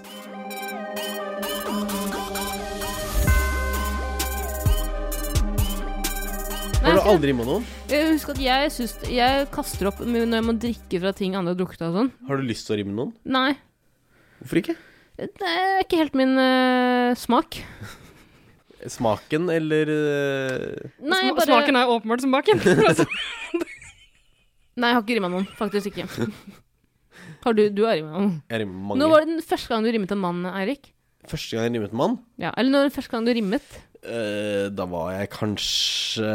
Har du aldri rimmet noen?
Jeg husker at jeg, synes, jeg kaster opp når jeg må drikke fra ting andre har drukket av og sånn.
Har du lyst til å rimme noen?
Nei.
Hvorfor ikke?
Det er ikke helt min uh, smak.
Smaken, eller uh...
Nei, bare... Smaken er åpenbart som baken.
Nei, jeg har ikke rimmet noen. Faktisk ikke. Har du, du har rimmet noen?
Jeg rimmet mange.
Når var det den første gang du rimmet en mann, Eirik?
Første gang jeg rimmet en mann?
Ja, eller når var den første gang du rimmet?
Uh, da var jeg kanskje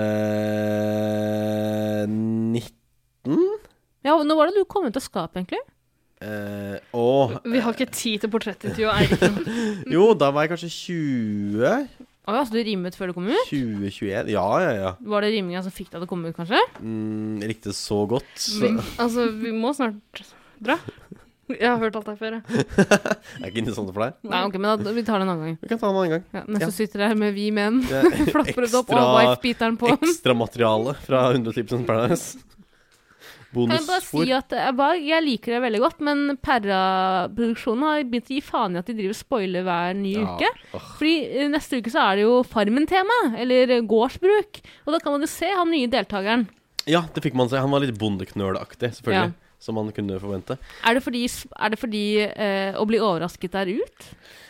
nitten?
Ja, når var det du kom ut av skapet, egentlig?
Uh, og,
Vi har ikke tid til portrettintervju av Eirik.
Jo, da var jeg kanskje tjue.
Å ja, så du rimmet før det kom ut?
tjue tjueen, ja, ja, ja.
Var det riminga som fikk deg til å komme ut, kanskje?
Mm, riktig så godt. Så.
Vi, altså, vi må snart dra. Jeg har hørt alt der før, jeg.
Er ikke interessant for deg?
Nei, ok, men da, vi tar det en annen gang.
Vi kan ta det en annen gang.
Ja, mens
ja.
du sitter der med vi menn,
ja,
flapper det opp, og wife-beateren på.
Ekstra materiale fra hundre og ti prosent Paradise. Bonus.
Kan jeg bare si at jeg, bare, jeg liker det veldig godt, men Perra-produksjonen har begynt å gi faen i at de driver spoiler hver nye ja. uke. Oh. Fordi neste uke så er det jo Farmen-tema, eller gårdsbruk. Og da kan man jo se han nye deltakeren.
Ja, det fikk man se. Han var litt bondeknølaktig, selvfølgelig. Ja. Som man kunne forvente.
Er det fordi, er det fordi eh, å bli overrasket er ut?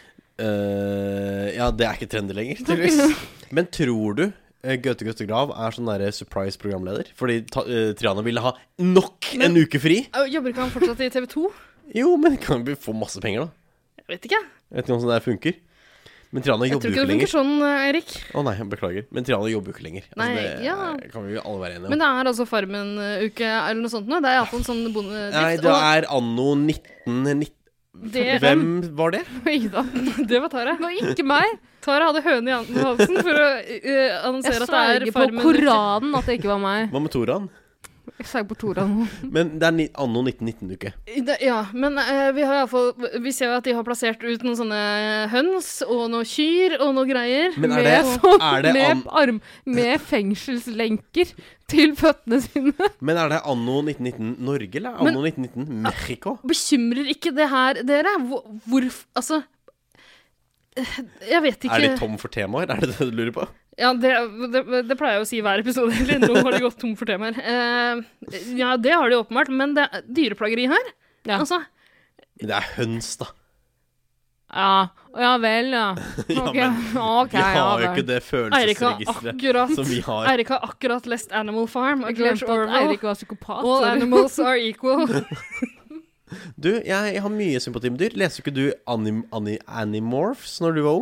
Uh, ja, det er ikke trendy lenger, tydeligvis. Men tror du uh, Gaute Gaute Grav er sånn der surprise-programleder? Fordi ta, uh, Triana ville ha nok men, en uke fri.
Jobber ikke han fortsatt i T V to?
Jo, men kan vi få masse penger da?
Jeg vet ikke.
Jeg vet ikke om sånn der funker. Men Triana
jeg
jobber jo
ikke lenger. Jeg tror ikke det funker sånn, Eirik.
Å oh, nei, jeg beklager. Men Triana jobber jo ikke lenger.
Nei,
altså, det
ja.
kan vi jo alle være enige om.
Men det er altså Farmen-uke eller noe sånt nå. Det er i hvert fall en sånn bondedrift.
Nei, det er anno nitten nitten. Det... Hvem var det?
Ida. Det var Tara.
Det var ikke meg.
Tara hadde høne i halsen for å uh, annonsere at det er Farmen.
Jeg sa ikke på Koranen at det ikke var meg.
Hva med Toran?
Jeg sa på Toran.
Men det er anno nitten nitten-uke.
Ja, men uh, vi har i hvert fall vi ser jo at de har plassert ut noen sånne høns og noen kyr og noen greier.
Men er det,
med, sånn,
er det
med, arm, med fengselslenker til føttene sine.
Men er det anno nitten nitten Norge, eller anno nitten nitten Mexico?
Bekymrer ikke det her dere? Hvor, hvor altså jeg vet ikke.
Er de tom for temaer? Er det det du lurer på?
Ja, det, det, det pleier jeg å si hver episode. Nå har de gått tom for temaer. Uh, ja, det har de åpenbart, men det er dyreplageri her.
Ja.
Altså.
Det er høns, da.
Ja, ja vel, ja. Okay.
Ja, men
okay,
vi har
ja,
jo ikke det følelsesregistret som vi har.
Eirik har akkurat lest Animal Farm.
Jeg glemte at Eirik var psykopat.
All animals are equal.
Du, jeg, jeg har mye sympati med dyr. Leser ikke du anim, anim, Animorphs når du var ung?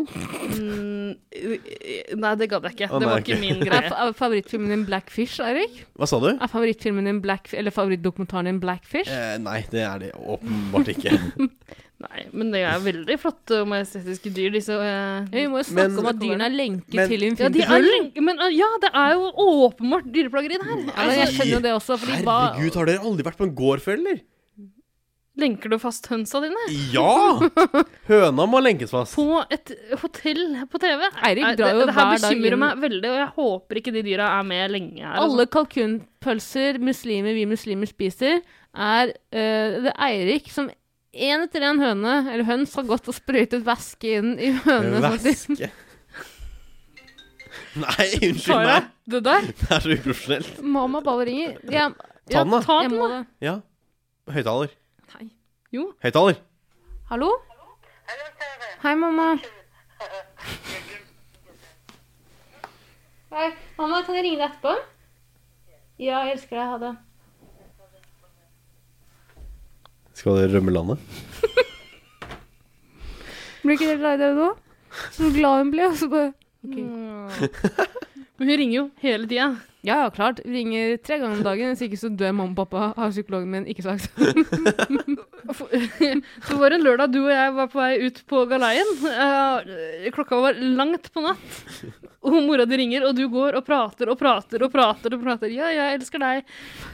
Mm, nei, det gadd jeg ikke.
Oh,
det var
nei,
ikke
okay.
min greie.
Er favorittfilmen din Blackfish, Eirik?
Hva sa du?
Er favorittfilmen din Black, eller favorittdokumentaren din Blackfish?
Eh, nei, det er det åpenbart ikke.
Nei, men det er veldig flotte og majestetiske dyr, disse. Uh,
ja, vi må jo snakke men, om at dyrene er lenket men, til
Infinity ja, de men uh, ja, det er jo åpenbart dyreplageri det her.
Ja, men jeg skjønner det også, fordi
herregud, har dere aldri vært på en gård før, eller?
Lenker du fast hønsa dine?
Ja! Høna må lenkes fast.
På et hotell på T V.
Eirik drar jo hver dag inn.
Det her bekymrer meg veldig, og jeg håper ikke de dyra er med lenge her.
Alle kalkunpølser muslimer vi muslimer spiser, er uh, det Eirik som en etter en høne, eller høns, har gått og sprøytet væske inn i hønene.
Væske? Nei, unnskyld meg.
Det der?
Det er så uprofesjonelt.
Mamma bare ringer. Jeg,
ta den da.
Ta den da.
Ja, høyttaler.
Hei.
Jo.
Høyttaler.
Hallo? Hei, mamma. Hei, mamma, kan jeg ringe deg etterpå? Ja, jeg elsker deg, ha det.
Skal dere rømme landet?
Blir ikke det lei dere nå? Så glad hun ble, og så bare... Okay.
Mm. Men hun ringer jo hele tiden.
Ja, ja, klart. Vi ringer tre ganger om dagen, hvis ikke så dør mamma og pappa, har psykologen min ikke sagt.
Det var en lørdag du og jeg var på vei ut på galeien. Uh, klokka var langt på natt. Og mora di ringer, og du går og prater og prater og prater og prater. Ja, jeg elsker deg.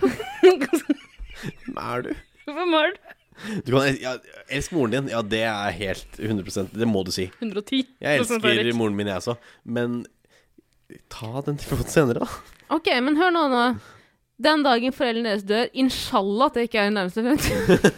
Hvem er du?
Hvem er du?
Du kan ja, elske moren din. Ja, det er helt hundre prosent. Det må du si.
hundre og ti
Jeg elsker moren min, jeg også. Men ta den telefonen senere, da.
Ok, men hør nå nå. Den dagen foreldrene deres dør, inshallah at det ikke er i nærmeste fremtid.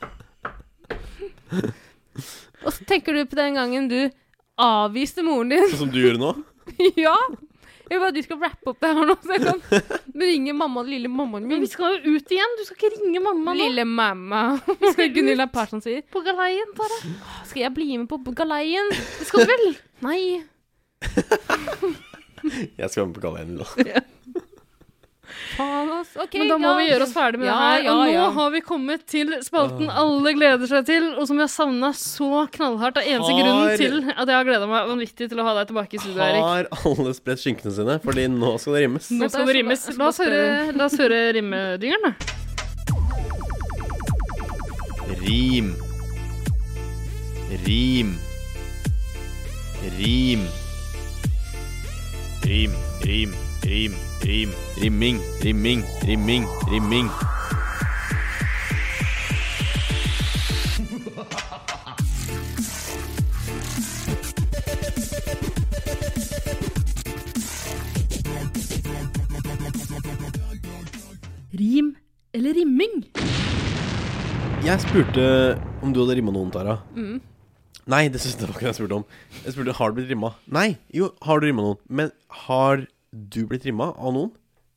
Og så tenker du på den gangen du avviste moren din.
Sånn som du gjør nå?
Ja. Jeg vil bare at du skal rappe opp det her nå, så jeg kan ringe mamma, lille mammaen min.
Men vi skal jo ut igjen, du skal ikke ringe mamma nå.
Lille mamma. Gunilla Persson sier.
På galeien, Tara.
Skal jeg bli med på galeien?
Det skal du vel?
Nei.
Jeg skal være med på galeien nå.
Ja.
Faen, ass. Ok,
men da må
ja,
vi gjøre oss ferdig med
ja,
det her.
ja,
Og nå
ja.
har vi kommet til spalten alle gleder seg til, og som jeg savnet så knallhardt. Det er eneste
Har...
grunnen til at jeg har gledet meg vanvittig til å ha deg tilbake i studio, Erik.
Har alle spredt skinkene sine, fordi nå skal det rimmes.
Nå skal det rimmes. La oss høre, la oss høre rimmedyngeren, da.
Rim. Rim. Rim. Rim, rim, rim, rim, rimming, rimming, rimming, rimming.
Rim eller rimming?
Jeg spurte om du hadde rimmet noen, Tara.
Mm.
Nei, det synes jeg var ikke det jeg spurte om. Jeg spurte, har du blitt rimmet? Nei, jo, har du rimmet noen? Men har du blitt rimmet av noen?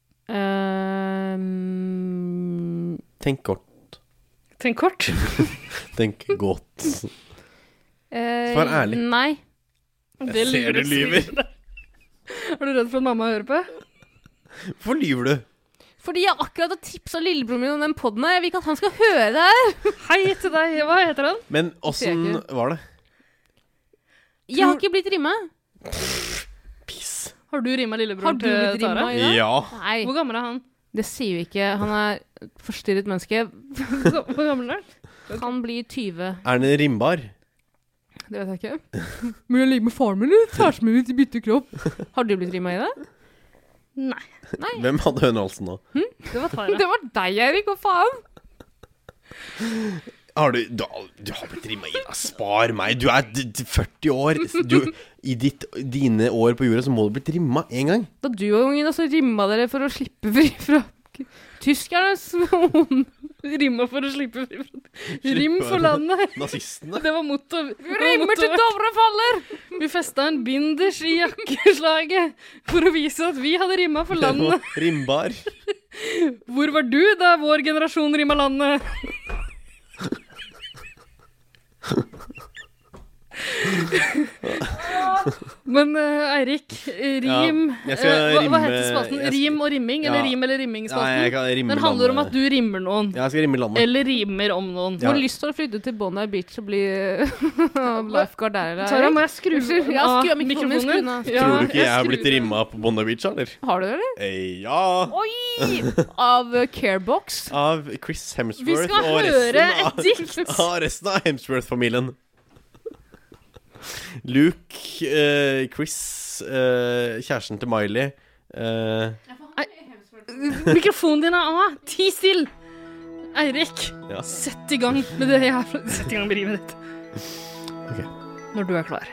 Um...
Tenk kort.
Tenk kort?
Tenk godt.
Uh,
Svar ærlig.
Nei.
Jeg ser du lyver.
Er du redd for at mamma hører på?
Hvorfor lyver du?
Fordi jeg akkurat har tipset lillebroren min om den podden her. Jeg vil ikke at han skal høre det her.
Hei til deg. Hva heter han?
Men hvordan var det?
Jeg har ikke blitt rimmet.
Piss.
Har du rimmet lillebroren
til
Tara?
Har du blitt rimmet i det?
Ja.
Nei.
Hvor gammel er han?
Det sier vi ikke. Han er et forstyrret menneske.
Hvor gammel er han?
Han blir tyve.
Er den rimbar?
Det vet jeg ikke. Men jeg ligger med faren min, eller kjæresten min til bytte kropp. Har du blitt rimmet i det?
Nei.
Nei.
Hvem hadde hønehalsen nå?
Hm?
Det var Tara.
Det var deg, Erik. Hva faen?
Har du, du, du har blitt rimmet i deg. Spar meg. Du er d- d- førti år. Du, I ditt, dine år på jorda så må du blitt rimmet en gang.
Da du og ungen så rimmet dere for å slippe fri fra tyskernes hånd.
Rimmet for å slippe fri fra Rim for landet.
Nazistene.
Det var motto.
Rimmer til Dovre faller.
Vi festet en binders i jakkeslaget for å vise at vi hadde rimmet for landet.
Rimbar.
Hvor var du da vår generasjon rimmet landet? Men uh, Eirik, rim
ja, skal
uh, hva, hva
rimme,
heter spalten?
skal,
Rim og rimming?
ja.
Eller rim eller rimming-spalten?
Nei, jeg kan rimme
Den handler om
landet.
at du rimmer noen.
Ja, jeg skal rimme landet.
Eller rimer om noen.
Du har lyst til å flytte til Bondi Beach og bli lifeguard der, eller?
Tara, må jeg skru
ja,
av
skru av mikrofonen? Skru den av.
Ja,
Tror du ikke jeg, jeg har
skrur-
blitt rimmet på Bondi Beach, eller?
Har du det, eller?
Eh, ja.
Oi! Av uh, Carebox.
Av Chris Hemsworth
Vi skal
og
høre
resten av,
et dikt.
av resten av Hemsworth-familien. Luke, eh, Chris, eh, kjæresten til Miley. Eh,
Mikrofonen din er av. Ti still. Eirik,
Ja.
sett i gang med det jeg Sett i gang med rimet ditt.
Ok.
Når du er klar.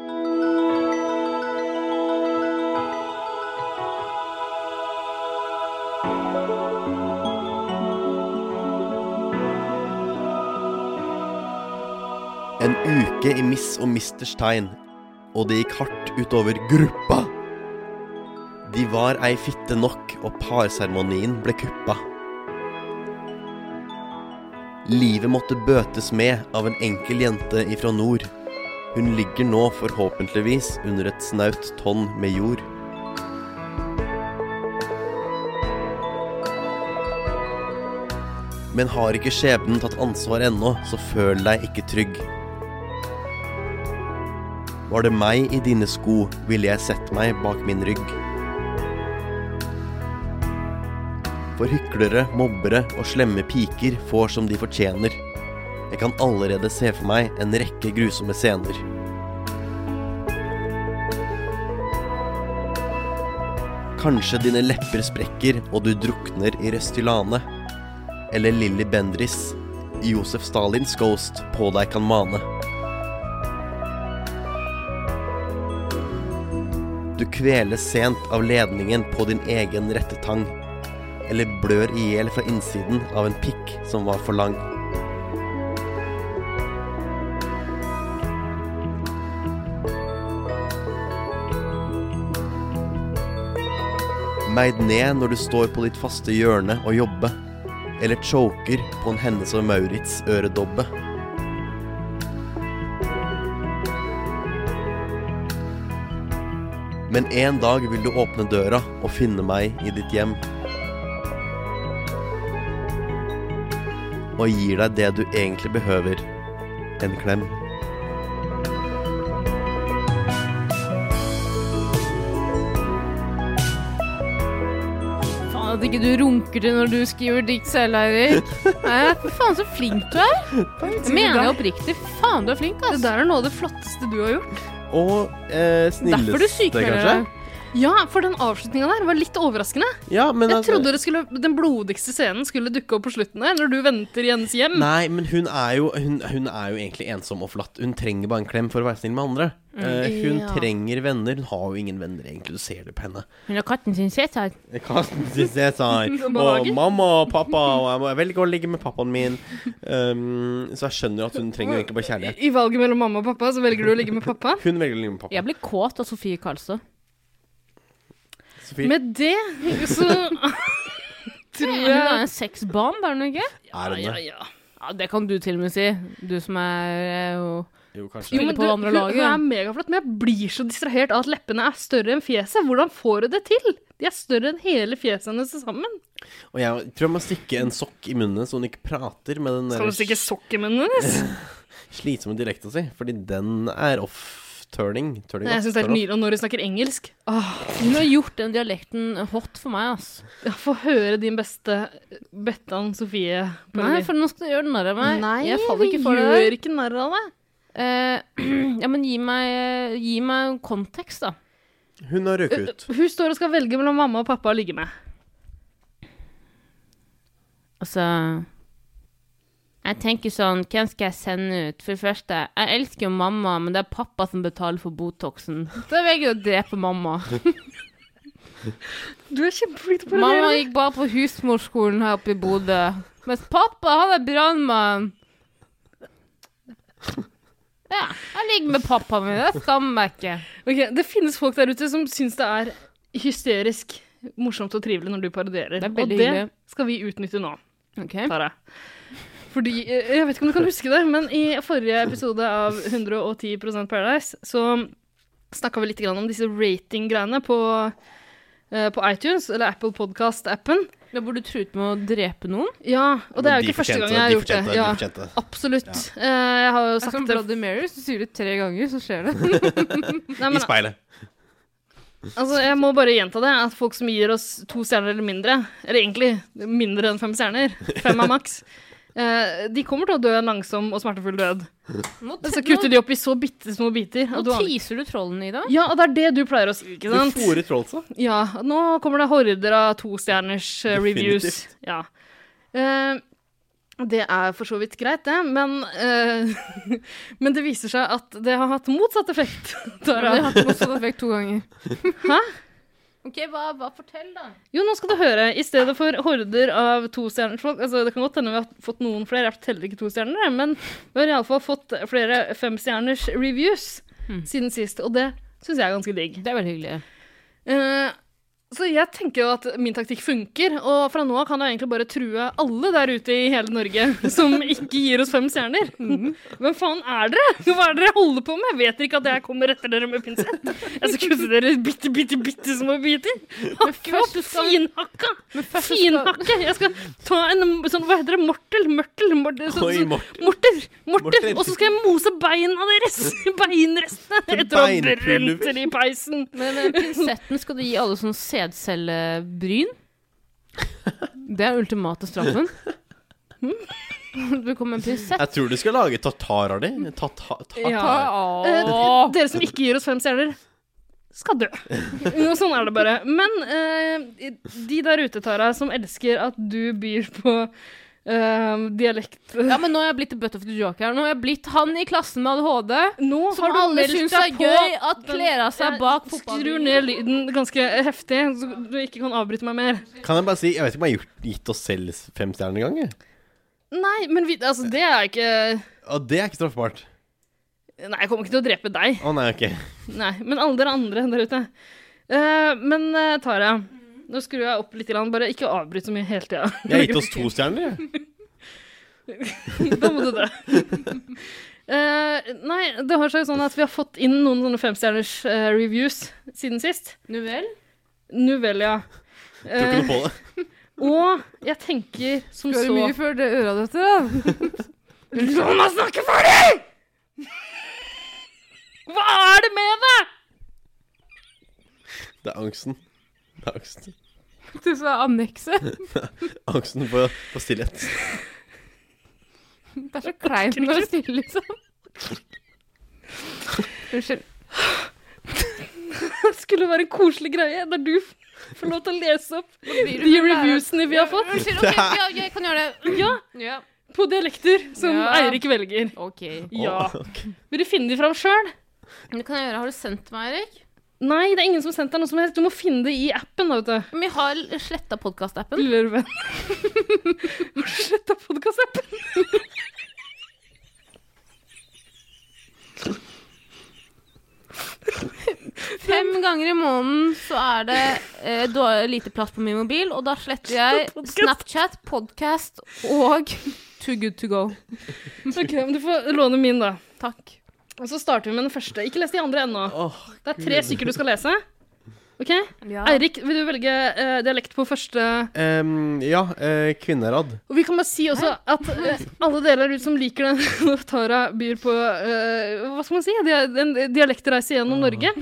En uke i Miss og Misters tegn, og det gikk hardt utover gruppa. De var ei fitte nok, og parseremonien ble kuppa. Livet måtte bøtes med av en enkel jente ifra nord. Hun ligger nå forhåpentligvis under et snaut tonn med jord. Men har ikke skjebnen tatt ansvar ennå, så føl deg ikke trygg. Var det meg i dine sko, ville jeg sett meg bak min rygg. For hyklere, mobbere og slemme piker får som de fortjener. Jeg kan allerede se for meg en rekke grusomme scener. Kanskje dine lepper sprekker og du drukner i Røstylane. Eller Lilly Bendriss, Josef Stalins ghost på deg kan mane. Du kveles sent av ledningen på din egen rettetang. Eller blør ihjel fra innsiden av en pikk som var for lang. Meid ned når du står på ditt faste hjørne og jobbe. Eller choker på en Hennes og Maurits øredobbe. Men en dag vil du åpne døra og finne meg i ditt hjem. Og gir deg det du egentlig behøver, en klem.
Faen at ikke du runker til når du skriver dikt selv, Eirik. Nei, faen så flink du er. Jeg mener jeg oppriktig. Faen, du er flink, ass.
Det der er noe av det flotteste du har gjort.
Og eh, snilleste, kanskje?
Ja, for den avslutningen der var litt overraskende.
Ja, men
jeg
altså,
trodde det skulle, den blodigste scenen skulle dukke opp på slutten der, når du venter i hennes hjem.
Nei, men hun er jo, hun, hun er jo egentlig ensom og forlatt. Hun trenger bare en klem for å være snill med andre. Mm. Uh, hun ja. trenger venner. Hun har jo ingen venner egentlig, du ser det på henne.
Hun har katten sin Cæsar.
Katten sin Cæsar. Og mamma og pappa, og jeg velger å ligge med pappaen min. Um, så jeg skjønner at hun trenger egentlig bare kjærlighet.
I valget mellom mamma og pappa, så velger du å ligge med pappa?
Hun velger å ligge med pappa.
Jeg blir kåt av Sofie Karlstad.
Sofie. Med det, så tror jeg...
Hun er en sexbomb, er hun ikke?
Ja, ja,
ja. Ja, det kan du til og med si. Du som er jo...
Jo, kanskje.
Jo, men
du,
på andre
hun,
laget.
hun er megaflott, men jeg blir så distrahert av at leppene er større enn fjeset. Hvordan får du det til? De er større enn hele fjeset hennes sammen.
Og jeg tror jeg må stikke en sokk i munnen så hun ikke prater med den der...
Skal du stikke sokk i munnen hennes?
Slitsomme dialekta si, fordi den er off. Turning, turning
Nei, jeg synes det er nydelig, og når du snakker engelsk
Åh, hun har gjort den dialekten hot for meg, ass.
Jeg får høre din beste Bettan Sofie.
Nei, for nå skal du gjøre narr av meg.
Nei,
jeg faller ikke for
vi
det.
gjør ikke narr av deg.
Uh, ja, men gi meg, gi meg kontekst, da.
Hun har røket ut.
Hun står og skal velge mellom mamma og pappa å ligge med.
Altså... Jeg tenker sånn, hvem skal jeg sende ut? For det første, jeg elsker jo mamma, men det er pappa som betaler for botoxen. Så jeg velger å drepe mamma.
Du er kjempeflink på det.
Mamma gikk bare på husmorskolen her oppe i Bodø. Mens pappa, han er brandmann. Ja, jeg ligger med pappa min, det skammer meg ikke.
Ok, det finnes folk der ute som synes det er hysterisk morsomt og trivelig når du parodierer.
Det er
og
veldig
det
hyggelig.
skal vi utnytte nå.
Ok.
Tara. Fordi, jeg vet ikke om du kan huske det, men i forrige episode av hundre og ti prosent Paradise så snakket vi litt grann om disse rating-greiene på, uh, på iTunes, eller Apple Podcast-appen.
Da burde du truet med å drepe noen?
Ja, og det er jo ikke første gang jeg har gjort det.
De
Ja,
fortjente.
absolutt.
Ja.
Uh, jeg har jo sagt
som
det.
Bloody Mary, så sier du tre ganger, så skjer det.
Nei, men,
I speilet.
Altså, jeg må bare gjenta det, at folk som gir oss to stjerner eller mindre, eller egentlig mindre enn fem stjerner, fem er maks, Uh, de kommer til å dø en langsom og smertefull død. Så kutter de opp i så bitte små biter.
Nå teaser du trollene i dag?
Ja, og det er det du pleier å si, ikke sant?
Du fôrer trollsa?
Ja, nå kommer det horder av to-stjerners uh, reviews. Ja. Uh, det er for så vidt greit, det, men, uh, men det viser seg at det har hatt motsatt effekt.
Ja, det har hatt motsatt effekt to ganger.
Hæ?
Ok, hva, hva fortell da?
Jo, nå skal du høre. I stedet for horder av to-stjerners folk, altså det kan godt hende vi har fått noen flere, jeg teller ikke to-stjerner, men vi har i alle fall fått flere fem-stjerners reviews mm. siden sist, og det synes jeg er ganske digg.
Det er veldig hyggelig.
Uh, så jeg tenker jo at min taktikk funker, og fra nå av kan jeg egentlig bare true alle der ute i hele Norge som ikke gir oss fem stjerner. Mm. Hvem faen er dere? Hva er det dere holder på med? Vet dere ikke at jeg kommer etter dere med pinsett? Jeg skal kutte dere bitte, bitte, bitte små biter. Hakke opp, finhakka! Finhakke! Jeg skal ta en sånn, hva heter det? Mortel? Mørtel? Mortel, så,
Oi,
så,
mortel.
morter! Morter! Og så skal jeg mose beina deres! Beinrestene! Etter å ha brent i peisen.
Men uh, pinsetten skal du gi alle sånn sædcellebryn? Det er ultimate straffen. Du kommer en prinsett.
Jeg tror du skal lage tatar av det. Tata, tata.
Ja. Uh, dere som ikke gir oss fem stjerner, skal dø. Noe sånn er det bare. Men uh, de der ute, Tara, som elsker at du byr på uh, dialekt...
Ja, men nå har jeg blitt butt of the joke her. Nå har jeg blitt han i klassen med A D H D,
nå
som alle synes er gøy at kler av seg bak fotballen.
Skru ned lyden ganske heftig, så du ikke kan avbryte meg mer.
Kan jeg bare si, jeg vet ikke om jeg har gjort, gitt oss selv fem stjerner en gang, jeg.
Nei, men vi, altså, det er ikke...
Og det er ikke straffbart.
Nei, jeg kommer ikke til å drepe deg.
Å, nei, ok.
Nei, men alle dere andre der ute. Uh, men uh, Tara, nå skrur jeg opp litt, bare ikke avbryt så mye hele tiden.
Jeg har gitt oss to stjerner, jeg.
Da må du dø. Uh, nei, det har seg sånn at vi har fått inn noen sånne femstjerners uh, reviews siden sist.
Nu vel?
Nu vel, ja.
Uh, Tror ikke noe på det.
Og jeg tenker som så...
Skal du mye før det øret dette, da?
La meg snakke ferdig! Hva er det med det?
Det er angsten. Det er angsten.
Du sa annekse.
Angsten på, på stillhet.
Det er så kleint når du stiller, liksom. Unnskyld.
Det skulle være en koselig greie der du får lov til å lese opp de reviewsene vi har fått.
Unnskyld, ok, ja, jeg kan gjøre det.
Ja,
ja.
På dialekter som
ja.
Eirik velger.
Ok.
Ja.
Oh, okay.
Vil du finne de fram selv?
Det kan jeg gjøre. Har du sendt meg, Erik?
Nei, det er ingen som har sendt deg noe som helst. Du må finne det i appen, da, vet du.
Men jeg har slettet podcast-appen.
Lurven. Har du slettet podcast-appen?
Fem ganger i måneden så er det eh, da er lite plass på min mobil, og da sletter jeg Snapchat, podcast og Too Good To Go.
Ok, men du får låne min da.
Takk.
Og så starter vi med den første. Ikke les de andre ennå.
Oh,
det er tre stykker du skal lese. Ok?
Ja.
Eirik, vil du velge uh, dialekt på første?
Um, ja, uh, kvinnerad.
Og vi kan bare si også Hæ? At uh, alle deler ut som liker den når Tara byr på, uh, hva skal man si, en dialektreise gjennom oh, Norge.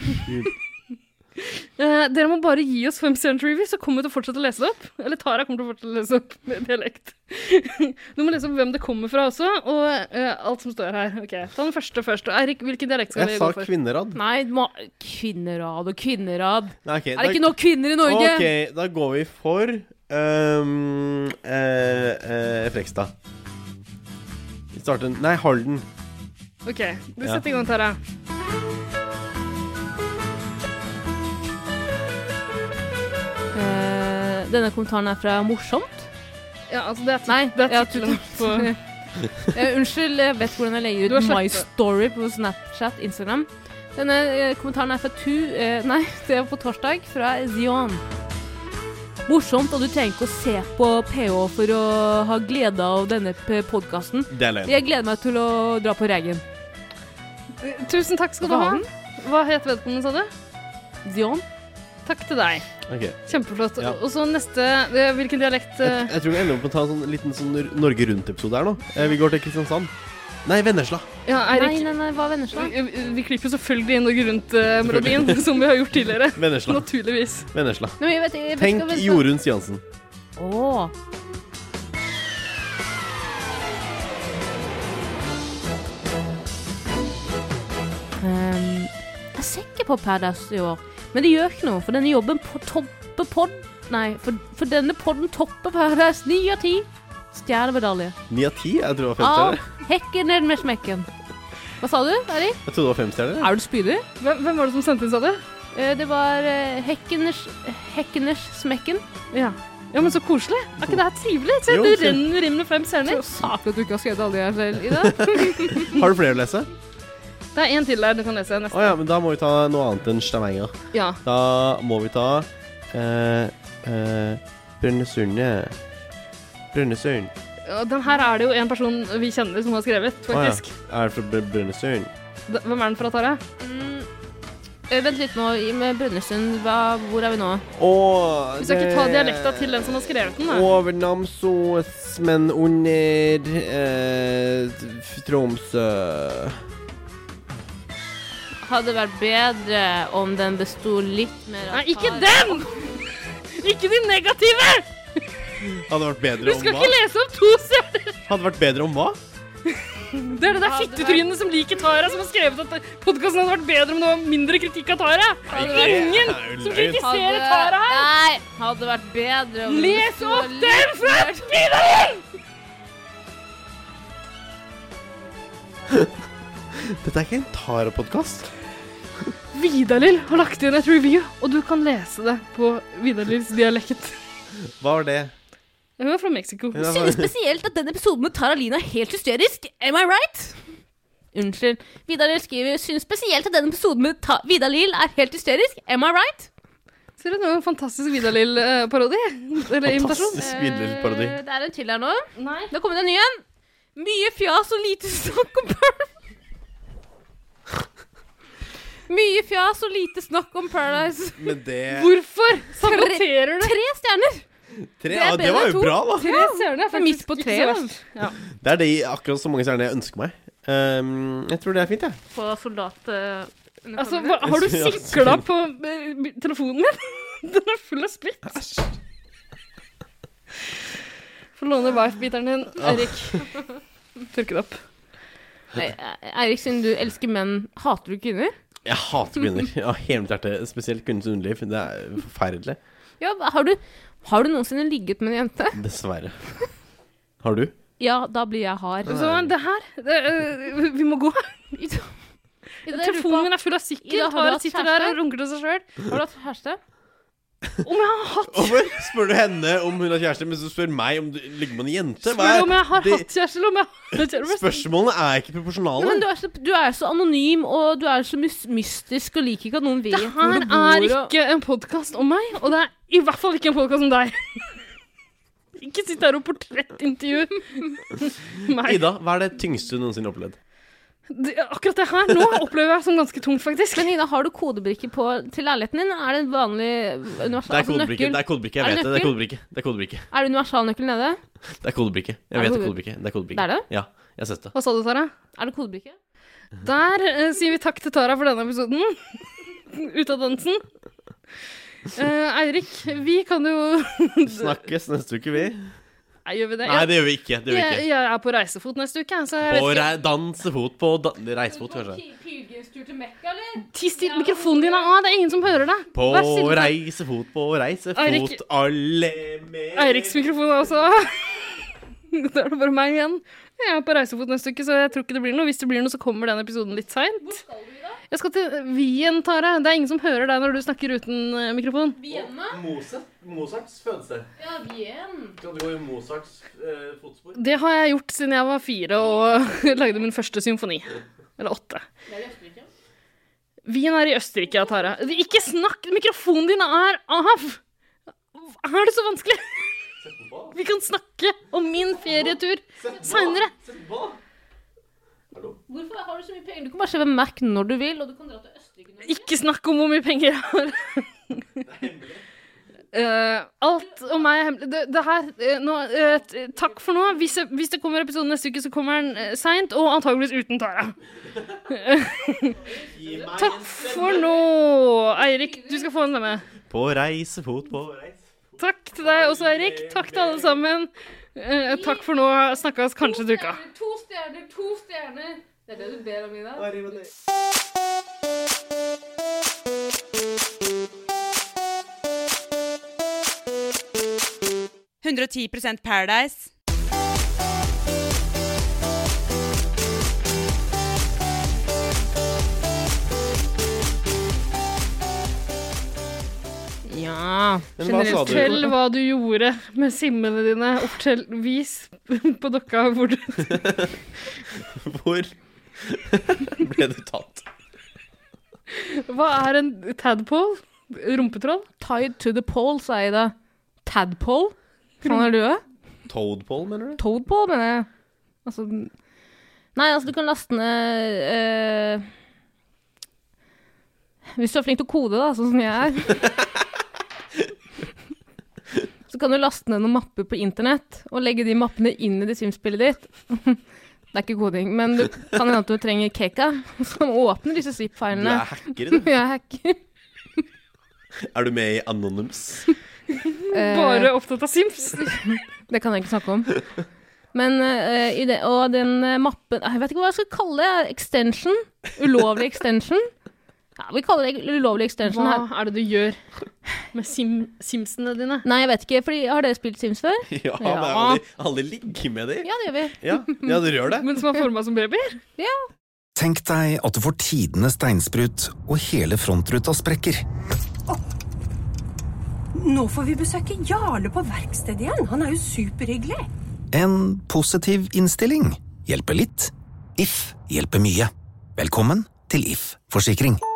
Uh, dere må bare gi oss fem stjerner review, så kommer vi til å fortsette å lese det opp. Eller Tara kommer til å fortsette å lese opp med dialekt. Du må lese opp hvem det kommer fra også, og uh, alt som står her. Ok, ta den første først. Eirik, hvilken dialekt skal
jeg
vi gå for?
Jeg sa kvinnerad.
Nei, må... kvinnerad og kvinnerad.
Nei, okay,
er det da... ikke nok kvinner i Norge?
Ok, da går vi for um, uh, uh, Frekstad. Vi starter... Nei, Halden.
Ok, du setter ja. i gang, Tara.
Uh, denne kommentaren er fra Morsomt.
Ja, altså det er,
Nei,
det er tittelen på...
uh, Unnskyld, jeg vet hvordan jeg legger ut My Story på Snapchat, Instagram. Denne uh, kommentaren er fra tu... Uh, nei, det er på torsdag, fra Zion. Morsomt, og du trenger ikke å se på P H for å ha glede av denne podcasten.
Det er løgn.
Jeg gleder meg til å dra på Regen.
Uh, tusen takk skal du ha. Hva het vedkommende, sa du?
Zion.
Takk til deg.
Okay.
Kjempeflott.
Ja.
Og så neste, hvilken dialekt? Uh...
Jeg, jeg tror vi ender opp med å ta en sånn liten sånn Norge Rundt-episode her nå. Eh, vi går til Kristiansand. Nei, Vennesla.
Ja, Eirik.
Nei, nei, nei, hva er Vennesla?
Vi, vi, vi klipper selvfølgelig inn Norge Rundt-melodien, uh, som vi har gjort tidligere.
Vennesla.
Naturligvis.
Vennesla.
Nei, jeg vet, jeg vet
Tenk Jorunn Stiansen.
Åh. Um, jeg ser ikke på Paradise i år. Men det gjør ikke noe, for denne jobben på toppe pod... Nei, for, for denne podden topper Paradise ni av ti. Stjernemedalje.
ni av ti? Jeg tror det var fem stjerner.
Av hekken ned med smekken. Hva sa du, Erik?
Jeg trodde det var fem stjerner.
Er du spydig?
Hvem, hvem var det som sendte inn, sa du?
Eh, det var eh, hekkeners, hekkeners smekken.
Ja. Ja, men så koselig. Er ikke det her trivelig? Se,
Jo,
du
så-
renner inn med fem stjerner.
Så saklig at du ikke har skrevet alle de her selv i det.
Har du flere å lese?
Det er en til der du kan lese neste.
Å ja, men da må vi ta noe annet enn Stavanger.
Ja.
Da må vi ta eh, eh, Brønnesundet. Brønnesund.
Og den her er det jo en person vi kjenner som har skrevet, faktisk.
Å ja. Er det fra Br- Brønnesund?
Da- Hvem er den fra, Tara?
Mm, eh, vent litt nå, i- med Brønnøysund, hva- hvor er vi nå?
Åh,
Vi skal ikke ta dialekta til den som har skrevet den, da.
Over Namsos, men under eh, Tromsø.
Hadde vært bedre om den bestod litt mer av
Nei, ikke den! Ikke de negative!
Hadde vært bedre
Du
om
skal
hva?
ikke lese opp to stjerner!
Hadde vært bedre om hva?
Det er det der fittetrynet som liker Tara, som har skrevet at podcasten hadde vært bedre om det var mindre kritikk av Tara. Det er ingen som kritiserer Tara her.
Nei, hadde vært bedre om
Les opp den fra Vidalil!
Dette er ikke en Tara-podcast.
Vidalil har lagt inn et review, og du kan lese det på Vidalils dialekt.
Hva var det?
Hun er fra Mexico.
Synes spesielt at den episoden med Tara Lina er helt hysterisk. Am I right? Unnskyld. Vidalil skriver, synes spesielt at den episoden med Ta Vidalil er helt hysterisk. Am I right?
Ser du, det var en fantastisk Vidalil-parodi? Eller imitasjon?
Fantastisk Vidalil-parodi.
Eh, det er en til her nå.
Nei.
Da kommer det en ny en. Mye fjas og lite snakk om Paradise. Mye fjas og lite snakk om Paradise.
Men det...
Hvorfor saboterer du?
Tre stjerner.
Tre, ja, det var jo bra da.
Tre stjerner er faktisk
midt på tre,
ikke så verst. Ja.
Det er det akkurat så mange stjerner jeg ønsker meg. um, Jeg tror det er fint, jeg.
På soldat uh,
Altså, hva, har du sikla på uh, telefonen min? Den er full av splitt. Få låne wife-biteren din, Eirik. Tørke det opp.
Eirik, siden du elsker menn, hater du kvinner?
Jeg hater kvinner. Jeg har hele mitt hjerte, spesielt kvinnens underliv. Det er forferdelig.
Ja, har du, har du noensinne ligget med en jente?
Dessverre. Har du?
Ja, da blir jeg hard.
Så det her, det, uh, vi må gå. Telefonen min er full av sikker. Tara sitter der og runker til seg selv.
Har du hatt kjæreste?
Om jeg har hatt
Hvorfor spør du henne om hun har kjæreste, men så spør meg om du ligger med en jente?
Spør du om jeg har hatt kjæreste, eller om jeg har kjæreste?
Spørsmålene er ikke proporsjonale.
Men du er, så, du er så anonym, og du er så mystisk, og liker ikke at noen vet
det
hvor du bor.
Det her er ikke en podcast om meg, og det er i hvert fall ikke en podcast om deg. Ikke sitt der og portrettintervju meg.
Ida, hva er det tyngste du noensinne opplevd?
Det, akkurat det her nå opplever jeg som ganske tungt, faktisk.
Men Ida, har du kodebrikke på til leiligheten din? Er det en vanlig universal,
det er kodebrikke, det er kodebrikke, jeg vet det. Det er kodebrikke. Det er kodebrikke.
Er det universalnøkkel nede?
Det er kodebrikke. Jeg vet det er kodebrikke. Det er kodebrikke.
Det er det?
Ja, jeg har sett det.
Hva sa du, Tara?
Er det kodebrikke?
Der uh, sier vi takk til Tara for denne episoden. Ut av dansen. Uh, Eirik, vi kan jo
snakkes neste uke, vi.
Nei, gjør vi det?
Nei, det gjør vi ikke. Det gjør vi ikke.
Jeg, jeg er på reisefot neste uke. Så jeg
på
vet
re dansefot på da reisefot, kanskje.
Pilgrimstur til Mekka, eller?
Tiss til mikrofonen din. Ah, det er ingen som hører deg.
På reisefot, på reisefot, Eirik, alle med.
Eiriks mikrofon også. Da er det bare meg igjen. Jeg er på reisefot neste uke, så jeg tror ikke det blir noe. Hvis det blir noe, så kommer den episoden litt sent.
Hvor skal du da?
Jeg skal til Wien, Tara. Det er ingen som hører deg når du snakker uten uh, mikrofon.
Vienna?
Mozart, Mozarts fødested.
Ja, Wien.
Kan du gå i Mozarts uh, fotspor?
Det har jeg gjort siden jeg var fire og lagde min første symfoni. Eller åtte.
Det er i Østerrike.
Wien er i Østerrike, ja, Tara. Ikke snakk! Mikrofonen din er av! Er det så vanskelig? Vi kan snakke om min ferietur senere.
Hvorfor har du så mye penger? Du kan bare kjøpe Mac når du vil, og du kan dra til Østerrike.
Ikke snakk om hvor mye penger jeg har. Det er hemmelig. Uh, alt om meg er hemmelig. Det, det her, uh, nå, uh, takk for nå. Hvis, hvis det kommer episode neste uke, så kommer den uh, sent, og antageligvis uten Tara. Takk for nå. Eirik, du skal få en stemme.
På reisefot, på reisefot.
Takk til deg også, Eirik. Takk til alle sammen. Uh, takk for nå. Snakkes kanskje til uka.
To stjerner, to stjerner. Det er det du ber om, Ida.
hundre og ti prosent Paradise.
Ja.
Generelt, fortell hva du gjorde med simmene dine. Og fortell, vis på dokka hvor du
Hvor ble du tatt?
Hva er en tadpole? Rumpetroll?
Tied to the pole, sa jeg da. Tadpole? Hva er du da?
Toadpole, mener du?
Toadpole, mener jeg. Altså, nei, altså du kan laste ned uh, hvis du er flink til å kode da, sånn som jeg er. Så kan du laste ned noen mapper på internett og legge de mappene inn i det Sims-spillet ditt. Det er ikke koding, men du kan hende at du trenger Keka som åpner disse zip-filene.
Du er hacker, du.
Jeg er hacker.
Er du med i Anonymous?
Bare opptatt av Sims.
Det kan jeg ikke snakke om. Men, uh, i det, og den uh, mappen, jeg vet ikke hva jeg skal kalle det, extension, ulovlig extension. Ja, vi kaller det ulovlig extension
Hva
her.
er det du gjør med sim Simsene dine?
Nei, jeg vet ikke, fordi har dere spilt Sims før?
Ja, men jeg har aldri, aldri ligget med dem.
Ja, det gjør vi.
Ja, ja dere gjør det.
Men som er formet som babyer?
Ja.
Tenk deg at du får tidenes steinsprut, og hele frontruta sprekker.
Nå får vi besøke Jarle på verkstedet igjen. Han er jo superhyggelig.
En positiv innstilling hjelper litt. If hjelper mye. Velkommen til If Forsikring.